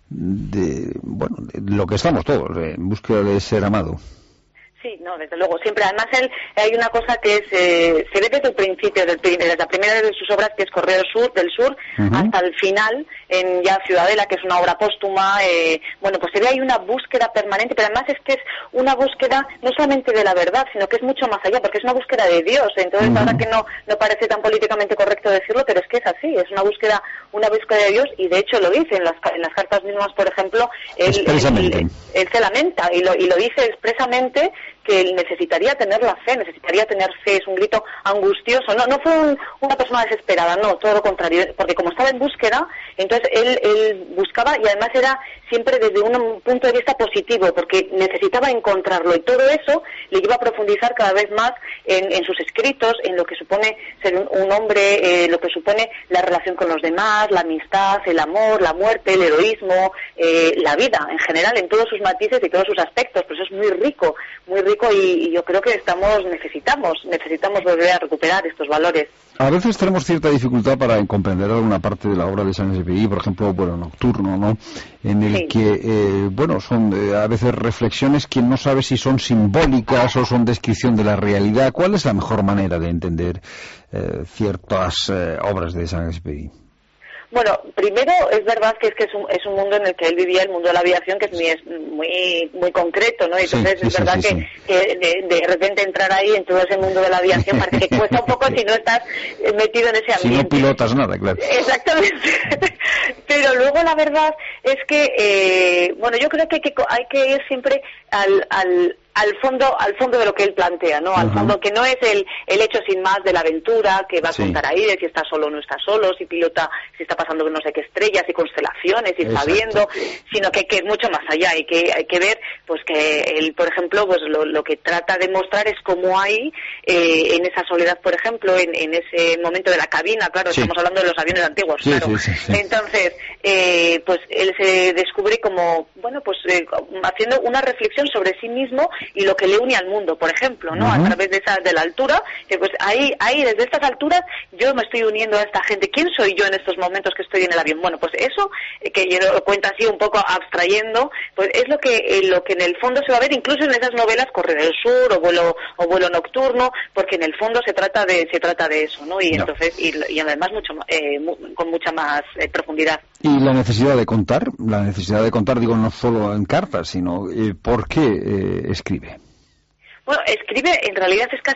Speaker 1: de bueno, de lo que estamos todos, en búsqueda de ser amado.
Speaker 5: Sí, no, desde luego, siempre. Además, él, hay una cosa que es, eh, se ve desde el principio, desde, desde la primera de sus obras, que es Correo del Sur, del Sur uh-huh. hasta el final, en ya Ciudadela, que es una obra póstuma. Eh, bueno, pues se ve ahí una búsqueda permanente, pero además es que es una búsqueda no solamente de la verdad, sino que es mucho más allá, porque es una búsqueda de Dios. Entonces, uh-huh. ahora que no, no parece tan políticamente correcto decirlo, pero es que es así, es una búsqueda, una búsqueda de Dios, y de hecho lo dice en las, en las cartas mismas, por ejemplo, él, él, él, él se lamenta y lo, y lo dice expresamente, que él necesitaría tener la fe, necesitaría tener fe, es un grito angustioso. No no fue un, una persona desesperada, no, todo lo contrario, porque como estaba en búsqueda, entonces él, él buscaba, y además era siempre desde un punto de vista positivo, porque necesitaba encontrarlo, y todo eso le iba a profundizar cada vez más en, en sus escritos, en lo que supone ser un, un hombre, eh, lo que supone la relación con los demás, la amistad, el amor, la muerte, el heroísmo, eh, la vida en general, en todos sus matices y todos sus aspectos. Pues eso es muy rico, muy rico. Y, y yo creo que estamos necesitamos necesitamos volver a recuperar estos valores.
Speaker 1: A veces tenemos cierta dificultad para comprender alguna parte de la obra de Saint-Exupéry, por ejemplo, bueno, Nocturno, ¿no? En el sí. que, eh, bueno, son eh, a veces reflexiones que no sabe si son simbólicas o son descripción de la realidad. ¿Cuál es la mejor manera de entender eh, ciertas eh, obras de Saint-Exupéry?
Speaker 5: Bueno, primero es verdad que es que es un, es un mundo en el que él vivía, el mundo de la aviación, que es muy muy, muy concreto, ¿no? Entonces sí, sí, es verdad sí, sí, que, sí. que de, de repente entrar ahí en todo ese mundo de la aviación parece que cuesta un poco si no estás metido en ese ambiente.
Speaker 1: Si no pilotas nada, claro.
Speaker 5: Exactamente. Pero luego la verdad es que, eh, bueno, yo creo que hay que, hay que ir siempre al... al al fondo al fondo de lo que él plantea, ¿no? Al uh-huh. fondo, que no es el, el hecho sin más de la aventura, que va a sí. contar ahí de si está solo o no está solo, si pilota, si está pasando no sé qué estrellas y constelaciones y está viendo, sino que, que es mucho más allá, y que hay que ver pues que él, por ejemplo, pues lo, lo que trata de mostrar es cómo hay eh, en esa soledad, por ejemplo, en, en ese momento de la cabina, claro, sí. estamos hablando de los aviones antiguos,
Speaker 1: sí,
Speaker 5: claro.
Speaker 1: Sí, sí, sí.
Speaker 5: Entonces, eh, pues él se descubre como, bueno, pues eh, haciendo una reflexión sobre sí mismo y lo que le une al mundo, por ejemplo, ¿no? Uh-huh. A través de esa de la altura, que pues ahí, ahí desde estas alturas yo me estoy uniendo a esta gente. ¿Quién soy yo en estos momentos que estoy en el avión? Bueno, pues eso, eh, que yo lo cuento así un poco abstrayendo, pues es lo que eh, lo que en el fondo se va a ver incluso en esas novelas Correo del Sur o Vuelo o Vuelo Nocturno, porque en el fondo se trata de se trata de eso, ¿no? Y no. entonces y, y además mucho eh, mu- con mucha más eh, profundidad.
Speaker 1: Y la necesidad de contar, la necesidad de contar, digo, no solo en cartas, sino eh, ¿por qué eh, escribe?
Speaker 5: Bueno, escribe, en realidad es casi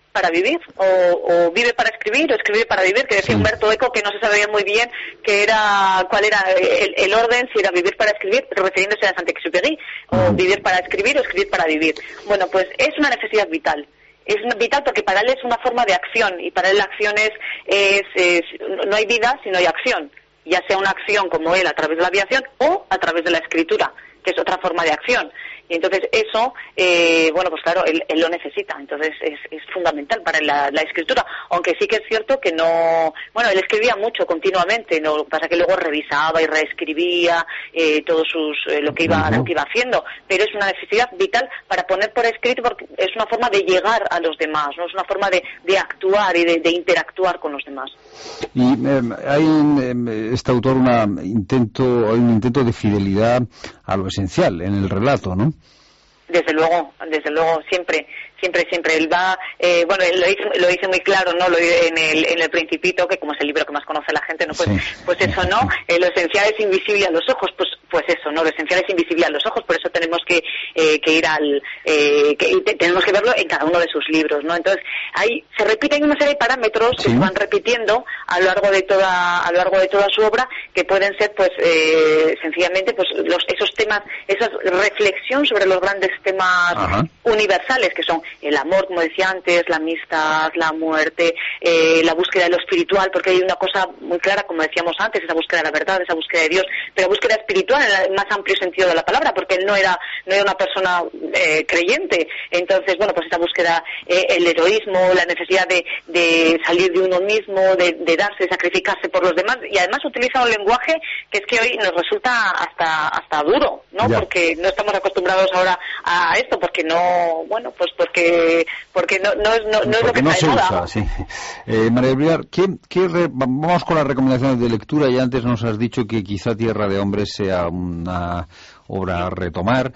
Speaker 5: para vivir, o, o vive para escribir, o escribe para vivir, que decía sí. Humberto Eco, que no se sabía muy bien que era cuál era el, el orden, si era vivir para escribir, pero refiriéndose a Saint-Exupéry, o vivir para escribir o escribir para vivir. Bueno, pues es una necesidad vital. Es vital porque para él es una forma de acción, y para él la acción es, es, es no hay vida si no hay acción, ya sea una acción como él a través de la aviación o a través de la escritura, que es otra forma de acción. Y entonces eso, eh, bueno, pues claro, él, él lo necesita, entonces es, es fundamental para la, la escritura, aunque sí que es cierto que no, bueno, él escribía mucho continuamente, lo que pasa que luego revisaba y reescribía eh, todo sus, eh, lo que iba, uh-huh. lo que iba haciendo, pero es una necesidad vital para poner por escrito, porque es una forma de llegar a los demás, no es una forma de, de actuar y de, de interactuar con los demás.
Speaker 1: Y eh, hay en este autor una intento, hay un intento de fidelidad a lo esencial en el relato, ¿no?
Speaker 5: Desde luego, desde luego, siempre, siempre, siempre. Él va, eh, bueno, él lo dice, lo dice muy claro, ¿no? Lo dice en el, en el Principito, que como es el libro que más conoce la gente, ¿no? Pues, sí. pues eso, ¿no? Eh, lo esencial es invisible a los ojos, pues, pues eso, ¿no? Lo esencial es invisible a los ojos, por eso tenemos que, eh, que ir al, eh, que te, tenemos que verlo en cada uno de sus libros, ¿no? Entonces, ahí se repiten una serie de parámetros sí. que se van repitiendo a lo largo de toda, a lo largo de toda su obra, que pueden ser, pues, eh, sencillamente, pues, los, esos temas, esa reflexión sobre los grandes temas Ajá. universales, que son el amor, como decía antes, la amistad, la muerte, eh, la búsqueda de lo espiritual, porque hay una cosa muy clara, como decíamos antes, esa búsqueda de la verdad, esa búsqueda de Dios, pero la búsqueda espiritual en el más amplio sentido de la palabra, porque él no era no era una persona eh, creyente. Entonces, bueno, pues esa búsqueda, eh, el heroísmo, la necesidad de, de salir de uno mismo, de, de darse, de sacrificarse por los demás, y además utiliza un lenguaje que es que hoy nos resulta hasta hasta duro, ¿no? Ya. Porque no estamos acostumbrados ahora a esto, porque no, bueno, pues porque porque no, no es no, no es lo que
Speaker 1: no
Speaker 5: está de moda.
Speaker 1: Sí. Eh, María del Villar, ¿qué, qué re... vamos con las recomendaciones de lectura. Ya antes nos has dicho que quizá Tierra de Hombres sea una obra a retomar.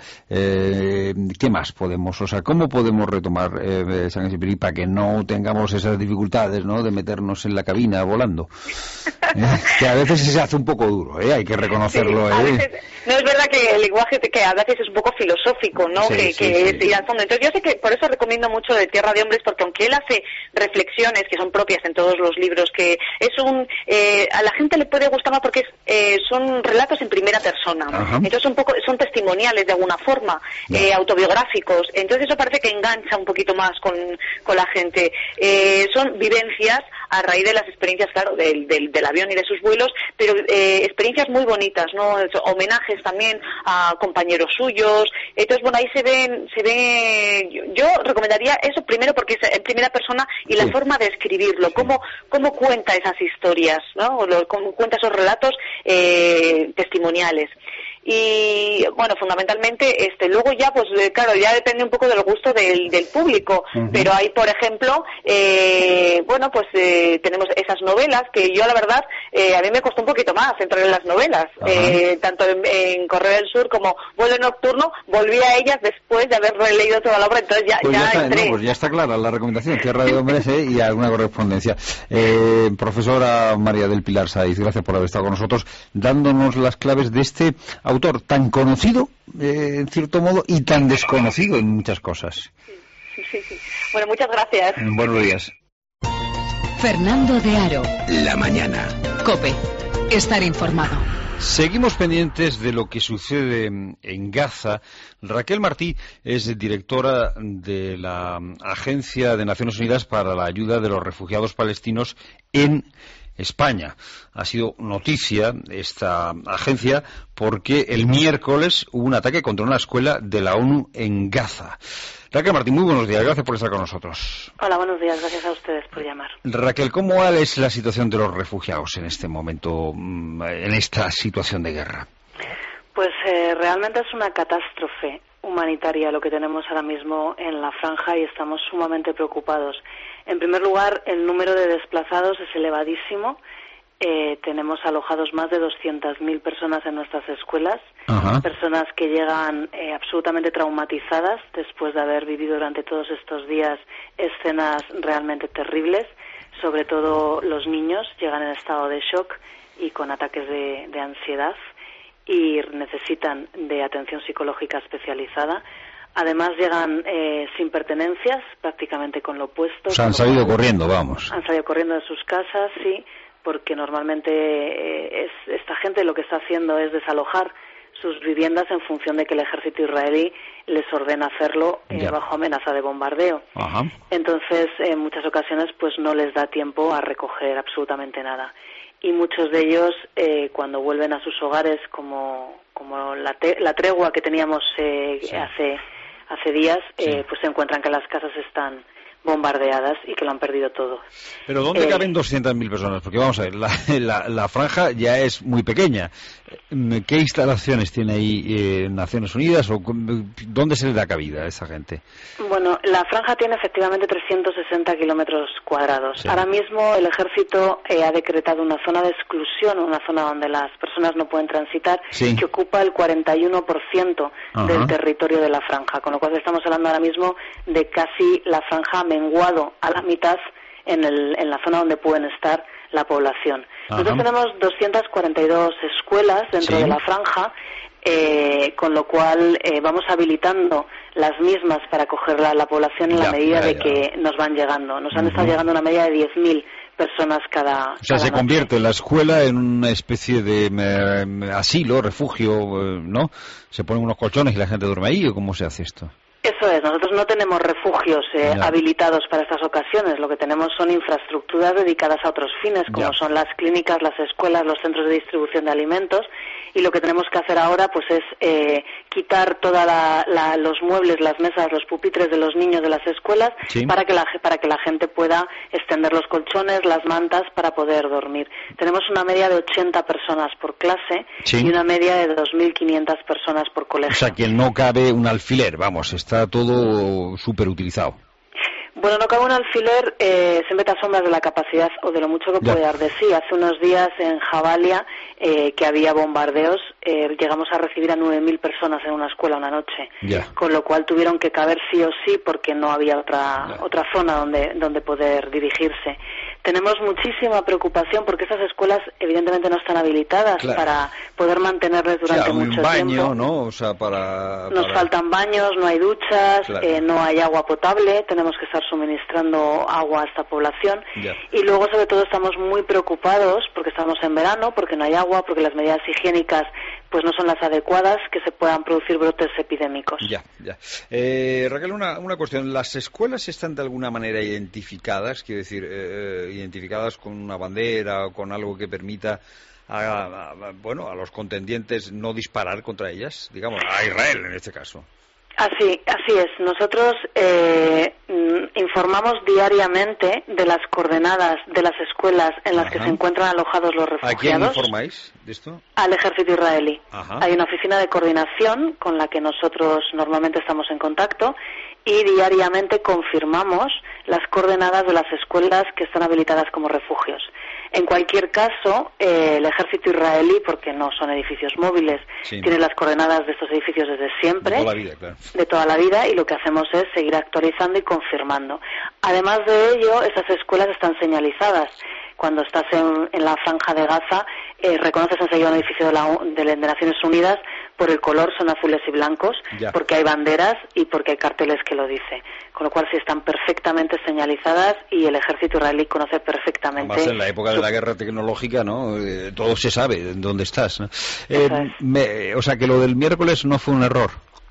Speaker 1: Eh, ¿Qué más podemos? O sea, ¿cómo podemos retomar eh, Saint-Exupéry para que no tengamos esas dificultades, ¿no?, de meternos en la cabina volando? Eh, que a veces se hace un poco duro, ¿eh? Hay que reconocerlo.
Speaker 5: Sí, a
Speaker 1: ¿eh?
Speaker 5: veces, no, es verdad que el lenguaje que a veces es un poco filosófico, ¿no? Sí, que sí, que sí. es ir al fondo. Entonces yo sé que por eso recomiendo mucho de Tierra de Hombres, porque aunque él hace reflexiones que son propias en todos los libros, que es un eh, a la gente le puede gustar más porque es, eh, son relatos en primera persona. Ajá. Entonces un poco son testimoniales de alguna forma, eh, autobiográficos. Entonces eso parece que engancha un poquito más con, con la gente. Eh, son vivencias a raíz de las experiencias, claro, del, del, del avión y de sus vuelos, pero eh, experiencias muy bonitas, ¿no? Homenajes también a compañeros suyos. Entonces, bueno, ahí se ven, se ve. Yo, yo recomendaría eso primero porque es en primera persona y la sí. forma de escribirlo, cómo, cómo cuenta esas historias, ¿no? Cómo cuenta esos relatos eh, testimoniales. Y bueno, fundamentalmente este luego ya pues eh, claro, ya depende un poco del gusto del, del público, uh-huh. pero hay, por ejemplo, eh, bueno, pues eh, tenemos esas novelas que yo la verdad eh, a mí me costó un poquito más entrar en las novelas, uh-huh. eh, tanto en, en Correo del Sur como Vuelo Nocturno, volví a ellas después de haber releído toda la obra, entonces ya,
Speaker 1: pues ya,
Speaker 5: ya
Speaker 1: está,
Speaker 5: entré.
Speaker 1: No, pues ya está clara la recomendación, Tierra de Hombres eh, y alguna correspondencia. Eh, profesora María del Pilar Saiz, gracias por haber estado con nosotros dándonos las claves de este autor tan conocido, eh, en cierto modo, y tan desconocido en muchas cosas.
Speaker 5: Sí, sí, sí. Bueno, muchas gracias.
Speaker 1: Buenos días.
Speaker 2: Fernando de Aro.
Speaker 15: La mañana.
Speaker 2: COPE. Estar informado.
Speaker 1: Seguimos pendientes de lo que sucede en Gaza. Raquel Martí es directora de la Agencia de Naciones Unidas para la Ayuda de los Refugiados Palestinos en España. Ha sido noticia esta agencia porque el miércoles hubo un ataque contra una escuela de la ONU en Gaza. Raquel Martín, muy buenos días, gracias por estar con nosotros.
Speaker 3: Hola, buenos días, gracias a ustedes por llamar.
Speaker 1: Raquel, ¿cómo es la situación de los refugiados en este momento, en esta situación de guerra?
Speaker 3: Pues eh, realmente es una catástrofe humanitaria lo que tenemos ahora mismo en la franja y estamos sumamente preocupados. En primer lugar, el número de desplazados es elevadísimo. Eh, tenemos alojados más de doscientas mil personas en nuestras escuelas, Ajá. personas que llegan eh, absolutamente traumatizadas después de haber vivido durante todos estos días escenas realmente terribles. Sobre todo los niños llegan en estado de shock y con ataques de, de ansiedad y necesitan de atención psicológica especializada. Además llegan eh, sin pertenencias, prácticamente con lo puesto.
Speaker 1: O sea, han salido corriendo, vamos.
Speaker 3: Han salido corriendo de sus casas, sí, porque normalmente eh, es, esta gente lo que está haciendo es desalojar sus viviendas en función de que el ejército israelí les ordena hacerlo eh, bajo amenaza de bombardeo.
Speaker 1: Ajá.
Speaker 3: Entonces, en muchas ocasiones, pues no les da tiempo a recoger absolutamente nada. Y muchos de ellos, eh, cuando vuelven a sus hogares, como, como la, te, la tregua que teníamos eh, sí. hace... hace días, sí. eh, pues se encuentran que las casas están bombardeadas y que lo han perdido todo.
Speaker 1: Pero ¿dónde
Speaker 3: eh,
Speaker 1: caben doscientas mil personas? Porque vamos a ver, la, la, la franja ya es muy pequeña. ¿Qué instalaciones tiene ahí eh, Naciones Unidas o dónde se le da cabida a esa gente?
Speaker 3: Bueno, la franja tiene efectivamente trescientos sesenta kilómetros cuadrados. Sí. Ahora mismo el ejército eh, ha decretado una zona de exclusión, una zona donde las personas no pueden transitar, sí. que ocupa el cuarenta y uno por ciento Ajá. del territorio de la franja, con lo cual estamos hablando ahora mismo de casi la franja menguado a la mitad en, el, en la zona donde pueden estar la población. Ajá. Nosotros tenemos doscientas cuarenta y dos escuelas dentro sí. de la franja, eh, con lo cual eh, vamos habilitando las mismas para acoger la, la población en ya, la medida ya, de ya. que nos van llegando. Nos han uh-huh. estado llegando una media de diez mil personas cada
Speaker 1: O sea,
Speaker 3: cada
Speaker 1: se
Speaker 3: noche.
Speaker 1: Convierte la escuela en una especie de eh, asilo, refugio, eh, ¿no? Se ponen unos colchones y la gente duerme ahí, ¿o cómo se hace esto?
Speaker 3: Eso es, nosotros no tenemos refugios eh, habilitados para estas ocasiones, lo que tenemos son infraestructuras dedicadas a otros fines, como ya. son las clínicas, las escuelas, los centros de distribución de alimentos, y lo que tenemos que hacer ahora pues es eh, quitar toda la, la, los muebles, las mesas, los pupitres de los niños de las escuelas sí. para que la para que la gente pueda extender los colchones, las mantas para poder dormir. Tenemos una media de ochenta personas por clase sí. y una media de dos mil quinientas personas por colegio.
Speaker 1: O sea, que no cabe un alfiler, vamos, está todo súper utilizado.
Speaker 3: Bueno, no cabe un alfiler, eh, se mete a sombras de la capacidad o de lo mucho que puede dar de sí. Hace unos días en Jabalia, eh, que había bombardeos, eh, llegamos a recibir a nueve mil personas en una escuela una noche, ya. con lo cual tuvieron que caber sí o sí porque no había otra ya. otra zona donde donde poder dirigirse. Tenemos muchísima preocupación porque esas escuelas evidentemente no están habilitadas claro. para poder mantenerles durante
Speaker 1: claro,
Speaker 3: mucho
Speaker 1: un baño,
Speaker 3: tiempo.
Speaker 1: ¿no? O sea, para,
Speaker 3: Nos
Speaker 1: para...
Speaker 3: faltan baños, no hay duchas, claro. eh, no hay agua potable, tenemos que estar suministrando agua a esta población yeah. y luego sobre todo estamos muy preocupados porque estamos en verano, porque no hay agua, porque las medidas higiénicas pues no son las adecuadas, que se puedan producir brotes epidémicos.
Speaker 1: Ya, ya. Eh, Raquel, una, una cuestión. ¿Las escuelas están de alguna manera identificadas? Quiero decir, eh, identificadas con una bandera o con algo que permita a, a, a, bueno, a los contendientes no disparar contra ellas, digamos, a Israel en este caso.
Speaker 3: Así, así es. Nosotros eh, informamos diariamente de las coordenadas de las escuelas en las Ajá. que se encuentran alojados los refugiados.
Speaker 1: ¿A quién informáis de esto?
Speaker 3: Al ejército israelí.
Speaker 1: Ajá.
Speaker 3: Hay una oficina de coordinación con la que nosotros normalmente estamos en contacto y diariamente confirmamos las coordenadas de las escuelas que están habilitadas como refugios. En cualquier caso, eh, el ejército israelí, porque no son edificios móviles, sí. tiene las coordenadas de estos edificios desde siempre,
Speaker 1: de toda la vida, claro.
Speaker 3: de toda la vida, y lo que hacemos es seguir actualizando y confirmando. Además de ello, esas escuelas están señalizadas. Cuando estás en, en la franja de Gaza, eh, reconoces enseguida un edificio de, la, de, de Naciones Unidas, por el color son azules y blancos, ya. porque hay banderas y porque hay carteles que lo dice. Con lo cual sí están perfectamente señalizadas y el ejército israelí conoce perfectamente.
Speaker 1: Además, en la época de la guerra tecnológica, ¿no? Eh, todo se sabe en dónde estás, ¿no? Eh, es. me, o sea, que lo del miércoles no fue un error.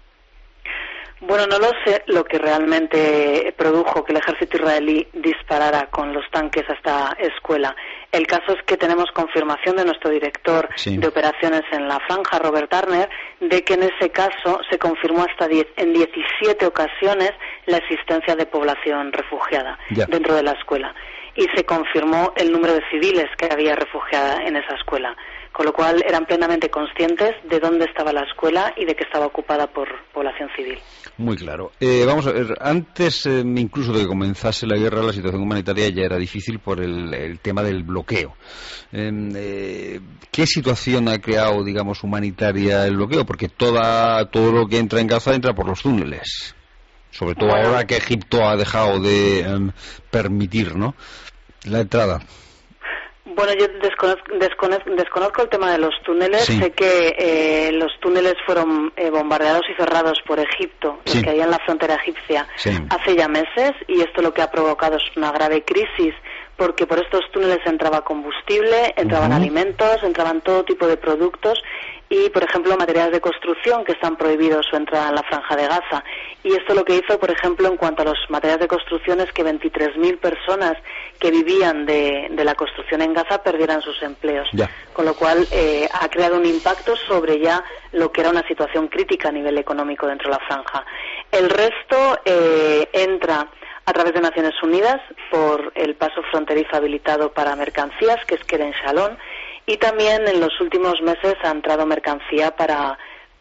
Speaker 3: Bueno, no lo sé lo que realmente produjo que el ejército israelí disparara con los tanques a esta escuela. El caso es que tenemos confirmación de nuestro director sí. de operaciones en la franja, Robert Turner, de que en ese caso se confirmó hasta diez, en diecisiete ocasiones la existencia de población refugiada ya. dentro de la escuela. Y se confirmó el número de civiles que había refugiada en esa escuela. Con lo cual eran plenamente conscientes de dónde estaba la escuela y de que estaba ocupada por población civil.
Speaker 1: Muy claro. Eh, vamos a ver, antes eh, incluso de que comenzase la guerra, la situación humanitaria ya era difícil por el, el tema del bloqueo. Eh, eh, ¿Qué situación ha creado, digamos, humanitaria el bloqueo? Porque toda, todo lo que entra en Gaza entra por los túneles. Sobre todo bueno. ahora que Egipto ha dejado de um, permitir, ¿no?, la entrada.
Speaker 3: Bueno, yo desconozco, desconozco, desconozco el tema de los túneles. Sí. Sé que eh, los túneles fueron eh, bombardeados y cerrados por Egipto, sí. los que hay en la frontera egipcia, sí. hace ya meses, y esto lo que ha provocado es una grave crisis, porque por estos túneles entraba combustible, entraban uh-huh. alimentos, entraban todo tipo de productos y, por ejemplo, materiales de construcción que están prohibidos su entrada en la Franja de Gaza. Y esto lo que hizo, por ejemplo, en cuanto a los materiales de construcción, es que veintitrés mil personas que vivían de, de la construcción en Gaza perdieran sus empleos. Ya. Con lo cual eh, ha creado un impacto sobre ya lo que era una situación crítica a nivel económico dentro de la franja. El resto eh, entra a través de Naciones Unidas por el paso fronterizo habilitado para mercancías, que es Kerem Shalom, y también en los últimos meses ha entrado mercancía para,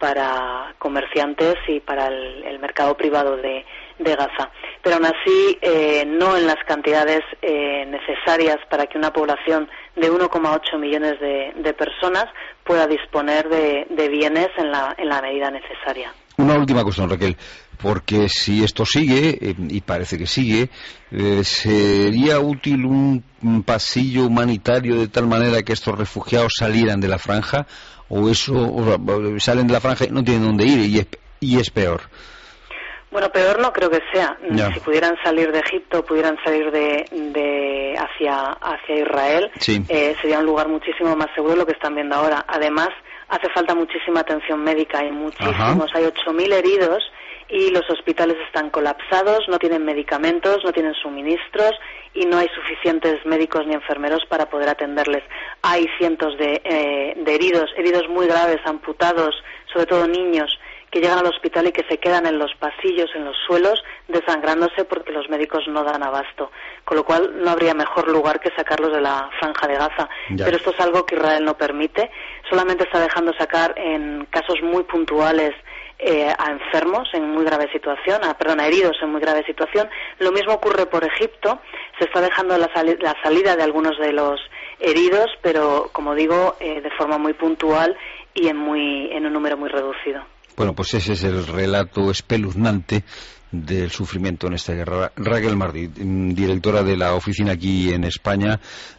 Speaker 3: para comerciantes y para el, el mercado privado de, de Gaza. Pero aún así, eh, no en las cantidades eh, necesarias para que una población de uno coma ocho millones de, de personas pueda disponer de, de bienes en la, en la medida necesaria.
Speaker 1: Una última cuestión, Raquel, porque si esto sigue, eh, y parece que sigue, eh, ¿sería útil un, un pasillo humanitario de tal manera que estos refugiados salieran de la franja? ¿O eso, o, salen de la franja y no tienen dónde ir y es, y es peor?
Speaker 3: Bueno, peor no creo que sea.
Speaker 1: Ya.
Speaker 3: Si pudieran salir de Egipto, pudieran salir de, de hacia, hacia Israel, sí. eh, sería un lugar muchísimo más seguro de lo que están viendo ahora. Además, hace falta muchísima atención médica, hay muchísimos, Ajá. hay ocho mil heridos y los hospitales están colapsados, no tienen medicamentos, no tienen suministros y no hay suficientes médicos ni enfermeros para poder atenderles. Hay cientos de, eh, de heridos, heridos muy graves, amputados, sobre todo niños, que llegan al hospital y que se quedan en los pasillos, en los suelos, desangrándose porque los médicos no dan abasto. Con lo cual no habría mejor lugar que sacarlos de la Franja de Gaza. Ya. Pero esto es algo que Israel no permite. Solamente está dejando sacar en casos muy puntuales eh, a enfermos en muy grave situación, a, perdón, a heridos en muy grave situación. Lo mismo ocurre por Egipto. Se está dejando la, sali la salida de algunos de los heridos, pero, como digo, eh, de forma muy puntual y en, muy, en un número muy reducido.
Speaker 1: Bueno, pues ese es el relato espeluznante del sufrimiento en esta guerra. Raquel Martí, directora de la oficina aquí en España,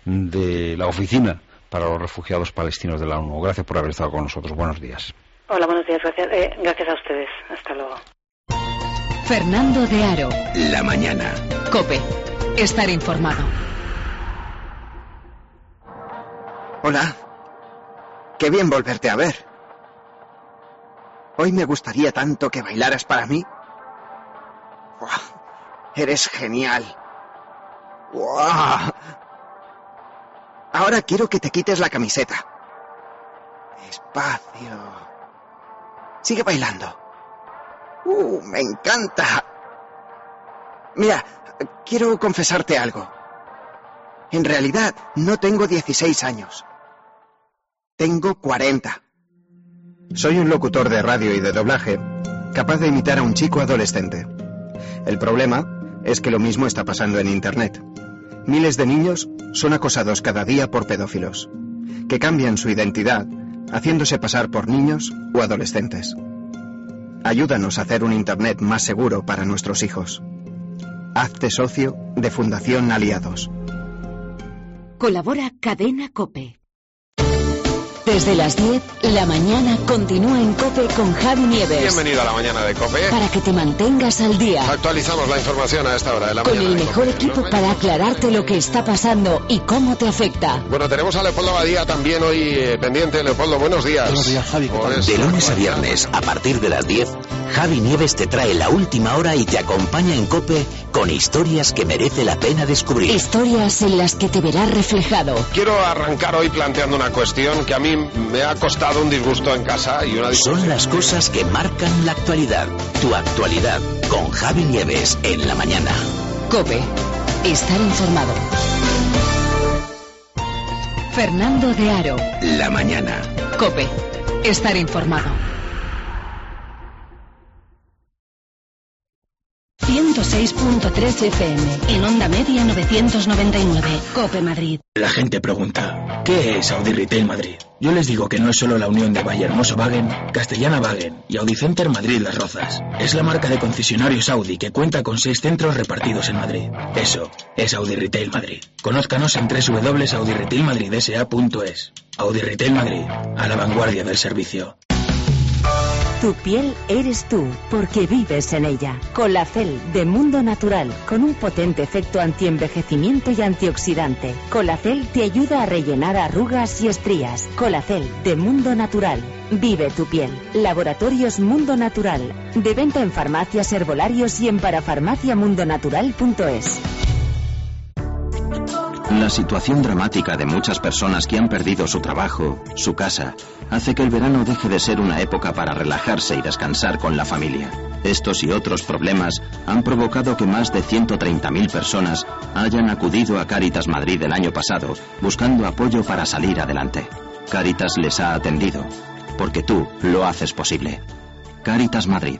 Speaker 1: de la Oficina para los Refugiados Palestinos de la ONU. Gracias por haber estado con nosotros. Buenos días.
Speaker 3: Hola, buenos días. Gracias, eh, gracias a ustedes. Hasta luego.
Speaker 2: Fernando de Aro.
Speaker 22: La mañana.
Speaker 2: COPE. Estar informado.
Speaker 6: Hola. Qué bien volverte a ver. Hoy me gustaría tanto que bailaras para mí. ¡Wow! Eres genial. ¡Wow! Ahora quiero que te quites la camiseta. Despacio. Sigue bailando. ¡Uh! Me encanta. Mira, quiero confesarte algo. En realidad, no tengo dieciséis años. Tengo cuarenta. Soy un locutor de radio y de doblaje, capaz de imitar a un chico adolescente. El problema es que lo mismo está pasando en Internet. Miles de niños son acosados cada día por pedófilos, que cambian su identidad haciéndose pasar por niños o adolescentes. Ayúdanos a hacer un Internet más seguro para nuestros hijos. Hazte socio de Fundación Aliados.
Speaker 2: Colabora Cadena COPE. Desde las diez, la mañana continúa en COPE con Javi Nieves.
Speaker 11: Bienvenido a la mañana de COPE.
Speaker 2: Para que te mantengas al día.
Speaker 11: Actualizamos la información a esta hora de la
Speaker 2: con
Speaker 11: mañana.
Speaker 2: Con el mejor equipo para aclararte lo que está pasando y cómo te afecta.
Speaker 11: Bueno, tenemos a Leopoldo Abadía también hoy eh, pendiente. Leopoldo, buenos días.
Speaker 12: Buenos días, Javi.
Speaker 11: Pues,
Speaker 22: de lunes a viernes, a partir de las diez, Javi Nieves te trae la última hora y te acompaña en COPE con historias que merece la pena descubrir.
Speaker 2: Historias en las que te verás reflejado.
Speaker 11: Quiero arrancar hoy planteando una cuestión que a mí me ha costado un disgusto en casa y una discusión.
Speaker 22: Son las cosas que marcan la actualidad. Tu actualidad con Javi Nieves en la mañana.
Speaker 2: COPE. Estar informado. Fernando de Aro.
Speaker 22: La mañana.
Speaker 2: COPE. Estar informado. ciento seis punto tres F M. En Onda Media novecientos noventa y nueve. COPE Madrid.
Speaker 7: La gente pregunta, ¿qué es Audi Retail Madrid? Yo les digo que no es solo la unión de Bayer Hermoso Wagen, Castellana Wagen y Audi Center Madrid Las Rozas. Es la marca de concesionarios Audi que cuenta con seis centros repartidos en Madrid. Eso es Audi Retail Madrid. Conózcanos en doble u doble u doble u punto audi retail madrid s a punto es. Audi Retail Madrid, a la vanguardia del servicio.
Speaker 2: Tu piel eres tú, porque vives en ella. Colacel de Mundo Natural, con un potente efecto antienvejecimiento y antioxidante. Colacel te ayuda a rellenar arrugas y estrías. Colacel de Mundo Natural. Vive tu piel. Laboratorios Mundo Natural. De venta en farmacias, herbolarios y en parafarmacia mundo natural punto es.
Speaker 26: La situación dramática de muchas personas que han perdido su trabajo, su casa, hace que el verano deje de ser una época para relajarse y descansar con la familia. Estos y otros problemas han provocado que más de ciento treinta mil personas hayan acudido a Cáritas Madrid el año pasado buscando apoyo para salir adelante. Cáritas les ha atendido, porque tú lo haces posible. Cáritas Madrid.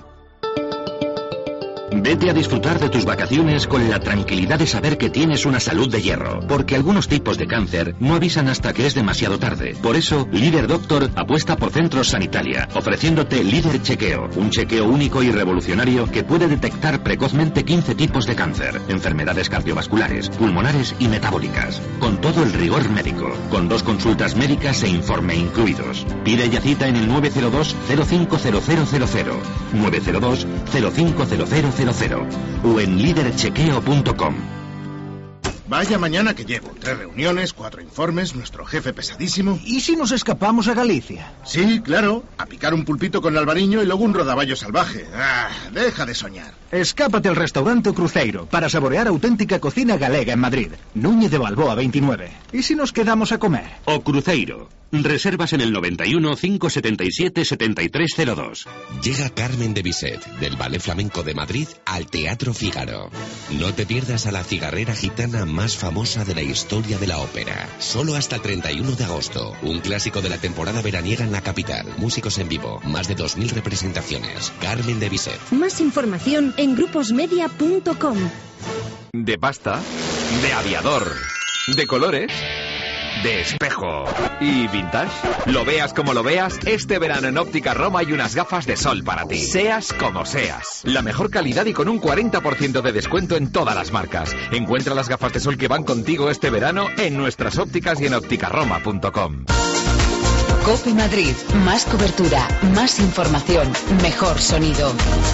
Speaker 22: Vete a disfrutar de tus vacaciones con la tranquilidad de saber que tienes una salud de hierro, porque algunos tipos de cáncer no avisan hasta que es demasiado tarde. Por eso, Líder Doctor apuesta por Centros Sanitalia, ofreciéndote Líder Chequeo, un chequeo único y revolucionario que puede detectar precozmente quince tipos de cáncer, enfermedades cardiovasculares, pulmonares y metabólicas, con todo el rigor médico, con dos consultas médicas e informe incluidos. Pide ya cita en el nueve cero dos cero cinco cero cero cero cero, nueve cero dos cero cinco cero cero cero o en líder chequeo punto com.
Speaker 12: Vaya mañana que llevo. Tres reuniones, cuatro informes, nuestro jefe pesadísimo.
Speaker 13: ¿Y si nos escapamos a Galicia?
Speaker 12: Sí, claro. A picar un pulpito con Alvariño y luego un rodaballo salvaje. Ah, deja de soñar.
Speaker 13: Escápate al restaurante Cruzeiro para saborear auténtica cocina galega en Madrid. Núñez de Balboa veintinueve. ¿Y si nos quedamos a comer?
Speaker 22: O Cruzeiro. Reservas en el noventa y uno, cinco setenta y siete, setenta y tres cero dos.
Speaker 14: Llega Carmen de Bizet, del Ballet Flamenco de Madrid, al Teatro Fígaro. No te pierdas a la cigarrera gitana más famosa de la historia de la ópera. Solo hasta el treinta y uno de agosto. Un clásico de la temporada veraniega en la capital. Músicos en vivo. Más de dos mil representaciones. Carmen de Bizet.
Speaker 28: Más información en gruposmedia punto com.
Speaker 16: De pasta, de aviador, de colores, de espejo y vintage. Lo veas como lo veas, este verano en Óptica Roma hay unas gafas de sol para ti. Seas como seas. La mejor calidad y con un cuarenta por ciento de descuento en todas las marcas. Encuentra las gafas de sol que van contigo este verano en nuestras ópticas y en óptica roma punto com.
Speaker 2: COPE Madrid. Más cobertura, más información, mejor sonido.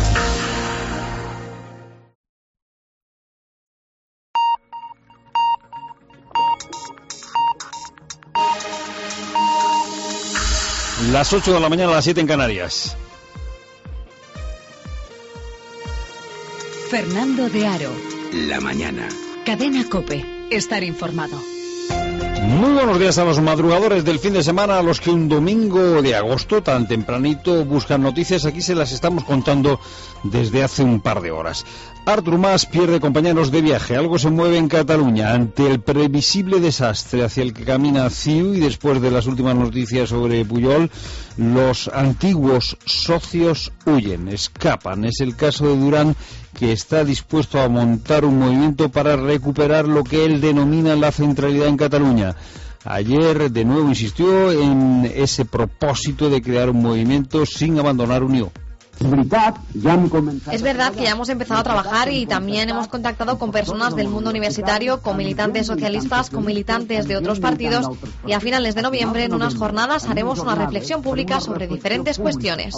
Speaker 1: Las ocho de la mañana, las siete en Canarias.
Speaker 2: Fernando de Aro.
Speaker 22: La mañana.
Speaker 2: Cadena COPE. Estar informado.
Speaker 1: Muy buenos días a los madrugadores del fin de semana, a los que un domingo de agosto tan tempranito buscan noticias. Aquí se las estamos contando desde hace un par de horas. Artur Mas pierde compañeros de viaje. Algo se mueve en Cataluña ante el previsible desastre hacia el que camina C I U, y después de las últimas noticias sobre Pujol, los antiguos socios huyen, escapan. Es el caso de Durán, que está dispuesto a montar un movimiento para recuperar lo que él denomina la centralidad en Cataluña. Ayer de nuevo insistió en ese propósito de crear un movimiento sin abandonar Unió.
Speaker 17: Es verdad que ya hemos empezado a trabajar y también hemos contactado con personas del mundo universitario, con militantes socialistas, con militantes de otros partidos, y a finales de noviembre en unas jornadas haremos una reflexión pública sobre diferentes cuestiones.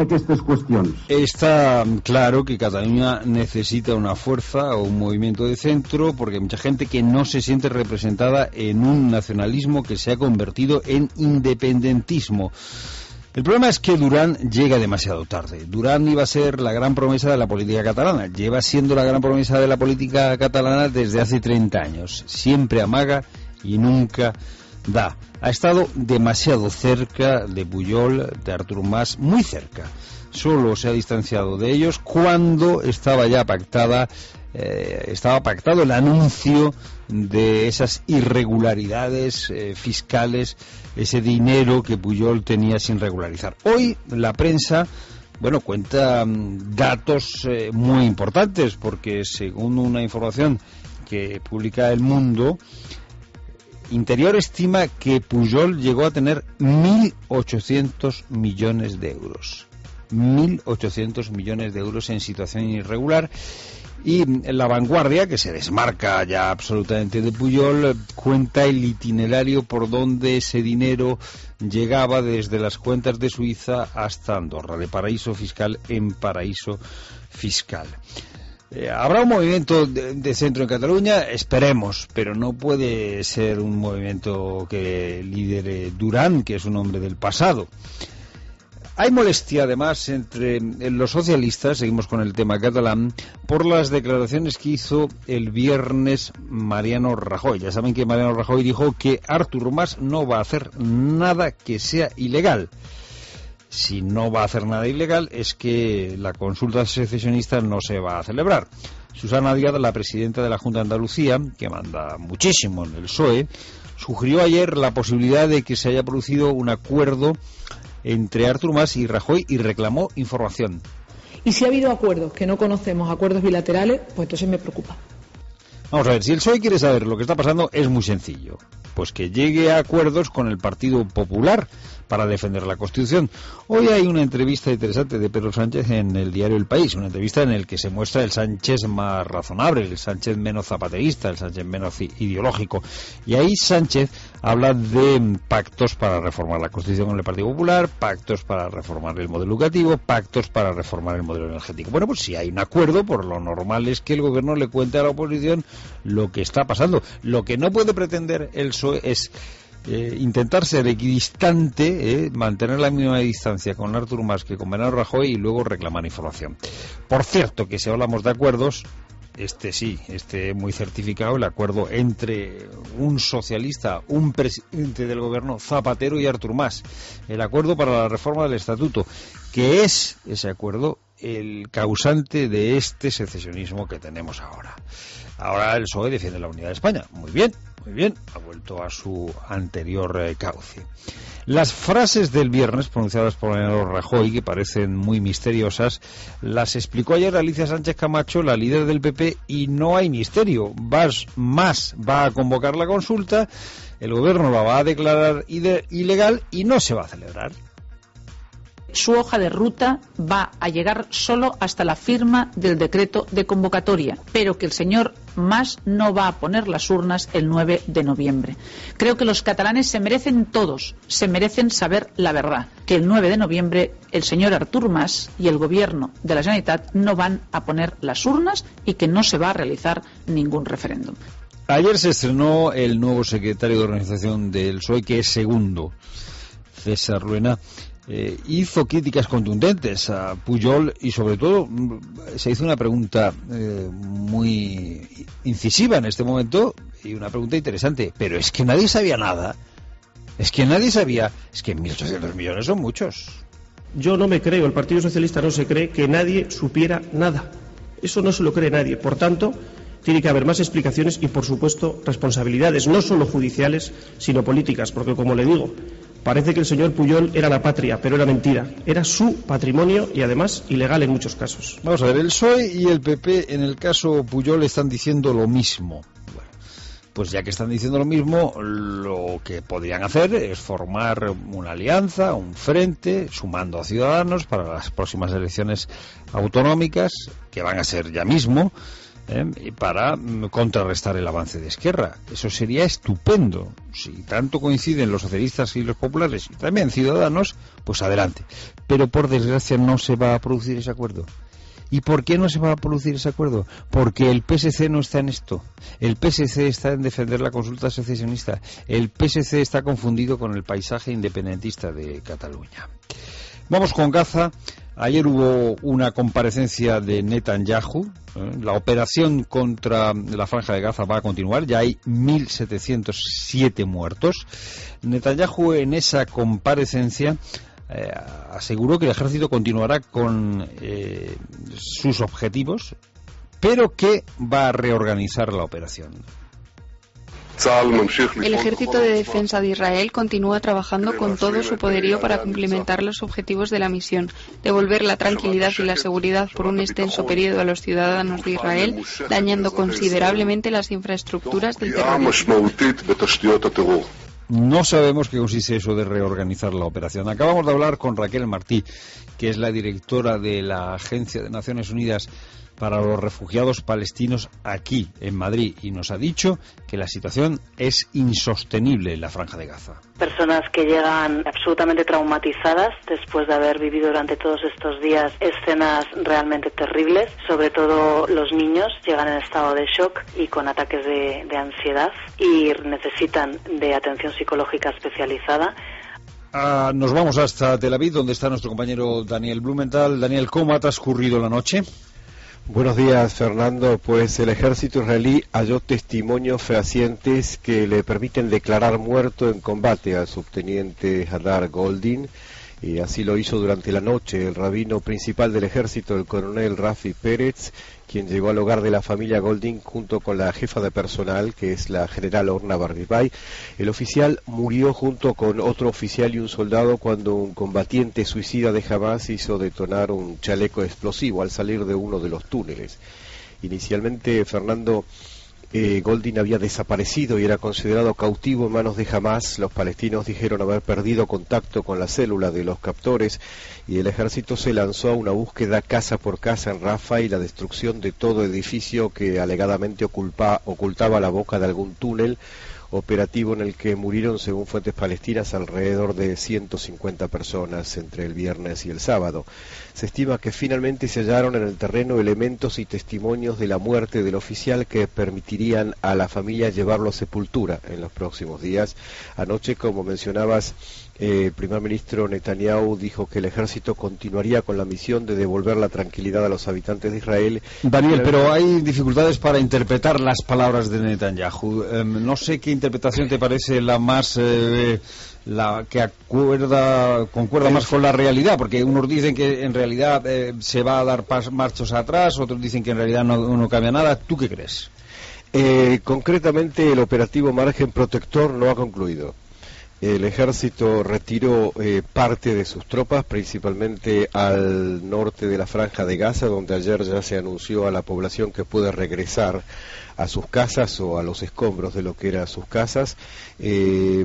Speaker 1: Está claro que Cataluña necesita una fuerza o un movimiento de centro, porque hay mucha gente que no se siente representada en un nacionalismo que se ha convertido en independentismo. El problema es que Durán llega demasiado tarde. Durán iba a ser la gran promesa de la política catalana. Lleva siendo la gran promesa de la política catalana desde hace treinta años. Siempre amaga y nunca da. Ha estado demasiado cerca de Pujol, de Artur Mas, muy cerca. Solo se ha distanciado de ellos cuando estaba ya pactada, eh, estaba pactado el anuncio de esas irregularidades eh, fiscales, ese dinero que Pujol tenía sin regularizar. Hoy la prensa bueno, cuenta um, datos eh, muy importantes, porque según una información que publica El Mundo, Interior estima que Pujol llegó a tener mil ochocientos millones de euros. mil ochocientos millones de euros en situación irregular. Y La Vanguardia, que se desmarca ya absolutamente de Pujol, cuenta el itinerario por donde ese dinero llegaba desde las cuentas de Suiza hasta Andorra, de paraíso fiscal en paraíso fiscal. Eh, ¿Habrá un movimiento de, de centro en Cataluña? Esperemos, pero no puede ser un movimiento que lidere Durán, que es un hombre del pasado. Hay molestia, además, entre los socialistas, seguimos con el tema catalán, por las declaraciones que hizo el viernes Mariano Rajoy. Ya saben que Mariano Rajoy dijo que Artur Mas no va a hacer nada que sea ilegal. Si no va a hacer nada ilegal, es que la consulta secesionista no se va a celebrar. Susana Díaz, la presidenta de la Junta de Andalucía, que manda muchísimo en el P S O E, sugirió ayer la posibilidad de que se haya producido un acuerdo entre Artur Mas y Rajoy y reclamó información.
Speaker 4: Y si ha habido acuerdos que no conocemos, acuerdos bilaterales, pues entonces me preocupa.
Speaker 1: Vamos a ver, si el P S O E quiere saber lo que está pasando, es muy sencillo. Pues que llegue a acuerdos con el Partido Popular para defender la Constitución. Hoy hay una entrevista interesante de Pedro Sánchez en el diario El País, una entrevista en la que se muestra el Sánchez más razonable, el Sánchez menos zapaterista, el Sánchez menos ideológico. Y ahí Sánchez habla de pactos para reformar la Constitución con el Partido Popular, pactos para reformar el modelo educativo, pactos para reformar el modelo energético. Bueno, pues si hay un acuerdo, por lo normal es que el gobierno le cuente a la oposición lo que está pasando. Lo que no puede pretender el P S O E es Eh, intentar ser equidistante, eh, mantener la misma distancia con Artur Mas que con Mariano Rajoy y luego reclamar información. Por cierto, que si hablamos de acuerdos, este sí, este muy certificado, el acuerdo entre un socialista, un presidente del gobierno, Zapatero y Artur Mas, el acuerdo para la reforma del estatuto, que es ese acuerdo el causante de este secesionismo que tenemos ahora. Ahora el P S O E defiende la unidad de España. Muy bien, muy bien, ha vuelto a su anterior eh, cauce. Las frases del viernes pronunciadas por Mariano Rajoy, que parecen muy misteriosas, las explicó ayer Alicia Sánchez Camacho, la líder del P P, y no hay misterio. Vas, más va a convocar la consulta, el gobierno la va a declarar ide- ilegal y no se va a celebrar.
Speaker 18: Su hoja de ruta va a llegar solo hasta la firma del decreto de convocatoria, pero que el señor Mas no va a poner las urnas el nueve de noviembre. Creo que los catalanes se merecen todos, se merecen saber la verdad, que el nueve de noviembre el señor Artur Mas y el gobierno de la Generalitat no van a poner las urnas y que no se va a realizar ningún referéndum.
Speaker 1: Ayer se estrenó el nuevo secretario de organización del P S O E, que es segundo, César Ruena. Eh, hizo críticas contundentes a Pujol y sobre todo se hizo una pregunta eh, muy incisiva en este momento y una pregunta interesante. Pero es que nadie sabía nada. Es que nadie sabía. Es que mil ochocientos millones son muchos.
Speaker 19: Yo no me creo, el Partido Socialista no se cree que nadie supiera nada. Eso no se lo cree nadie. Por tanto, tiene que haber más explicaciones y, por supuesto, responsabilidades, no solo judiciales, sino políticas, porque, como le digo, parece que el señor Pujol era la patria, pero era mentira. Era su patrimonio y, además, ilegal en muchos casos.
Speaker 1: Vamos a ver, el P S O E y el P P, en el caso Pujol, están diciendo lo mismo. Bueno, pues ya que están diciendo lo mismo, lo que podrían hacer es formar una alianza, un frente, sumando a Ciudadanos para las próximas elecciones autonómicas, que van a ser ya mismo, ¿Eh? para contrarrestar el avance de Esquerra. Eso sería estupendo. Si tanto coinciden los socialistas y los populares y también Ciudadanos, pues adelante. Pero por desgracia no se va a producir ese acuerdo. ¿Y por qué no se va a producir ese acuerdo? Porque el P S C no está en esto. El P S C está en defender la consulta secesionista. El P S C está confundido con el paisaje independentista de Cataluña. Vamos con Gaza. Ayer hubo una comparecencia de Netanyahu. ¿eh? La operación contra la Franja de Gaza va a continuar. Ya hay mil setecientos siete muertos. Netanyahu en esa comparecencia eh, aseguró que el ejército continuará con eh, sus objetivos, pero que va a reorganizar la operación.
Speaker 9: El Ejército de Defensa de Israel continúa trabajando con todo su poderío para cumplimentar los objetivos de la misión, devolver la tranquilidad y la seguridad por un extenso periodo a los ciudadanos de Israel, dañando considerablemente las infraestructuras del terrorismo.
Speaker 1: No sabemos qué consiste eso de reorganizar la operación. Acabamos de hablar con Raquel Martí, que es la directora de la Agencia de Naciones Unidas para los Refugiados Palestinos aquí, en Madrid, y nos ha dicho que la situación es insostenible en la Franja de Gaza.
Speaker 3: Personas que llegan absolutamente traumatizadas después de haber vivido durante todos estos días escenas realmente terribles, sobre todo los niños llegan en estado de shock y con ataques de, de ansiedad y necesitan de atención psicológica especializada.
Speaker 1: Ah, nos vamos hasta Tel Aviv, donde está nuestro compañero Daniel Blumenthal. Daniel, ¿cómo ha transcurrido la noche?
Speaker 10: Buenos días, Fernando. Pues el ejército israelí halló testimonios fehacientes que le permiten declarar muerto en combate al subteniente Hadar Goldin, y así lo hizo durante la noche el rabino principal del ejército, el coronel Rafi Pérez, quien llegó al hogar de la familia Goldin junto con la jefa de personal, que es la general Orna Barbibay. El oficial murió junto con otro oficial y un soldado cuando un combatiente suicida de Hamas hizo detonar un chaleco explosivo al salir de uno de los túneles. Inicialmente, Fernando, Eh, Goldin había desaparecido y era considerado cautivo en manos de Hamas. Los palestinos dijeron haber perdido contacto con la célula de los captores y el ejército se lanzó a una búsqueda casa por casa en Rafah y la destrucción de todo edificio que alegadamente oculpa, ocultaba la boca de algún túnel, operativo en el que murieron, según fuentes palestinas, alrededor de ciento cincuenta personas entre el viernes y el sábado. Se estima que finalmente se hallaron en el terreno elementos y testimonios de la muerte del oficial que permitirían a la familia llevarlo a sepultura en los próximos días. Anoche, como mencionabas, Eh, el primer ministro Netanyahu dijo que el ejército continuaría con la misión de devolver la tranquilidad a los habitantes de Israel.
Speaker 1: Daniel, pero hay dificultades para interpretar las palabras de Netanyahu. Eh, no sé qué interpretación te parece la más... Eh, la que acuerda, concuerda más con la realidad, porque unos dicen que en realidad eh, se va a dar pas, marchos atrás, otros dicen que en realidad no, no cambia nada. ¿Tú qué crees?
Speaker 10: Eh, concretamente, el operativo Margen Protector no ha concluido. El ejército retiró eh, parte de sus tropas, principalmente al norte de la Franja de Gaza, donde ayer ya se anunció a la población que puede regresar a sus casas o a los escombros de lo que eran sus casas. Eh,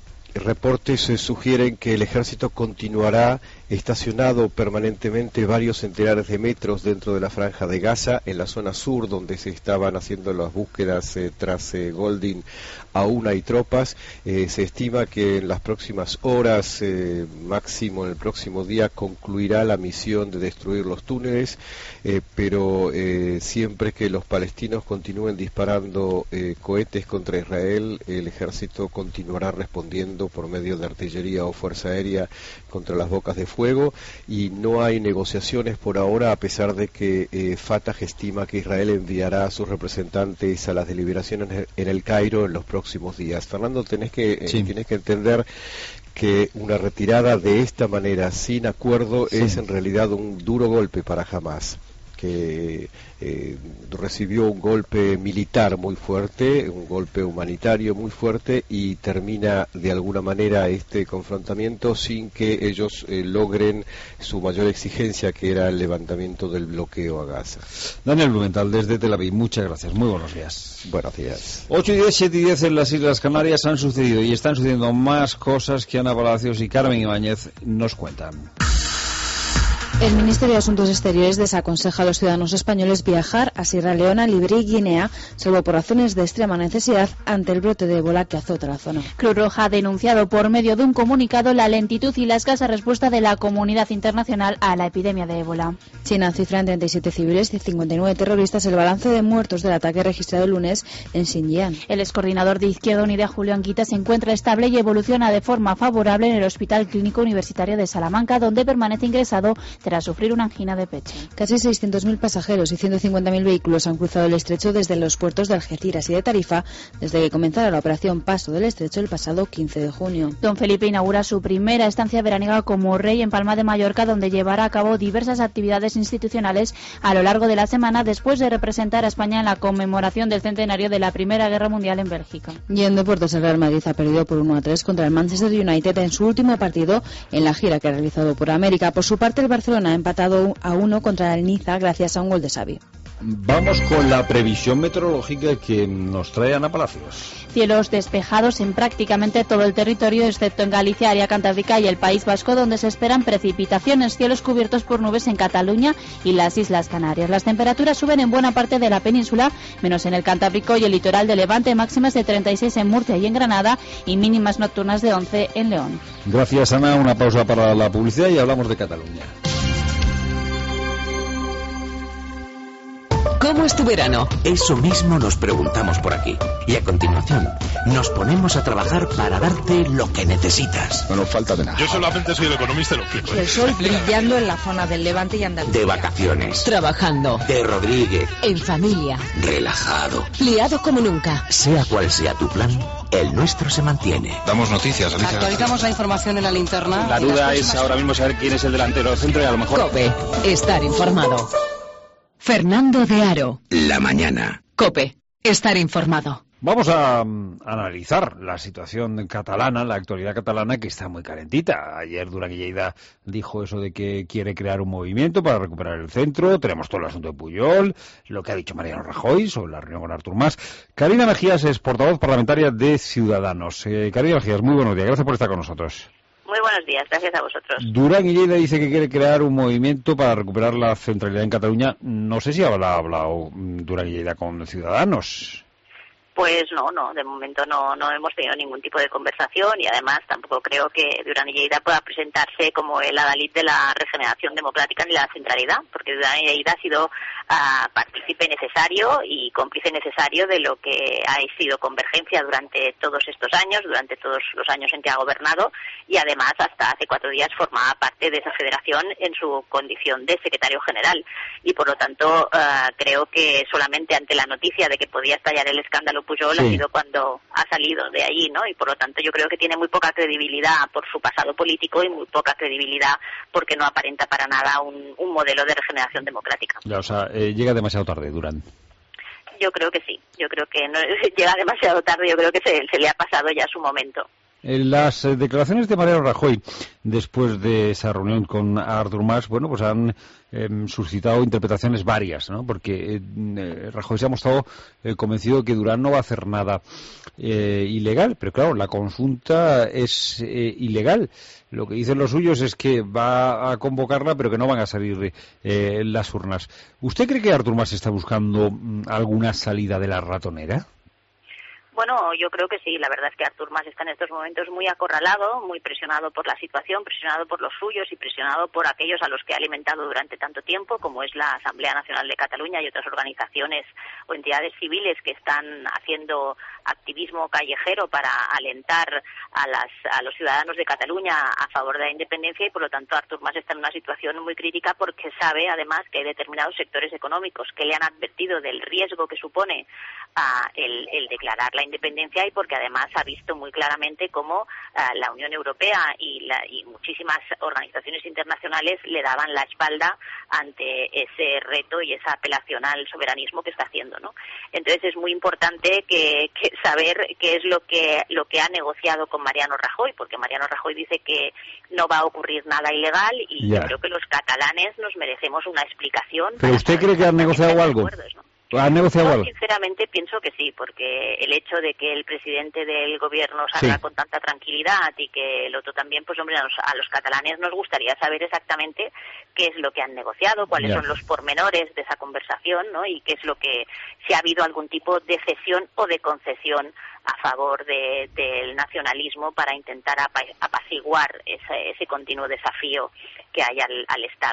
Speaker 10: reportes eh, sugieren que el ejército continuará estacionado permanentemente varios centenares de metros dentro de la Franja de Gaza, en la zona sur donde se estaban haciendo las búsquedas eh, tras eh, Goldin. Aún hay tropas. Eh, se estima que en las próximas horas, eh, máximo en el próximo día, concluirá la misión de destruir los túneles, eh, pero eh, siempre que los palestinos continúen disparando eh, cohetes contra Israel, el ejército continuará respondiendo por medio de artillería o fuerza aérea contra las bocas de fuego, y no hay negociaciones por ahora, a pesar de que eh, Fatah estima que Israel enviará a sus representantes a las deliberaciones en el Cairo en los próximos días. Fernando, tenés que, eh, sí. tienes que entender que una retirada de esta manera, sin acuerdo, sí. es en realidad un duro golpe para Hamas, que eh, recibió un golpe militar muy fuerte, un golpe humanitario muy fuerte, y termina de alguna manera este confrontamiento sin que ellos eh, logren su mayor exigencia, que era el levantamiento del bloqueo a Gaza.
Speaker 1: Daniel Blumenthal, desde Tel Aviv, muchas gracias, muy buenos días.
Speaker 10: Buenos días.
Speaker 1: ocho y diez, siete y diez en las Islas Canarias han sucedido y están sucediendo más cosas que Ana Palacios y Carmen Ibáñez nos cuentan.
Speaker 20: El Ministerio de Asuntos Exteriores desaconseja a los ciudadanos españoles viajar a Sierra Leona, Liberia y Guinea, salvo por razones de extrema necesidad ante el brote de ébola que azota la zona.
Speaker 8: Cruz Roja ha denunciado por medio de un comunicado la lentitud y la escasa respuesta de la comunidad internacional a la epidemia de ébola.
Speaker 20: China cifra en treinta y siete civiles y cincuenta y nueve terroristas el balance de muertos del ataque registrado el lunes en Xinjiang.
Speaker 8: El excoordinador de Izquierda Unida, Julio Anguita, se encuentra estable y evoluciona de forma favorable en el Hospital Clínico Universitario de Salamanca, donde permanece ingresado tras sufrir una angina de pecho.
Speaker 20: Casi seiscientos mil pasajeros y ciento cincuenta mil vehículos han cruzado el estrecho desde los puertos de Algeciras y de Tarifa desde que comenzara la operación Paso del Estrecho el pasado quince de junio.
Speaker 8: Don Felipe inaugura su primera estancia veraniega como rey en Palma de Mallorca, donde llevará a cabo diversas actividades institucionales a lo largo de la semana después de representar a España en la conmemoración del centenario de la Primera Guerra Mundial en Bélgica.
Speaker 20: Y en deportes, el Real Madrid ha perdido por uno a tres contra el Manchester United en su último partido en la gira que ha realizado por América. Por su parte, el Barcelona ha empatado a uno contra el Niza gracias a un gol de Xavi.
Speaker 1: Vamos con la previsión meteorológica que nos trae Ana Palacios.
Speaker 8: Cielos despejados en prácticamente todo el territorio, excepto en Galicia, área cantábrica y el País Vasco, donde se esperan precipitaciones. Cielos cubiertos por nubes en Cataluña y las Islas Canarias. Las temperaturas suben en buena parte de la península, menos en el Cantábrico y el litoral de Levante, máximas de treinta y seis en Murcia y en Granada y mínimas nocturnas de once en León.
Speaker 1: Gracias, Ana. Una pausa para la publicidad y hablamos de Cataluña.
Speaker 5: ¿Cómo es tu verano? Eso mismo nos preguntamos por aquí. Y a continuación, nos ponemos a trabajar para darte lo que necesitas.
Speaker 6: No nos falta de nada.
Speaker 15: Yo solamente soy el economista y lo explico.
Speaker 21: El sol brillando en la zona del Levante y Andalucía.
Speaker 5: De vacaciones.
Speaker 21: Trabajando.
Speaker 5: De Rodríguez.
Speaker 21: En familia.
Speaker 5: Relajado.
Speaker 21: Liado como nunca.
Speaker 5: Sea cual sea tu plan, el nuestro se mantiene.
Speaker 6: Damos noticias, Alicia.
Speaker 21: Actualizamos la información en la linterna.
Speaker 15: La duda es ahora mismo saber quién es el delantero del centro y a lo mejor...
Speaker 21: COPE. Estar informado. Fernando de Aro.
Speaker 5: La mañana.
Speaker 21: COPE. Estar informado.
Speaker 1: Vamos a um, analizar la situación catalana, la actualidad catalana, que está muy calentita. Ayer Duran y Lleida dijo eso de que quiere crear un movimiento para recuperar el centro. Tenemos todo el asunto de Pujol, lo que ha dicho Mariano Rajoy sobre la reunión con Artur Mas. Carina Mejías es portavoz parlamentaria de Ciudadanos. Eh, Carina Mejías, muy buenos días. Gracias por estar con nosotros.
Speaker 23: Muy buenos días, gracias a vosotros.
Speaker 1: Duran y Lleida dice que quiere crear un movimiento para recuperar la centralidad en Cataluña. No sé si habrá hablado Duran y Lleida con Ciudadanos.
Speaker 23: Pues no, no, de momento no no hemos tenido ningún tipo de conversación y además tampoco creo que Duran y Lleida pueda presentarse como el adalid de la regeneración democrática ni la centralidad, porque Duran y Lleida ha sido uh, partícipe necesario y cómplice necesario de lo que ha sido convergencia durante todos estos años, durante todos los años en que ha gobernado y además hasta hace cuatro días formaba parte de esa federación en su condición de secretario general y por lo tanto uh, creo que solamente ante la noticia de que podía estallar el escándalo Pujol sí. ha sido cuando ha salido de allí, ¿no? Y por lo tanto yo creo que tiene muy poca credibilidad por su pasado político y muy poca credibilidad porque no aparenta para nada un, un modelo de regeneración democrática.
Speaker 1: Ya, o sea, eh, llega demasiado tarde, Duran.
Speaker 23: Yo creo que sí, yo creo que no llega demasiado tarde, yo creo que se, se le ha pasado ya su momento.
Speaker 1: Las eh, declaraciones de Mariano Rajoy después de esa reunión con Artur Mas, bueno, pues han eh, suscitado interpretaciones varias, ¿no? Porque eh, Rajoy se ha mostrado eh, convencido de que Duran no va a hacer nada eh, ilegal, pero claro, la consulta es eh, ilegal. Lo que dicen los suyos es que va a convocarla, pero que no van a salir eh, las urnas. ¿Usted cree que Artur Mas está buscando mm, alguna salida de la ratonera?
Speaker 23: Bueno, yo creo que sí. La verdad es que Artur Mas está en estos momentos muy acorralado, muy presionado por la situación, presionado por los suyos y presionado por aquellos a los que ha alimentado durante tanto tiempo, como es la Asamblea Nacional de Cataluña y otras organizaciones o entidades civiles que están haciendo activismo callejero para alentar a, las, a los ciudadanos de Cataluña a favor de la independencia y, por lo tanto, Artur Mas está en una situación muy crítica porque sabe, además, que hay determinados sectores económicos que le han advertido del riesgo que supone uh, el, el declarar la independencia y porque además ha visto muy claramente cómo uh, la Unión Europea y, la, y muchísimas organizaciones internacionales le daban la espalda ante ese reto y esa apelación al soberanismo que está haciendo, ¿no? Entonces es muy importante que, que saber qué es lo que lo que ha negociado con Mariano Rajoy, porque Mariano Rajoy dice que no va a ocurrir nada ilegal y ya. Yo creo que los catalanes nos merecemos una explicación.
Speaker 1: ¿Pero usted cree que han negociado algo?
Speaker 23: Acuerdos, ¿no?
Speaker 1: ¿Han negociado
Speaker 23: Yo
Speaker 1: algo?
Speaker 23: Sinceramente pienso que sí, porque el hecho de que el presidente del gobierno salga sí. con tanta tranquilidad y que el otro también, pues hombre, a los, a los catalanes nos gustaría saber exactamente qué es lo que han negociado, cuáles yeah. son los pormenores de esa conversación, ¿no? Y qué es lo que, si ha habido algún tipo de cesión o de concesión a favor de, del nacionalismo para intentar apaciguar ese, ese continuo desafío que hay al, al Estado, ¿no?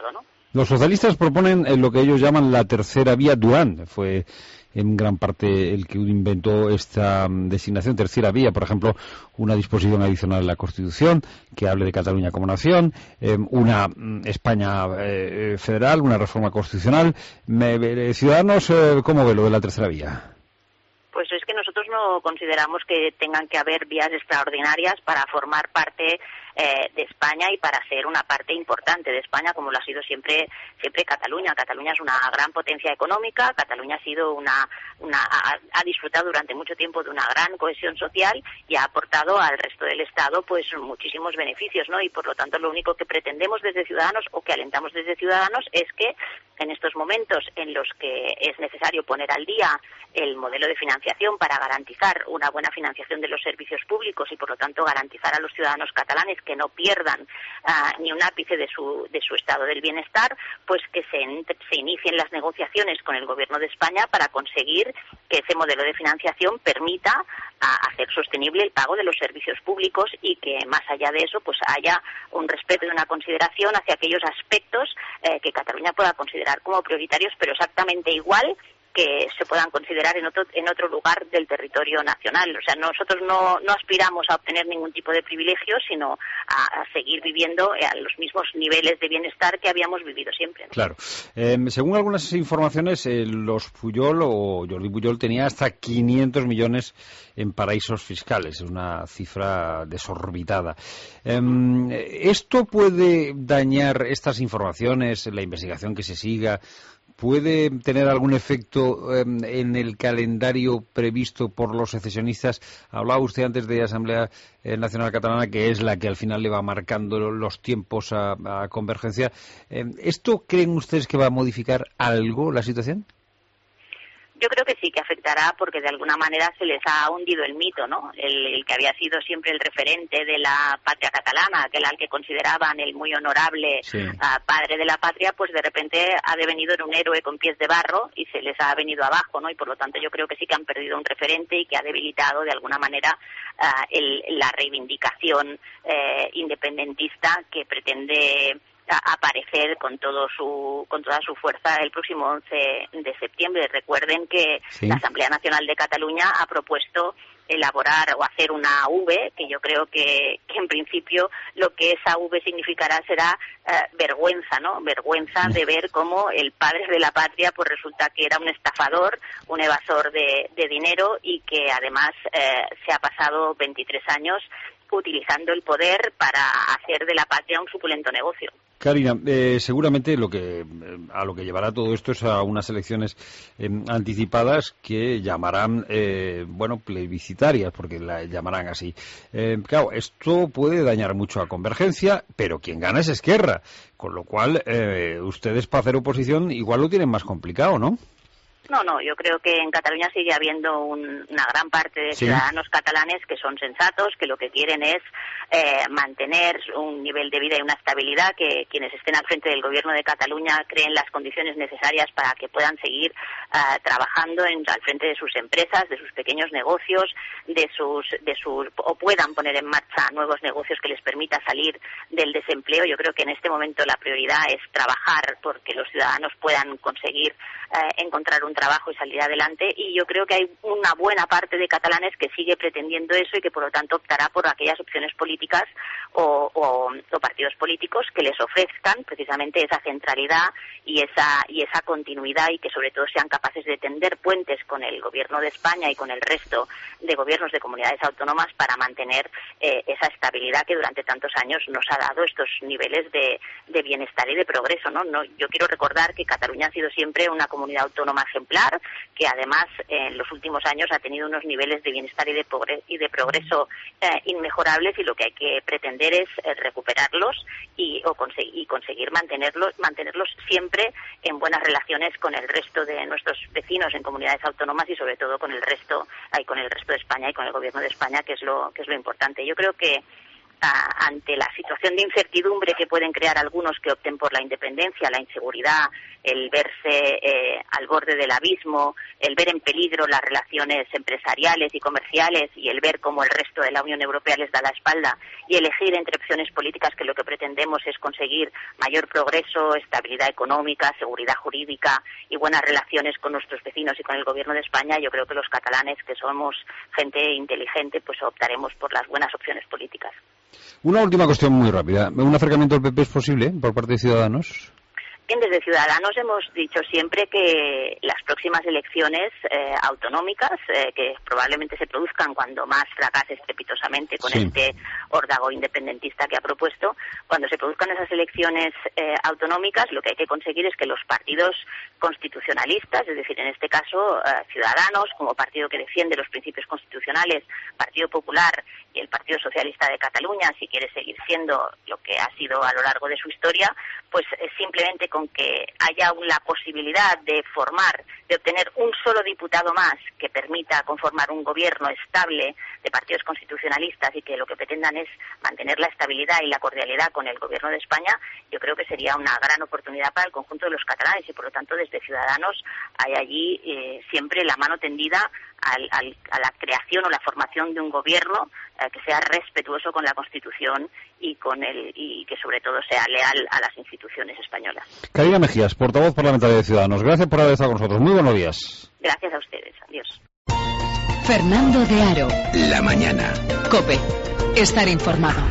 Speaker 1: Los socialistas proponen eh, lo que ellos llaman la tercera vía. Durán fue en gran parte el que inventó esta um, designación, tercera vía, por ejemplo, una disposición adicional en la Constitución que hable de Cataluña como nación, eh, una um, España eh, federal, una reforma constitucional. Me, eh, Ciudadanos, eh, ¿cómo ve lo de la tercera vía?
Speaker 23: Pues es que nosotros no consideramos que tengan que haber vías extraordinarias para formar parte eh, de España y para ser una parte importante de España, como lo ha sido siempre siempre Cataluña. Cataluña es una gran potencia económica, Cataluña ha sido una, una ha, ha disfrutado durante mucho tiempo de una gran cohesión social y ha aportado al resto del Estado pues muchísimos beneficios, ¿no? Y por lo tanto lo único que pretendemos desde Ciudadanos o que alentamos desde Ciudadanos es que en estos momentos en los que es necesario poner al día el modelo de financiación para garantizar una buena financiación de los servicios públicos y por lo tanto garantizar a los ciudadanos catalanes que no pierdan uh, ni un ápice de su de su estado del bienestar, pues que se, se inicien las negociaciones con el Gobierno de España para conseguir que ese modelo de financiación permita uh, hacer sostenible el pago de los servicios públicos y que más allá de eso pues haya un respeto y una consideración hacia aquellos aspectos eh, que Cataluña pueda considerar como prioritarios, pero exactamente igual que se puedan considerar en otro en otro lugar del territorio nacional. O sea, nosotros no, no aspiramos a obtener ningún tipo de privilegio, sino a, a seguir viviendo a los mismos niveles de bienestar que habíamos vivido siempre, ¿no?
Speaker 1: Claro. Eh, según algunas informaciones, eh, los Pujol o Jordi Pujol tenía hasta quinientos millones en paraísos fiscales. Es una cifra desorbitada. Eh, ¿Esto puede dañar estas informaciones, la investigación que se siga? ¿Puede tener algún efecto eh, en el calendario previsto por los secesionistas? Hablaba usted antes de Asamblea Nacional Catalana, que es la que al final le va marcando los tiempos a, a Convergencia. Eh, ¿Esto creen ustedes que va a modificar algo la situación?
Speaker 23: Yo creo que sí, que afectará porque de alguna manera se les ha hundido el mito, ¿no? El, el que había sido siempre el referente de la patria catalana, aquel al que consideraban el muy honorable sí. uh, padre de la patria, pues de repente ha devenido en un héroe con pies de barro y se les ha venido abajo, ¿no? Y por lo tanto yo creo que sí que han perdido un referente y que ha debilitado de alguna manera uh, el, la reivindicación eh, independentista que pretende aparecer con todo su con toda su fuerza el próximo once de septiembre. Recuerden que sí. la Asamblea Nacional de Cataluña ha propuesto elaborar o hacer una V, que yo creo que, que en principio lo que esa V significará será eh, vergüenza, ¿no? Vergüenza de ver cómo el padre de la patria pues resulta que era un estafador, un evasor de, de dinero y que además eh, se ha pasado veintitrés años utilizando el poder para hacer de la patria un suculento negocio.
Speaker 1: Karina, eh, seguramente lo que a lo que llevará todo esto es a unas elecciones eh, anticipadas que llamarán, eh, bueno, plebiscitarias, porque la llamarán así. Eh, claro, esto puede dañar mucho a Convergencia, pero quien gana es Esquerra, con lo cual eh, ustedes para hacer oposición igual lo tienen más complicado, ¿no?
Speaker 23: No, no, yo creo que en Cataluña sigue habiendo un, una gran parte de ¿Sí? ciudadanos catalanes que son sensatos, que lo que quieren es eh, mantener un nivel de vida y una estabilidad, que quienes estén al frente del gobierno de Cataluña creen las condiciones necesarias para que puedan seguir uh, trabajando en, al frente de sus empresas, de sus pequeños negocios, de sus, de sus o puedan poner en marcha nuevos negocios que les permita salir del desempleo. Yo creo que en este momento la prioridad es trabajar porque los ciudadanos puedan conseguir uh, encontrar un trabajo y salir adelante, y yo creo que hay una buena parte de catalanes que sigue pretendiendo eso y que por lo tanto optará por aquellas opciones políticas o, o, o partidos políticos que les ofrezcan precisamente esa centralidad y esa y esa continuidad, y que sobre todo sean capaces de tender puentes con el gobierno de España y con el resto de gobiernos de comunidades autónomas para mantener eh, esa estabilidad que durante tantos años nos ha dado estos niveles de, de bienestar y de progreso, ¿no? No, yo quiero recordar que Cataluña ha sido siempre una comunidad autónoma ejemplar, que además eh, en los últimos años ha tenido unos niveles de bienestar y de, progreso, y de progreso eh, inmejorables, y lo que hay que pretender es eh, recuperarlos y, o conse- y conseguir mantenerlos, mantenerlos siempre en buenas relaciones con el resto de nuestros vecinos en comunidades autónomas y sobre todo con el resto, ay, con el resto de España y con el gobierno de España, que es lo que es lo importante. Yo creo que a, ante la situación de incertidumbre que pueden crear algunos que opten por la independencia, la inseguridad, el verse eh, al borde del abismo, el ver en peligro las relaciones empresariales y comerciales y el ver cómo el resto de la Unión Europea les da la espalda y elegir entre opciones políticas que lo que pretendemos es conseguir mayor progreso, estabilidad económica, seguridad jurídica y buenas relaciones con nuestros vecinos y con el Gobierno de España, yo creo que los catalanes, que somos gente inteligente, pues optaremos por las buenas opciones políticas.
Speaker 1: Una última cuestión muy rápida. ¿Un acercamiento al P P es posible por parte de Ciudadanos?
Speaker 23: Bien, desde Ciudadanos hemos dicho siempre que las próximas elecciones eh, autonómicas, eh, que probablemente se produzcan cuando más fracase estrepitosamente con sí. este órdago independentista que ha propuesto, cuando se produzcan esas elecciones eh, autonómicas, lo que hay que conseguir es que los partidos constitucionalistas, es decir, en este caso eh, Ciudadanos, como partido que defiende los principios constitucionales, Partido Popular y el Partido Socialista de Cataluña, si quiere seguir siendo lo que ha sido a lo largo de su historia, pues eh, simplemente con que haya la posibilidad de formar, de obtener un solo diputado más que permita conformar un gobierno estable de partidos constitucionalistas y que lo que pretendan es mantener la estabilidad y la cordialidad con el Gobierno de España, yo creo que sería una gran oportunidad para el conjunto de los catalanes y por lo tanto desde Ciudadanos hay allí eh, siempre la mano tendida al, al, a la creación o la formación de un gobierno eh, que sea respetuoso con la Constitución y con el y que sobre todo sea leal a las instituciones españolas.
Speaker 1: Karina Mejías, portavoz parlamentaria de Ciudadanos, gracias por haber estado con nosotros. Muy buenos días.
Speaker 23: Gracias a ustedes. Adiós.
Speaker 21: Fernando de Aro.
Speaker 14: La mañana.
Speaker 21: COPE. Estar informado.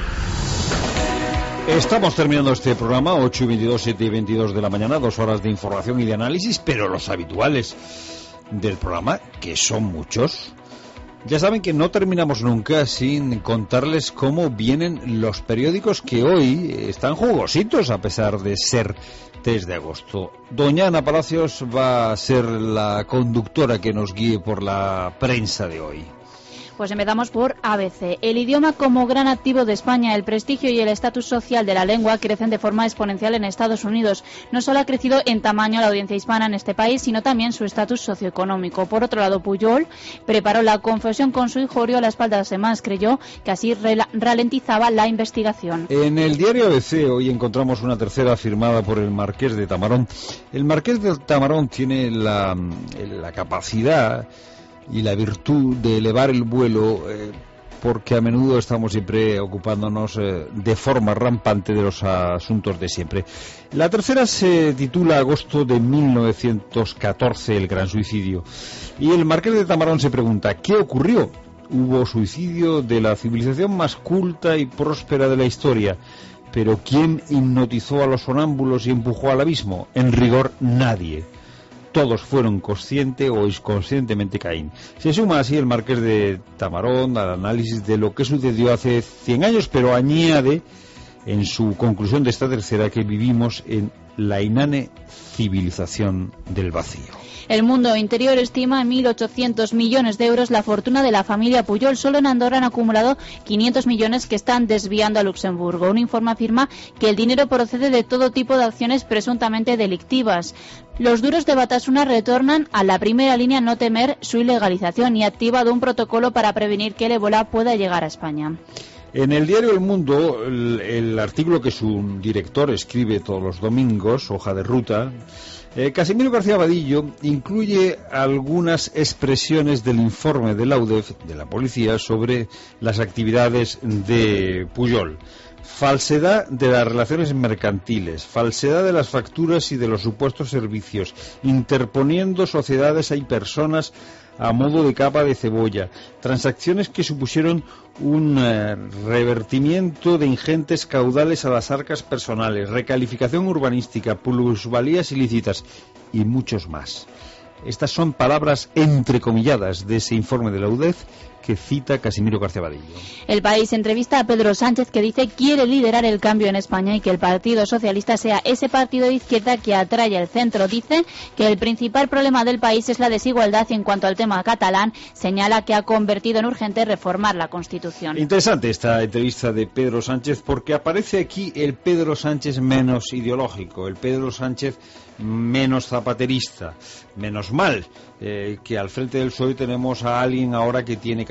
Speaker 1: Estamos terminando este programa, ocho y veintidós, siete y veintidós de la mañana, dos horas de información y de análisis, pero los habituales del programa, que son muchos. Ya saben que no terminamos nunca sin contarles cómo vienen los periódicos que hoy están jugositos a pesar de ser tres de agosto. Doña Ana Palacios va a ser la conductora que nos guíe por la prensa de hoy.
Speaker 8: Pues empezamos por A B C. El idioma como gran activo de España, el prestigio y el estatus social de la lengua crecen de forma exponencial en Estados Unidos. No solo ha crecido en tamaño la audiencia hispana en este país, sino también su estatus socioeconómico. Por otro lado, Pujol preparó la confesión con su hijo, Oriol a espaldas de más, creyó que así ralentizaba la investigación.
Speaker 1: En el diario A B C hoy encontramos una tercera firmada por el Marqués de Tamarón. El Marqués de Tamarón tiene la, la capacidad y la virtud de elevar el vuelo, eh, porque a menudo estamos siempre ocupándonos eh, de forma rampante de los asuntos de siempre. La tercera se titula Agosto de mil novecientos catorce, el gran suicidio. Y el Marqués de Tamarón se pregunta, ¿qué ocurrió? Hubo suicidio de la civilización más culta y próspera de la historia. Pero ¿quién hipnotizó a los sonámbulos y empujó al abismo? En rigor, nadie. Todos fueron consciente o inconscientemente Caín. Se suma así el Marqués de Tamarón al análisis de lo que sucedió hace cien años, pero añade en su conclusión de esta tercera que vivimos en la inane civilización del vacío.
Speaker 8: El Mundo Interior estima en mil ochocientos millones de euros la fortuna de la familia Pujol. Solo en Andorra han acumulado quinientos millones que están desviando a Luxemburgo. Un informe afirma que el dinero procede de todo tipo de acciones presuntamente delictivas. Los duros de Batasuna retornan a la primera línea, no temer su ilegalización, y ha activado un protocolo para prevenir que el ébola pueda llegar a España.
Speaker 1: En el diario El Mundo, el, el artículo que su director escribe todos los domingos, hoja de ruta, eh, Casimiro García Vadillo incluye algunas expresiones del informe de la U D E F, de la policía, sobre las actividades de Pujol. Falsedad de las relaciones mercantiles, falsedad de las facturas y de los supuestos servicios, interponiendo sociedades y personas a modo de capa de cebolla, transacciones que supusieron un eh, revertimiento de ingentes caudales a las arcas personales, recalificación urbanística, plusvalías ilícitas y muchos más. Estas son palabras entrecomilladas de ese informe de la U D E F que cita Casimiro García Vadillo.
Speaker 8: El País entrevista a Pedro Sánchez, que dice quiere liderar el cambio en España y que el Partido Socialista sea ese partido de izquierda que atrae al centro. Dice que el principal problema del país es la desigualdad y en cuanto al tema catalán señala que ha convertido en urgente reformar la Constitución.
Speaker 1: Interesante esta entrevista de Pedro Sánchez porque aparece aquí el Pedro Sánchez menos ideológico, el Pedro Sánchez menos zapaterista. Menos mal eh, que al frente del P S O E tenemos a alguien ahora que tiene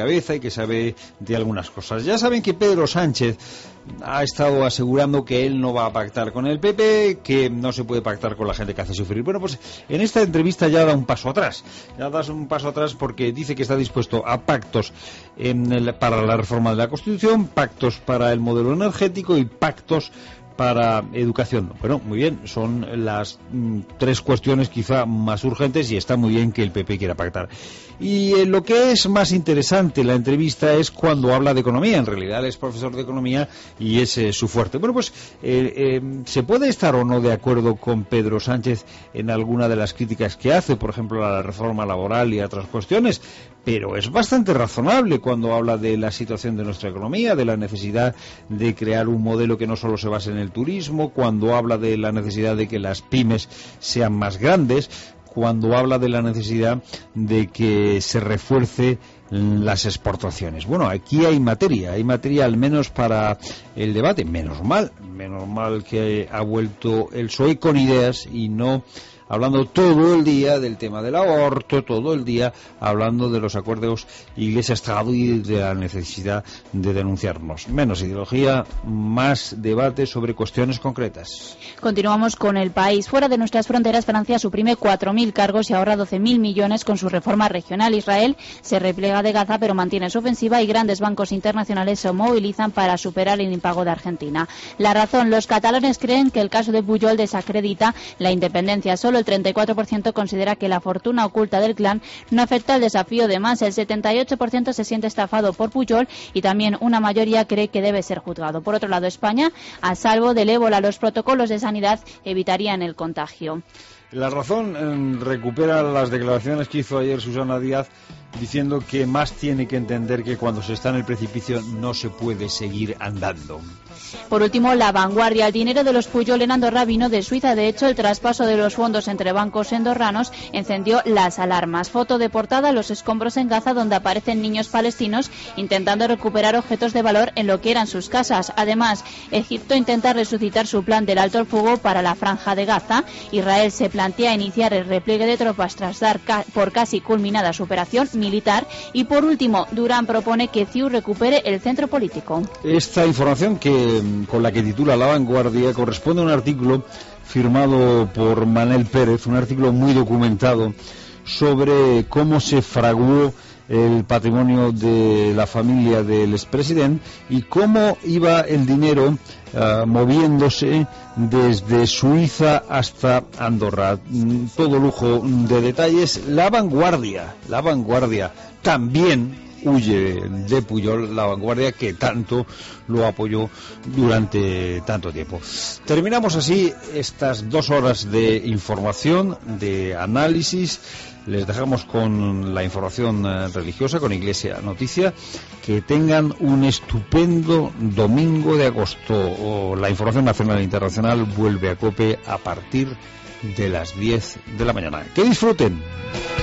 Speaker 1: cabeza y que sabe de algunas cosas. Ya saben que Pedro Sánchez ha estado asegurando que él no va a pactar con el P P, que no se puede pactar con la gente que hace sufrir. Bueno, pues en esta entrevista ya da un paso atrás. Ya das un paso atrás porque dice que está dispuesto a pactos en el, para la reforma de la Constitución, pactos para el modelo energético y pactos para educación. Bueno, muy bien, son las mm, tres cuestiones quizá más urgentes y está muy bien que el P P quiera pactar. Y eh, lo que es más interesante en la entrevista es cuando habla de economía. En realidad él es profesor de economía y es eh, su fuerte. Bueno, pues eh, eh, se puede estar o no de acuerdo con Pedro Sánchez en alguna de las críticas que hace, por ejemplo, a la reforma laboral y a otras cuestiones, pero es bastante razonable cuando habla de la situación de nuestra economía, de la necesidad de crear un modelo que no solo se base en el turismo, cuando habla de la necesidad de que las pymes sean más grandes, cuando habla de la necesidad de que se refuerce las exportaciones. Bueno, aquí hay materia, hay materia al menos para el debate, menos mal, menos mal que ha vuelto el P S O E con ideas y no hablando todo el día del tema del aborto, todo el día hablando de los acuerdos Iglesia-Estado y de la necesidad de denunciarnos. Menos ideología, más debate sobre cuestiones concretas.
Speaker 8: Continuamos con El País. Fuera de nuestras fronteras, Francia suprime cuatro mil cargos y ahorra doce mil millones con su reforma regional. Israel se replega de Gaza pero mantiene su ofensiva y grandes bancos internacionales se movilizan para superar el impago de Argentina. La razón, los catalanes creen que el caso de Pujol desacredita la independencia. Solo el treinta y cuatro por ciento considera que la fortuna oculta del clan no afecta al desafío de Mas. El setenta y ocho por ciento se siente estafado por Pujol y también una mayoría cree que debe ser juzgado. Por otro lado, España, a salvo del ébola, los protocolos de sanidad evitarían el contagio.
Speaker 1: La Razón eh, recupera las declaraciones que hizo ayer Susana Díaz diciendo que Mas tiene que entender que cuando se está en el precipicio no se puede seguir andando.
Speaker 8: Por último, La Vanguardia. El dinero de los Pujol en Andorra vino de Suiza. De hecho, el traspaso de los fondos entre bancos andorranos encendió las alarmas. Foto de portada, los escombros en Gaza, donde aparecen niños palestinos intentando recuperar objetos de valor en lo que eran sus casas. Además, Egipto intenta resucitar su plan del alto el fuego para la franja de Gaza. Israel se plantea iniciar el repliegue de tropas tras dar ca por casi culminada su operación militar. Y por último, Durán propone que C I U recupere el centro político.
Speaker 1: Esta información que con la que titula La Vanguardia corresponde a un artículo firmado por Manel Pérez, un artículo muy documentado sobre cómo se fraguó el patrimonio de la familia del expresidente y cómo iba el dinero uh, moviéndose desde Suiza hasta Andorra. Todo lujo de detalles. La Vanguardia, La Vanguardia también huye de Pujol, La Vanguardia que tanto lo apoyó durante tanto tiempo. Terminamos así estas dos horas de información, de análisis. Les dejamos con la información religiosa, con Iglesia Noticia. Que tengan un estupendo domingo de agosto. La información nacional e internacional vuelve a COPE a partir de las diez de la mañana. ¡Que disfruten!